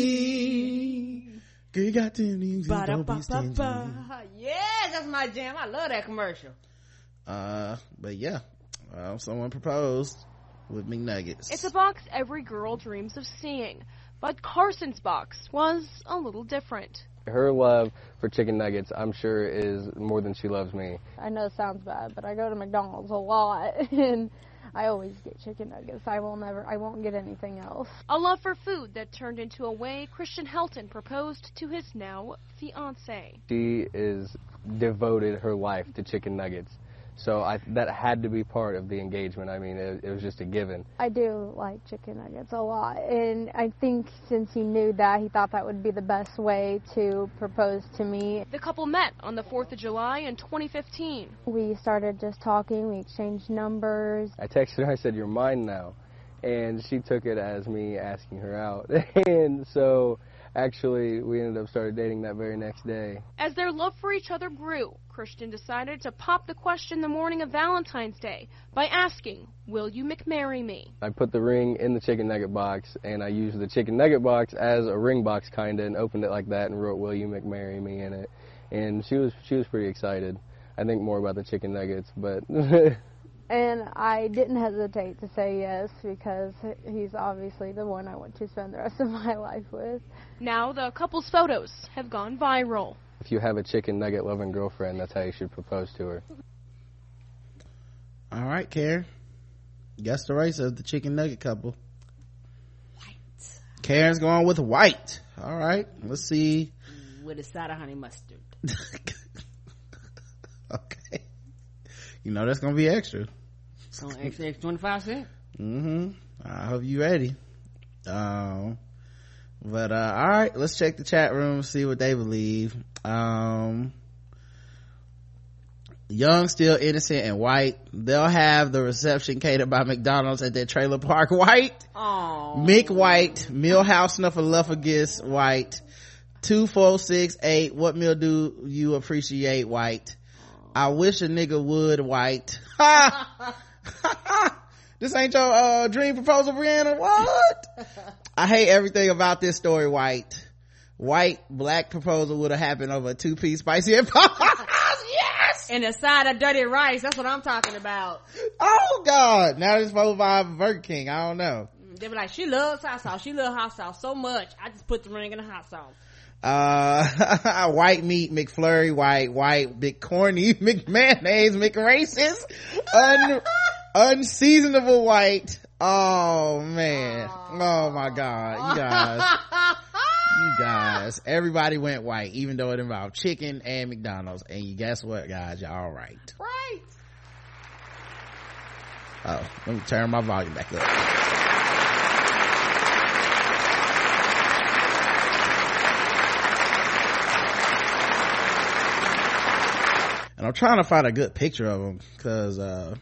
me? Girl, you got to need don't be stingy. Yeah, that's my jam. I love that commercial. Uh, but yeah, uh, someone proposed with McNuggets. It's a box every girl dreams of seeing. But Carson's box was a little different. Her love for chicken nuggets, I'm sure, is more than she loves me. I know it sounds bad, but I go to McDonald's a lot, and I always get chicken nuggets. I will never, I won't get anything else. A love for food that turned into a way Christian Helton proposed to his now fiancée. She is devoted her life to chicken nuggets. So I, that had to be part of the engagement. I mean, it, it was just a given. I do like chicken nuggets a lot, and I think since he knew that, he thought that would be the best way to propose to me. The couple met on the fourth of July in twenty fifteen. We started just talking, we exchanged numbers. I texted her, I said, "You're mine now," and she took it as me asking her out. And so actually, we ended up started dating that very next day. As their love for each other grew, Christian decided to pop the question the morning of Valentine's Day by asking, "Will you McMarry me?" I put the ring in the chicken nugget box, and I used the chicken nugget box as a ring box, kind of, and opened it like that and wrote, "Will you McMarry me?" in it. And she was she was pretty excited. I think more about the chicken nuggets, but... And I didn't hesitate to say yes because he's obviously the one I want to spend the rest of my life with. Now the couple's photos have gone viral. If you have a chicken nugget loving girlfriend, that's how you should propose to her. All right, Karen. Guess the race of the chicken nugget couple. White. Karen's going with white. All right, let's see. With a side of honey mustard. Okay. You know that's gonna be extra. So extra, extra twenty-five cents. Mm-hmm. I hope you ready. Um, but uh, all right, let's check the chat room, see what they believe. Um, young, still innocent, and white. They'll have the reception catered by McDonald's at their trailer park. White. Aww. Mick White. Millhouse Snuffleupagus White. Two four six eight. What meal do you appreciate? White. I wish a nigga would. White. This ain't your uh, dream proposal, Brianna. What? I hate everything about this story. White. White black proposal would have happened over a two piece spicy and yes. And a side of dirty rice. That's what I'm talking about. Oh God! Now this four five Burger King. I don't know. They be like, she loves hot sauce. She loves hot sauce so much. I just put the ring in the hot sauce. Uh, white meat McFlurry, white, white, big corny, McMayonnaise, McRacist, un, unseasonable white. Oh man. Oh my God. You guys. You guys. Everybody went white, even though it involved chicken and McDonald's. And you guess what, guys? You're all right. Right. Oh, let me turn my volume back up. And I'm trying to find a good picture of him because uh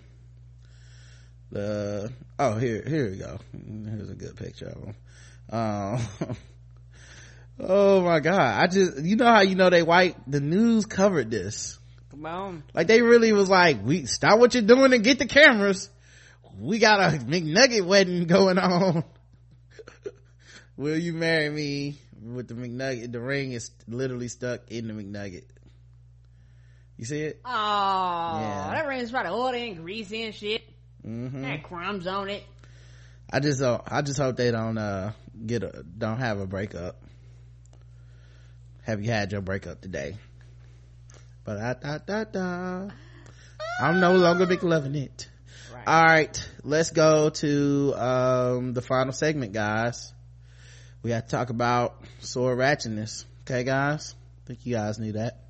the oh here here we go. Here's a good picture of him. Um oh my god, I just, you know how you know they white, the news covered this. Come on. Like they really was like, we stop what you're doing and get the cameras. We got a McNugget wedding going on. Will you marry me? With the McNugget, the ring is literally stuck in the McNugget. You see it? Oh, yeah. That ring's probably oil and greasy and shit. Mm-hmm. Had crumbs on it. I just uh, I just hope they don't uh get a don't have a breakup. Have you had your breakup today? But da da da da. I'm no longer big loving it. Right. All right, let's go to um the final segment, guys. We got to talk about sword ratchetness. Okay, guys? I think you guys knew that.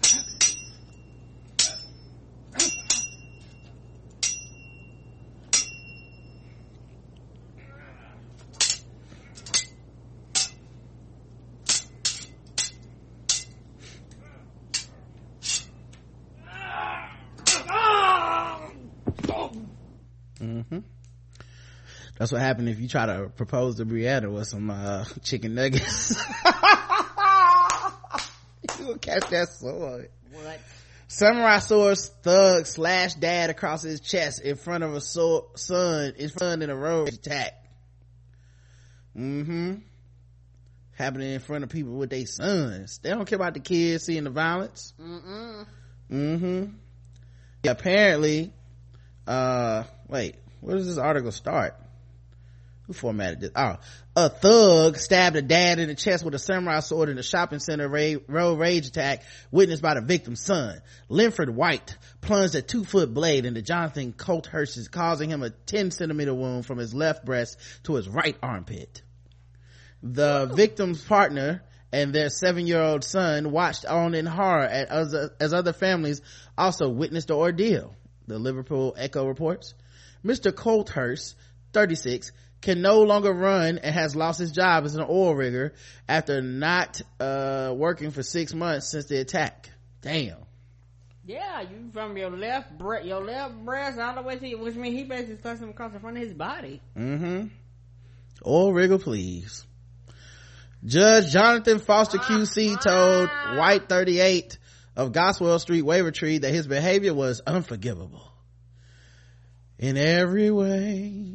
Mm-hmm. That's what happened if you try to propose to Brianna with some uh chicken nuggets. You will catch that sword. What? Samurai sword thug slashed dad across his chest in front of a sword, son in front in a road attack. Mm-hmm. Happening in front of people with their sons. They don't care about the kids seeing the violence. Mm-mm. Mm-hmm. Yeah, apparently uh wait, where does this article start? Who formatted this? Oh, a thug stabbed a dad in the chest with a samurai sword in a shopping center ra- road rage attack witnessed by the victim's son. Linford White plunged a two-foot blade into Jonathan Colthurst, causing him a ten centimeter wound from his left breast to his right armpit. The Ooh. victim's partner and their seven-year-old son watched on in horror at other, as other families also witnessed the ordeal. The Liverpool Echo reports. Mister Colthurst, thirty-six, can no longer run and has lost his job as an oil rigger after not uh working for six months since the attack. Damn. Yeah, you from your left bre- your left breast all the way to your, which means he basically slashed him across the front of his body. Mm-hmm. Oil rigger, please. Judge Jonathan Foster Q C told White, thirty-eight, of Goswell Street, Wavertree, that his behavior was unforgivable in every way.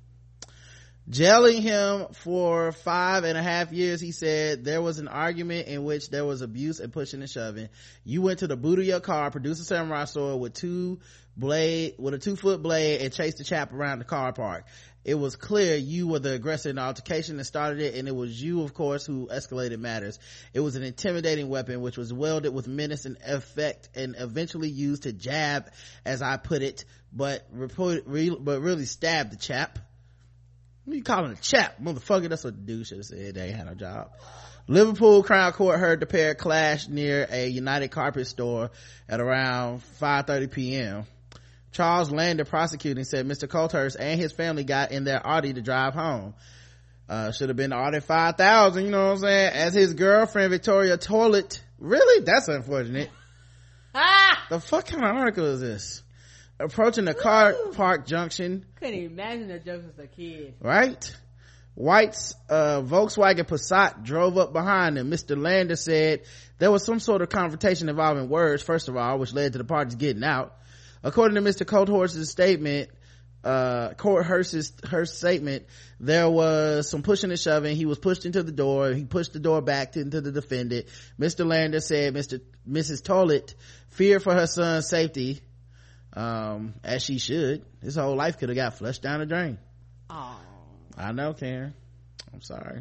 Jailing him for five and a half years, he said there was an argument in which there was abuse and pushing and shoving. You went to the boot of your car, produced a samurai sword with two blade, with a two foot blade, and chased the chap around the car park. It was clear you were the aggressor in the altercation that started it, and it was you, of course, who escalated matters. It was an intimidating weapon which was wielded with menace and effect and eventually used to jab, as I put it, but report, re, but really stabbed the chap. What are you calling a chap? Motherfucker, that's what the dude should have said. They ain't had no job. Liverpool Crown Court heard the pair clash near a United Carpet store at around five thirty p.m. Charles Lander, prosecuting, said Mister Colthurst and his family got in their Audi to drive home. Uh, should have been the Audi five thousand, you know what I'm saying? As his girlfriend, Victoria Toilet. Really? That's unfortunate. Ah! The fuck kind of article is this? Approaching the car park junction. Couldn't even imagine that joke was a kid. Right? White's uh, Volkswagen Passat drove up behind him. Mister Lander said there was some sort of confrontation involving words, first of all, which led to the parties getting out. According to Mister Colthurst's statement, uh, Colthurst's Hurst's statement, there was some pushing and shoving. He was pushed into the door. He pushed the door back to, into the defendant. Mister Lander said Mister Missus Toilet feared for her son's safety, um, as she should. His whole life could have got flushed down the drain. Oh, I know, Karen. I'm sorry.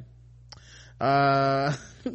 Uh,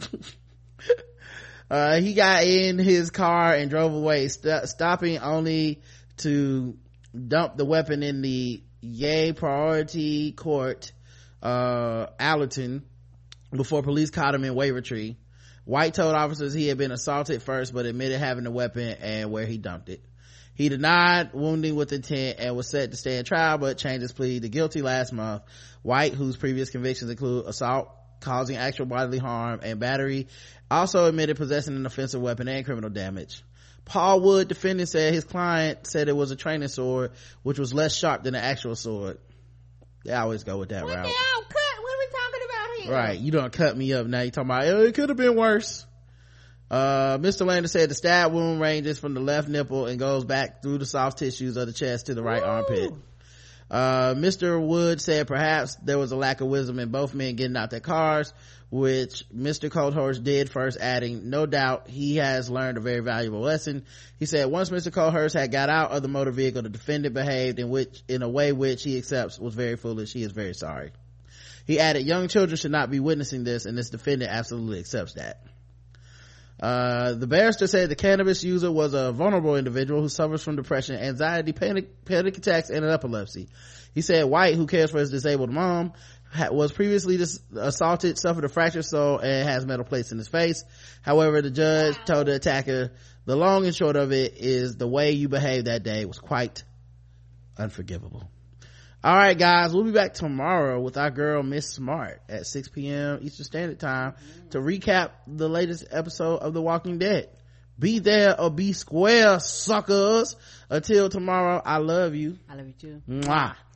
uh, he got in his car and drove away, st- stopping only to dump the weapon in the Yay Priority Court, uh, Allerton, before police caught him in Wavertree. White told officers he had been assaulted first, but admitted having the weapon and where he dumped it. He denied wounding with intent and was set to stand trial, but changed his plea to guilty last month. White, whose previous convictions include assault causing actual bodily harm and battery, also admitted possessing an offensive weapon and criminal damage. Paul Wood, defendant, said his client said it was a training sword, which was less sharp than the actual sword. They always go with that what route. The hell, cut? What are we talking about here? Right, you don't cut me up now. You talking about, oh, it could have been worse. Uh, Mister Lander said the stab wound ranges from the left nipple and goes back through the soft tissues of the chest to the right Ooh. armpit. Uh, Mister Wood said perhaps there was a lack of wisdom in both men getting out their cars, which Mister Coldhurst did first, adding, no doubt he has learned a very valuable lesson. He said once Mister Coldhurst had got out of the motor vehicle, the defendant behaved in which, in a way which he accepts was very foolish. He is very sorry. He added, young children should not be witnessing this, and this defendant absolutely accepts that. Uh, the barrister said the cannabis user was a vulnerable individual who suffers from depression, anxiety, panic, panic attacks, and epilepsy. He said White, who cares for his disabled mom, ha- was previously dis- assaulted, suffered a fractured skull, and has metal plates in his face. However, the judge told the attacker, the long and short of it is the way you behaved that day was quite unforgivable. All right, guys, we'll be back tomorrow with our girl Miss Smart at six p.m. Eastern Standard Time to recap the latest episode of The Walking Dead. Be there or be square, suckers. Until tomorrow, I love you. I love you too. Mwah.